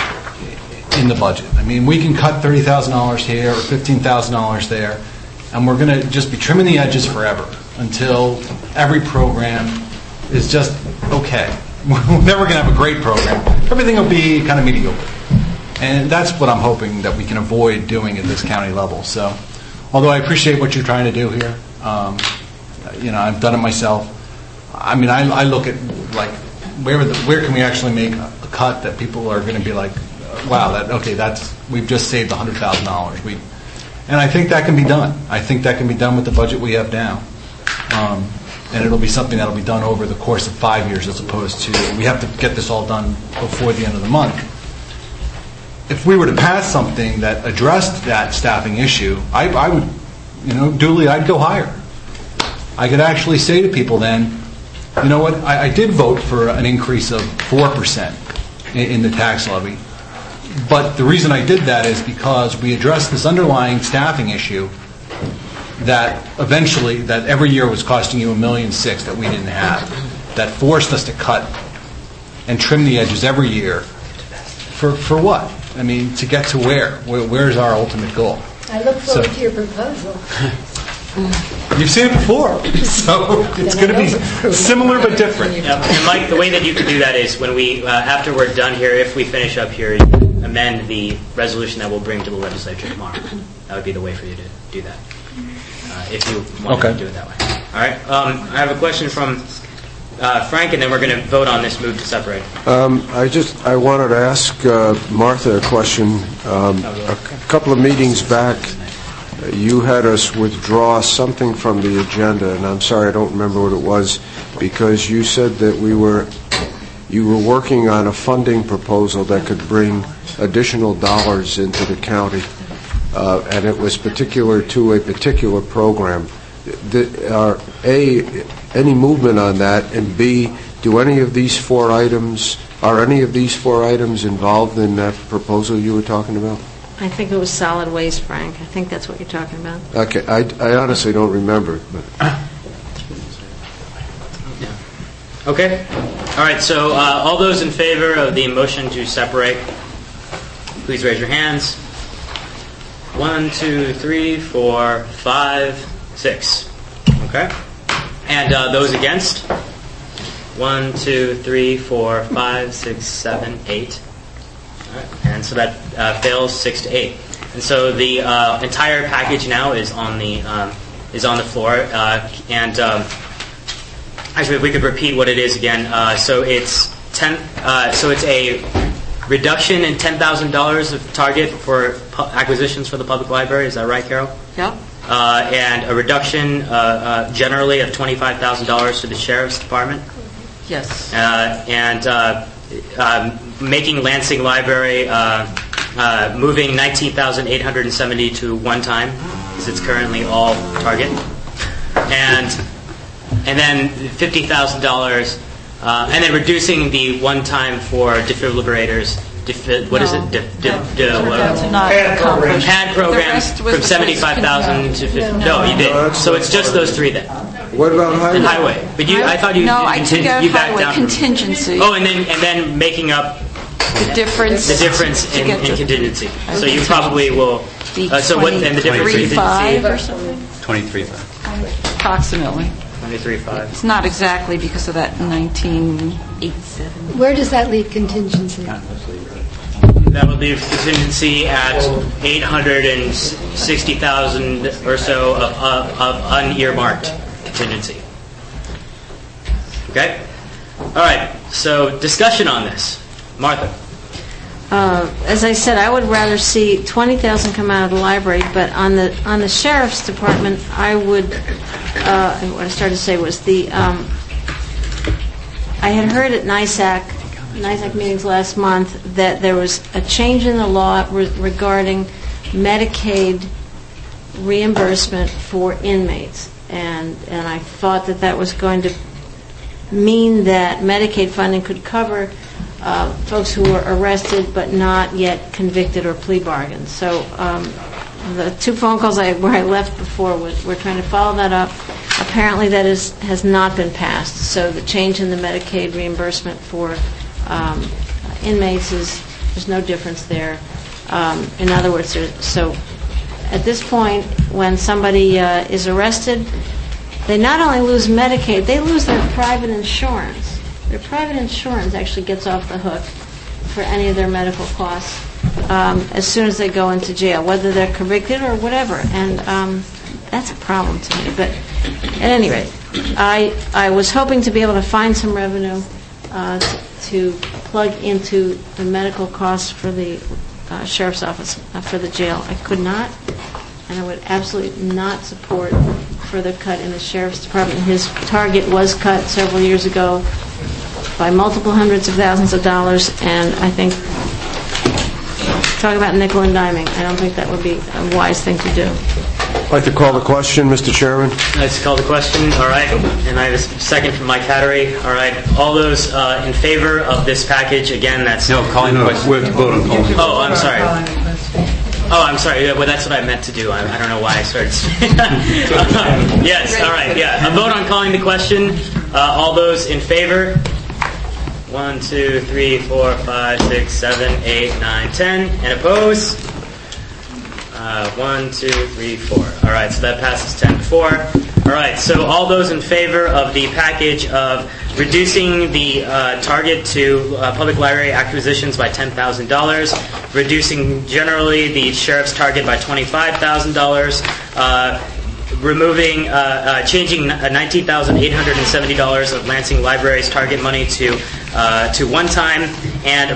in the budget. I mean, we can cut $30,000 here or $15,000 there, and we're going to just be trimming the edges forever until every program is just okay. We're never going to have a great program. Everything will be kind of mediocre. And that's what I'm hoping that we can avoid doing at this county level. So, although I appreciate what you're trying to do here, I've done it myself. I mean, I look at, like, where can we actually make a cut that people are going to be like, wow, we've just saved $100,000. And I think that can be done. I think that can be done with the budget we have now. And it'll be something that'll be done over the course of 5 years as opposed to, we have to get this all done before the end of the month. If we were to pass something that addressed that staffing issue, I would, duly, I'd go higher. I could actually say to people then, you know what, I did vote for an increase of 4% in the tax levy. But the reason I did that is because we addressed this underlying staffing issue that eventually, that every year was costing you $1.6 million that we didn't have, that forced us to cut and trim the edges every year. For what? I mean, to get to where? Where's our ultimate goal? I look forward to your proposal. You've seen it before, so it's going to be similar but different. And Mike, the way that you can do that is when we, after we're done here, if we finish up here, you amend the resolution that we'll bring to the legislature tomorrow. That would be the way for you to do that, if you want to do it that way. All right. I have a question from Frank, and then we're going to vote on this move to separate. I wanted to ask Martha a question. A couple of meetings back, you had us withdraw something from the agenda, and I'm sorry I don't remember what it was, because you said that you were working on a funding proposal that could bring additional dollars into the county, and it was particular to a particular program. A, any movement on that, and B, are any of these four items involved in that proposal you were talking about? I think it was solid waste, Frank. I think that's what you're talking about. Okay, I honestly don't remember. But. Okay. All right, so all those in favor of the motion to separate, please raise your hands. 1, 2, 3, 4, 5, 6. Okay. And those against? 1, 2, 3, 4, 5, 6, 7, 8. All right. And so that fails 6 to 8. And so the entire package now is on the floor. Actually, if we could repeat what it is again. So it's a reduction in $10,000 of target for acquisitions for the public library. Is that right, Carol? Yep. And a reduction generally of $25,000 to the sheriff's department. Yes. And making Lansing Library moving $19,870 to one time, because it's currently all target, and then $50,000, and then reducing the one time for defibrillators what is it? Pad programs from 75,000 to 50. No, you did. So it's just those three then. What about highway? And highway. But I thought you backed down contingency. Oh, and then making up the difference in contingency. So you probably will. So what? And the difference in contingency or something. 23.5. Approximately. 23.5. It's not exactly because of that 1987. Where does that leave contingency? That would leave contingency at 860,000 or so of unearmarked contingency. Okay? All right. So discussion on this. Martha. As I said, I would rather see 20,000 come out of the library, but on the sheriff's department, I would. What I started to say was I had heard at NISAC meetings last month that there was a change in the law regarding Medicaid reimbursement for inmates, and I thought that was going to mean that Medicaid funding could cover folks who were arrested but not yet convicted or plea bargained. So the two phone calls where I left before we're trying to follow that up. Apparently that has not been passed. So the change in the Medicaid reimbursement for inmates there's no difference there. In other words, so at this point, when somebody is arrested, they not only lose Medicaid, they lose their private insurance. Their private insurance actually gets off the hook for any of their medical costs as soon as they go into jail, whether they're convicted or whatever. And that's a problem to me. But at any rate, I was hoping to be able to find some revenue to plug into the medical costs for the sheriff's office, for the jail. I could not, and I would absolutely not support further cut in the sheriff's department. His target was cut several years ago by multiple hundreds of thousands of dollars, and I think, talk about nickel and diming, I don't think that would be a wise thing to do. I'd like to call the question, Mr. Chairman. Let's call the question. All right. And I have a second from Mike Hattery. All right. All those in favor of this package, again, that's... No, calling the question. We have to vote on calling the question. Oh, I'm sorry. Oh, I'm sorry. Well, that's what I meant to do. I don't know why I started. Yes. All right. Yeah. A vote on calling the question. All those in favor? 1, 2, 3, 4, 5, 6, 7, 8, 9, 10. And opposed? 1, 2, 3, 4. All right, so that passes 10-4. All right, so all those in favor of the package of reducing the target to public library acquisitions by $10,000, reducing generally the sheriff's target by $25,000, changing $19,870 of Lansing Library's target money to one time, and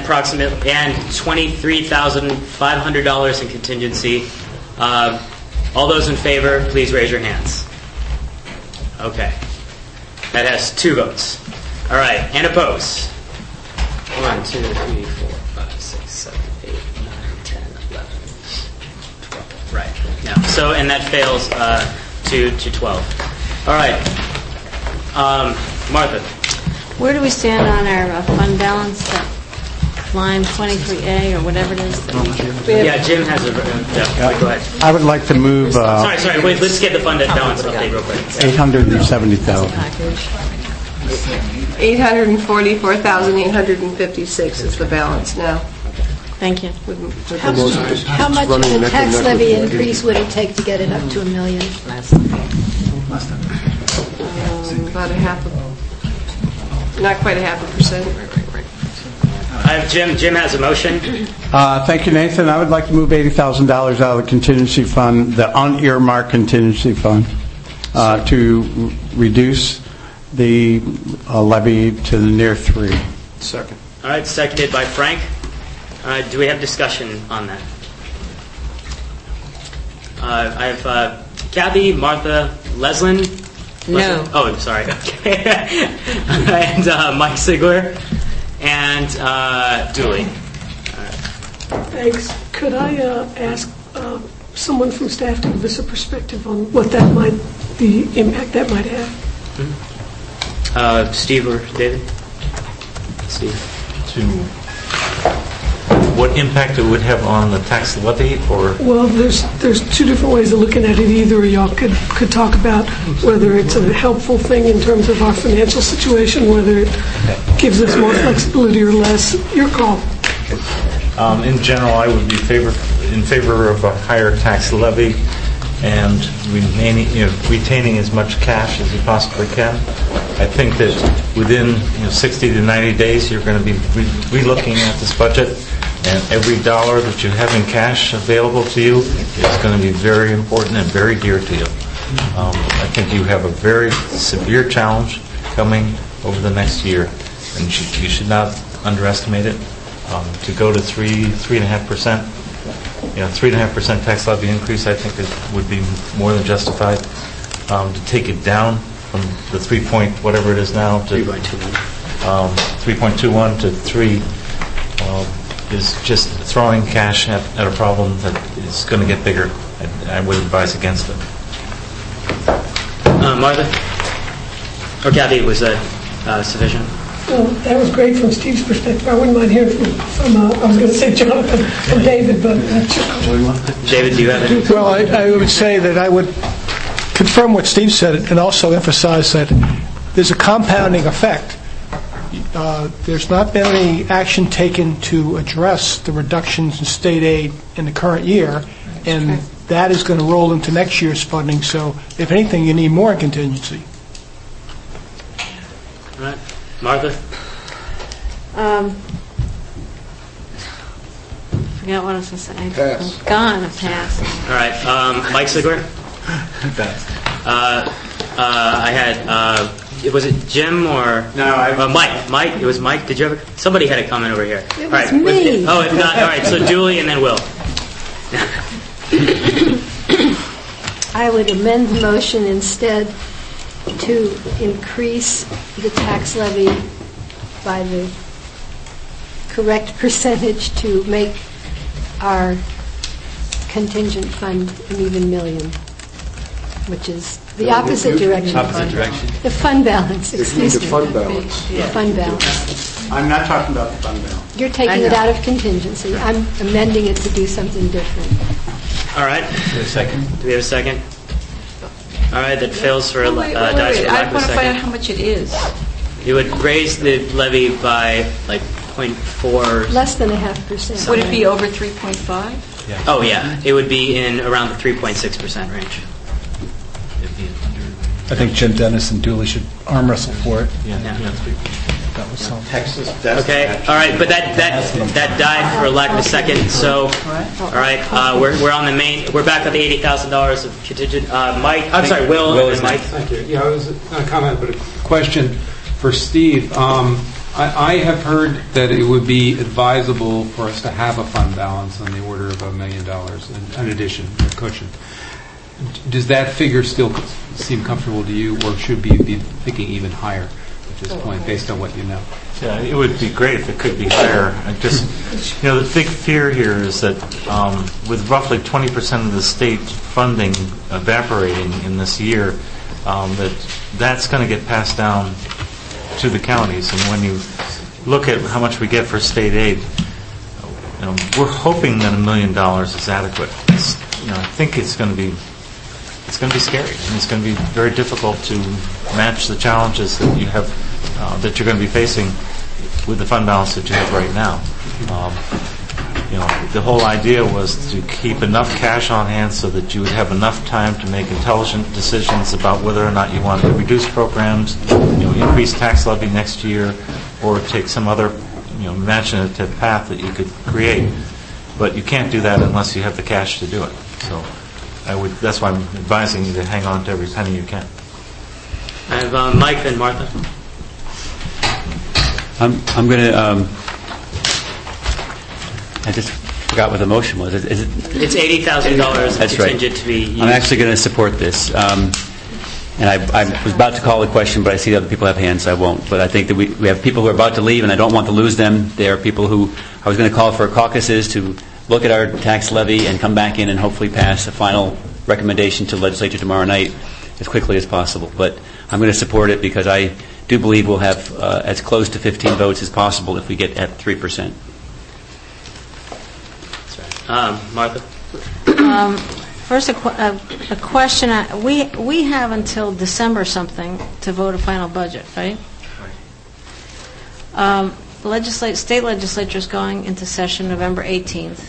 $23,500 in contingency. All those in favor, please raise your hands. Okay. That has 2 votes. All right. And opposed? 1, 2, 3, 4, 5, 6, 7, 8, 9, 10, 11, 12. Right. Now, so, and that fails to 12. All right. Martha. Where do we stand on our fund balance? Line 23A or whatever it is. Yeah, Jim has a... go ahead. I would like to move... sorry, wait, let's get the funded balance update real quick. 870,000. 844,856 is the balance now. Thank you. How much of a tax levy increase would it take to get it up to $1 million? About not quite 0.5%. Jim has a motion. Thank you, Nathan. I would like to move $80,000 out of the contingency fund, the unearmarked contingency fund, to reduce the levy to the near 3. Second. All right, seconded by Frank. Do we have discussion on that? I have Kathy, Martha, Leslin. No. Oh, I'm sorry. And Mike Sigler. And Dooley. Thanks. Could I ask someone from staff to give us a perspective on what that might, the impact that might have? Steve or David? Steve. what impact it would have on the tax levy, or? Well, there's two different ways of looking at it. Either of y'all could talk about whether it's a helpful thing in terms of our financial situation, whether it gives us more flexibility or less. Your call. In general, I would be in favor of a higher tax levy and retaining as much cash as you possibly can. I think that within 60 to 90 days, you're going to be relooking at this budget, and every dollar that you have in cash available to you is going to be very important and very dear to you. I think you have a very severe challenge coming over the next year, and you should not underestimate it. To go to 3.5%, 3.5% tax levy increase, I think it would be more than justified. To take it down from the 3 point whatever it is now to 3.21 to 3 is just throwing cash at a problem that is going to get bigger. I would advise against it. Martha? Or Kathy, was that sufficient? Well, that was great from Steve's perspective. I wouldn't mind hearing from I was going to say Jonathan, from David, but... David, do you have any? Well, I would say that I would confirm what Steve said and also emphasize that there's a compounding effect. There's not been any action taken to address the reductions in state aid in the current year, and that is going to roll into next year's funding. So, if anything, you need more in contingency. All right. Martha? Forgot what I was going to say. Pass. I'm gone. A pass. All right. Mike Sigler? Pass. I had, was it Jim or? No, Mike. Mike, it was Mike. Did you have somebody had a comment over here. It was me. If not, all right, so Julie and then Will. I would amend the motion instead to increase the tax levy by the correct percentage to make our contingent fund an even million, which is the opposite direction. Opposite direction. The fund balance, excuse me. The fund balance. The fund balance. I'm not talking about the fund balance. You're taking it out of contingency. I'm amending it to do something different. All right. Do we have a second? All right, that fails for Wait. dies for I lack of a want to find out second. how much it is. You would raise the levy by like 0.4. Less than 0.5%. Would it be over 3.5? Yeah. Oh yeah, it would be in around the 3.6% range. I think Jim Dennis and Dooley should arm wrestle for it. That was Texas. Okay. All right, but that died for lack of a second. So, all right, we're on the main. We're back at the $80,000 of contingent. Mike, I'm sorry, Will and Mike. Thank you. Yeah, it was not a comment, but a question for Steve. I have heard that it would be advisable for us to have a fund balance on the order of $1 million in addition, a cushion. Does that figure still seem comfortable to you, or should we be thinking even higher at this point, based on what you know? Yeah, it would be great if it could be higher. The big fear here is that with roughly 20% of the state funding evaporating in this year, that's going to get passed down to the counties. And when you look at how much we get for state aid, we're hoping that $1 million is adequate. I think it's going to be scary, and it's going to be very difficult to match the challenges that you have, that you're going to be facing with the fund balance that you have right now. The whole idea was to keep enough cash on hand so that you would have enough time to make intelligent decisions about whether or not you want to reduce programs, increase tax levy next year, or take some other, imaginative path that you could create. But you can't do that unless you have the cash to do it. So that's why I'm advising you to hang on to every penny you can. I have Mike and Martha. I'm going to. I just forgot what the motion was. Is it? It's $80,000 contingent to be used. I'm actually going to support this. And I was about to call the question, but I see other people have hands, so I won't. But I think that we have people who are about to leave, and I don't want to lose them. There are people who I was going to call for caucuses to look at our tax levy and come back in and hopefully pass a final recommendation to the legislature tomorrow night as quickly as possible. But I'm going to support it because I do believe we'll have as close to 15 votes as possible if we get at 3%. Martha? First, a question. We have until December something to vote a final budget, right? State legislature is going into session November 18th.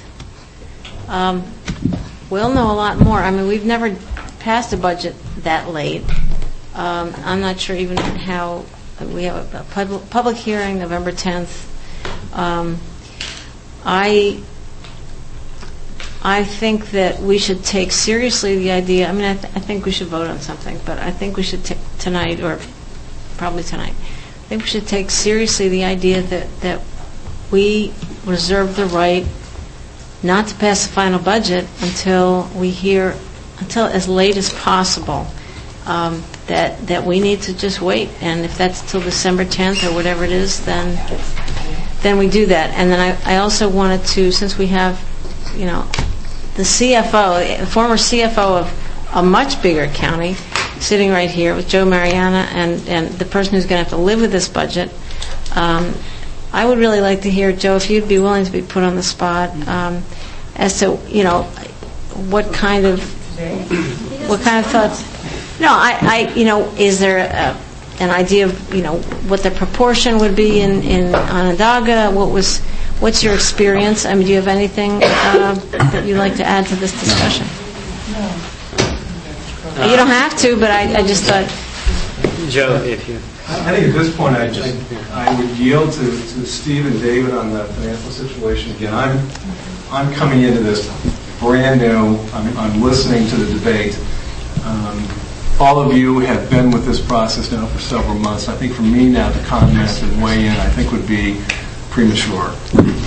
We'll know a lot more. I mean, we've never passed a budget that late. I'm not sure even how. We have a public hearing November 10th. I think that we should take seriously the idea. I mean, I think we should vote on something, but I think we should tonight, or probably tonight. I think we should take seriously the idea that we reserve the right not to pass the final budget until as late as possible. That we need to just wait, and if that's till December 10th or whatever it is, then we do that. And then I also wanted to, since we have, the CFO, the former CFO of a much bigger county, sitting right here with Joe Mariana, and the person who's going to have to live with this budget. I would really like to hear, Joe, if you'd be willing to be put on the spot as to what kind of thoughts. No, is there an idea of what the proportion would be in Onondaga? What's your experience? I mean, do you have anything that you'd like to add to this discussion? You don't have to, but I just thought. Joe, if you. I think at this point I would yield to Steve and David on the financial situation. Again, I'm coming into this brand new. I'm listening to the debate. All of you have been with this process now for several months. I think for me now to comment and weigh in, I think would be premature. All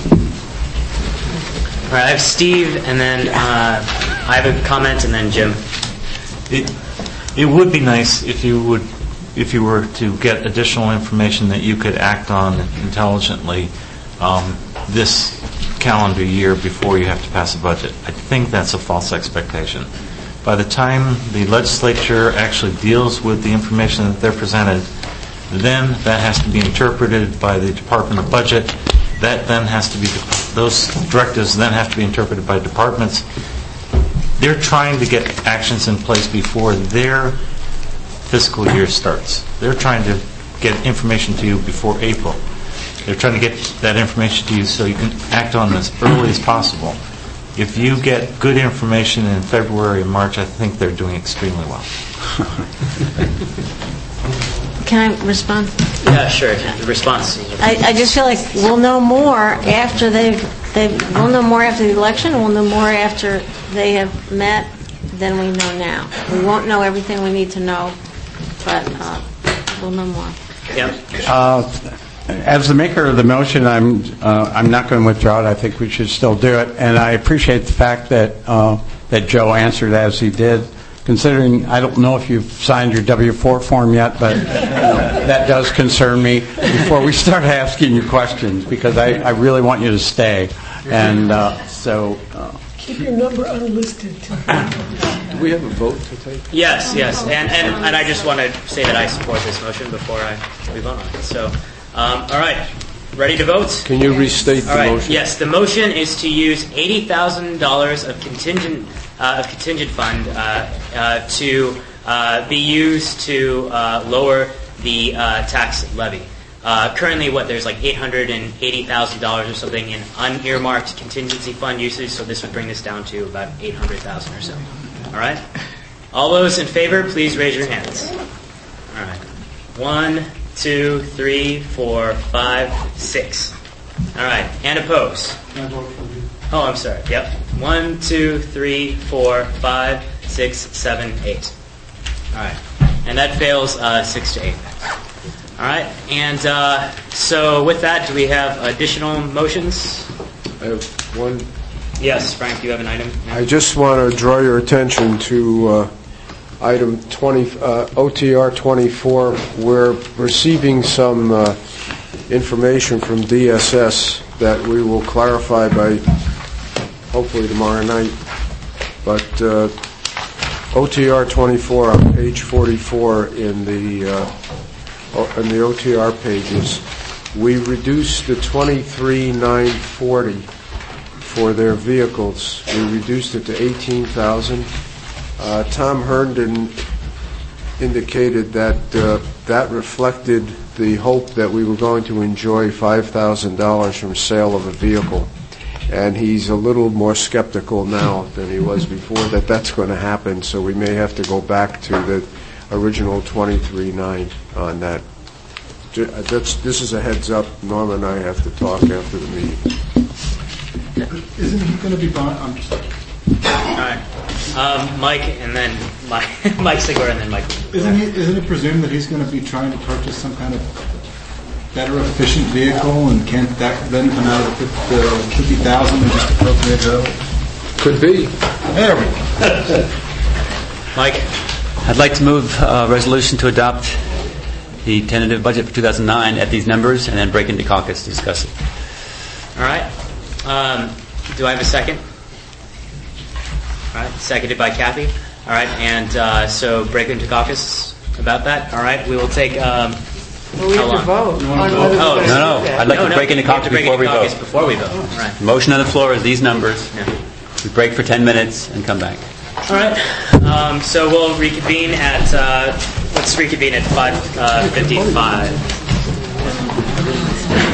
right, I have Steve, and then I have a comment, and then Jim. It would be nice if you were to get additional information that you could act on intelligently this calendar year before you have to pass a budget. I think that's a false expectation. By the time the legislature actually deals with the information that they're presented, then that has to be interpreted by the Department of Budget. That then has to be, those directives then have to be interpreted by departments. They're trying to get actions in place before their fiscal year starts. They're trying to get information to you before April. They're trying to get that information to you so you can act on this early as possible. If you get good information in February and March, I think they're doing extremely well. Can I respond? Yeah, sure. The response. I just feel like we'll know more after we'll know more after the election, and we'll know more after they have met than we know now. We won't know everything we need to know, but we'll know more. Yep. As the maker of the motion, I'm not going to withdraw it. I think we should still do it, and I appreciate the fact that Joe answered as he did. Considering I don't know if you've signed your W-4 form yet, but that does concern me before we start asking you questions, because I really want you to stay, and so. Keep your number unlisted. Do we have a vote to take? Yes, and I just want to say that I support this motion before we vote on it. So. All right, ready to vote? Can you restate the motion? Yes, the motion is to use $80,000 of contingent fund to be used to lower the tax levy. Currently, there's like $880,000 or something in unearmarked contingency fund usage, so this would bring this down to about $800,000 or so. All right? All those in favor, please raise your hands. All right. 1, 2, 3, 4, 5, 6. All right. And opposed? Oh, I'm sorry. Yep. 1, 2, 3, 4, 5, 6, 7, 8. All right. And that fails 6 to 8. All right. And so with that, do we have additional motions? I have one. Yes, Frank, you have an item? I just want to draw your attention to item 20, OTR 24. We're receiving some information from DSS that we will clarify by hopefully tomorrow night. But OTR 24 on page 44 in the OTR pages, we reduced the 23,940 for their vehicles. We reduced it to $18,000. Tom Herndon indicated that that reflected the hope that we were going to enjoy $5,000 from sale of a vehicle. And he's a little more skeptical now than he was before that that's going to happen, so we may have to go back to the original 23.9 on that. This is a heads up. Norma and I have to talk after the meeting. Isn't he going to be buying? I'm just... All right. Mike, and then Mike Sigler, and then Mike. Isn't it presumed that he's going to be trying to purchase some kind of better, efficient vehicle, and can't that then come out of the $50,000 and just appropriate it? Could be. There we go. Mike, I'd like to move a resolution to adopt the tentative budget for 2009 at these numbers, and then break into caucus to discuss it. All right. Do I have a second? All right. Seconded by Kathy. All right. And so break into caucus about that. All right. We will take. Well, we have to vote. No. I'd like to break into caucus before we vote. Before we vote. All right. Motion on the floor is these numbers. Yeah. We break for 10 minutes and come back. All right. So we'll reconvene at. Let's reconvene at 5:55.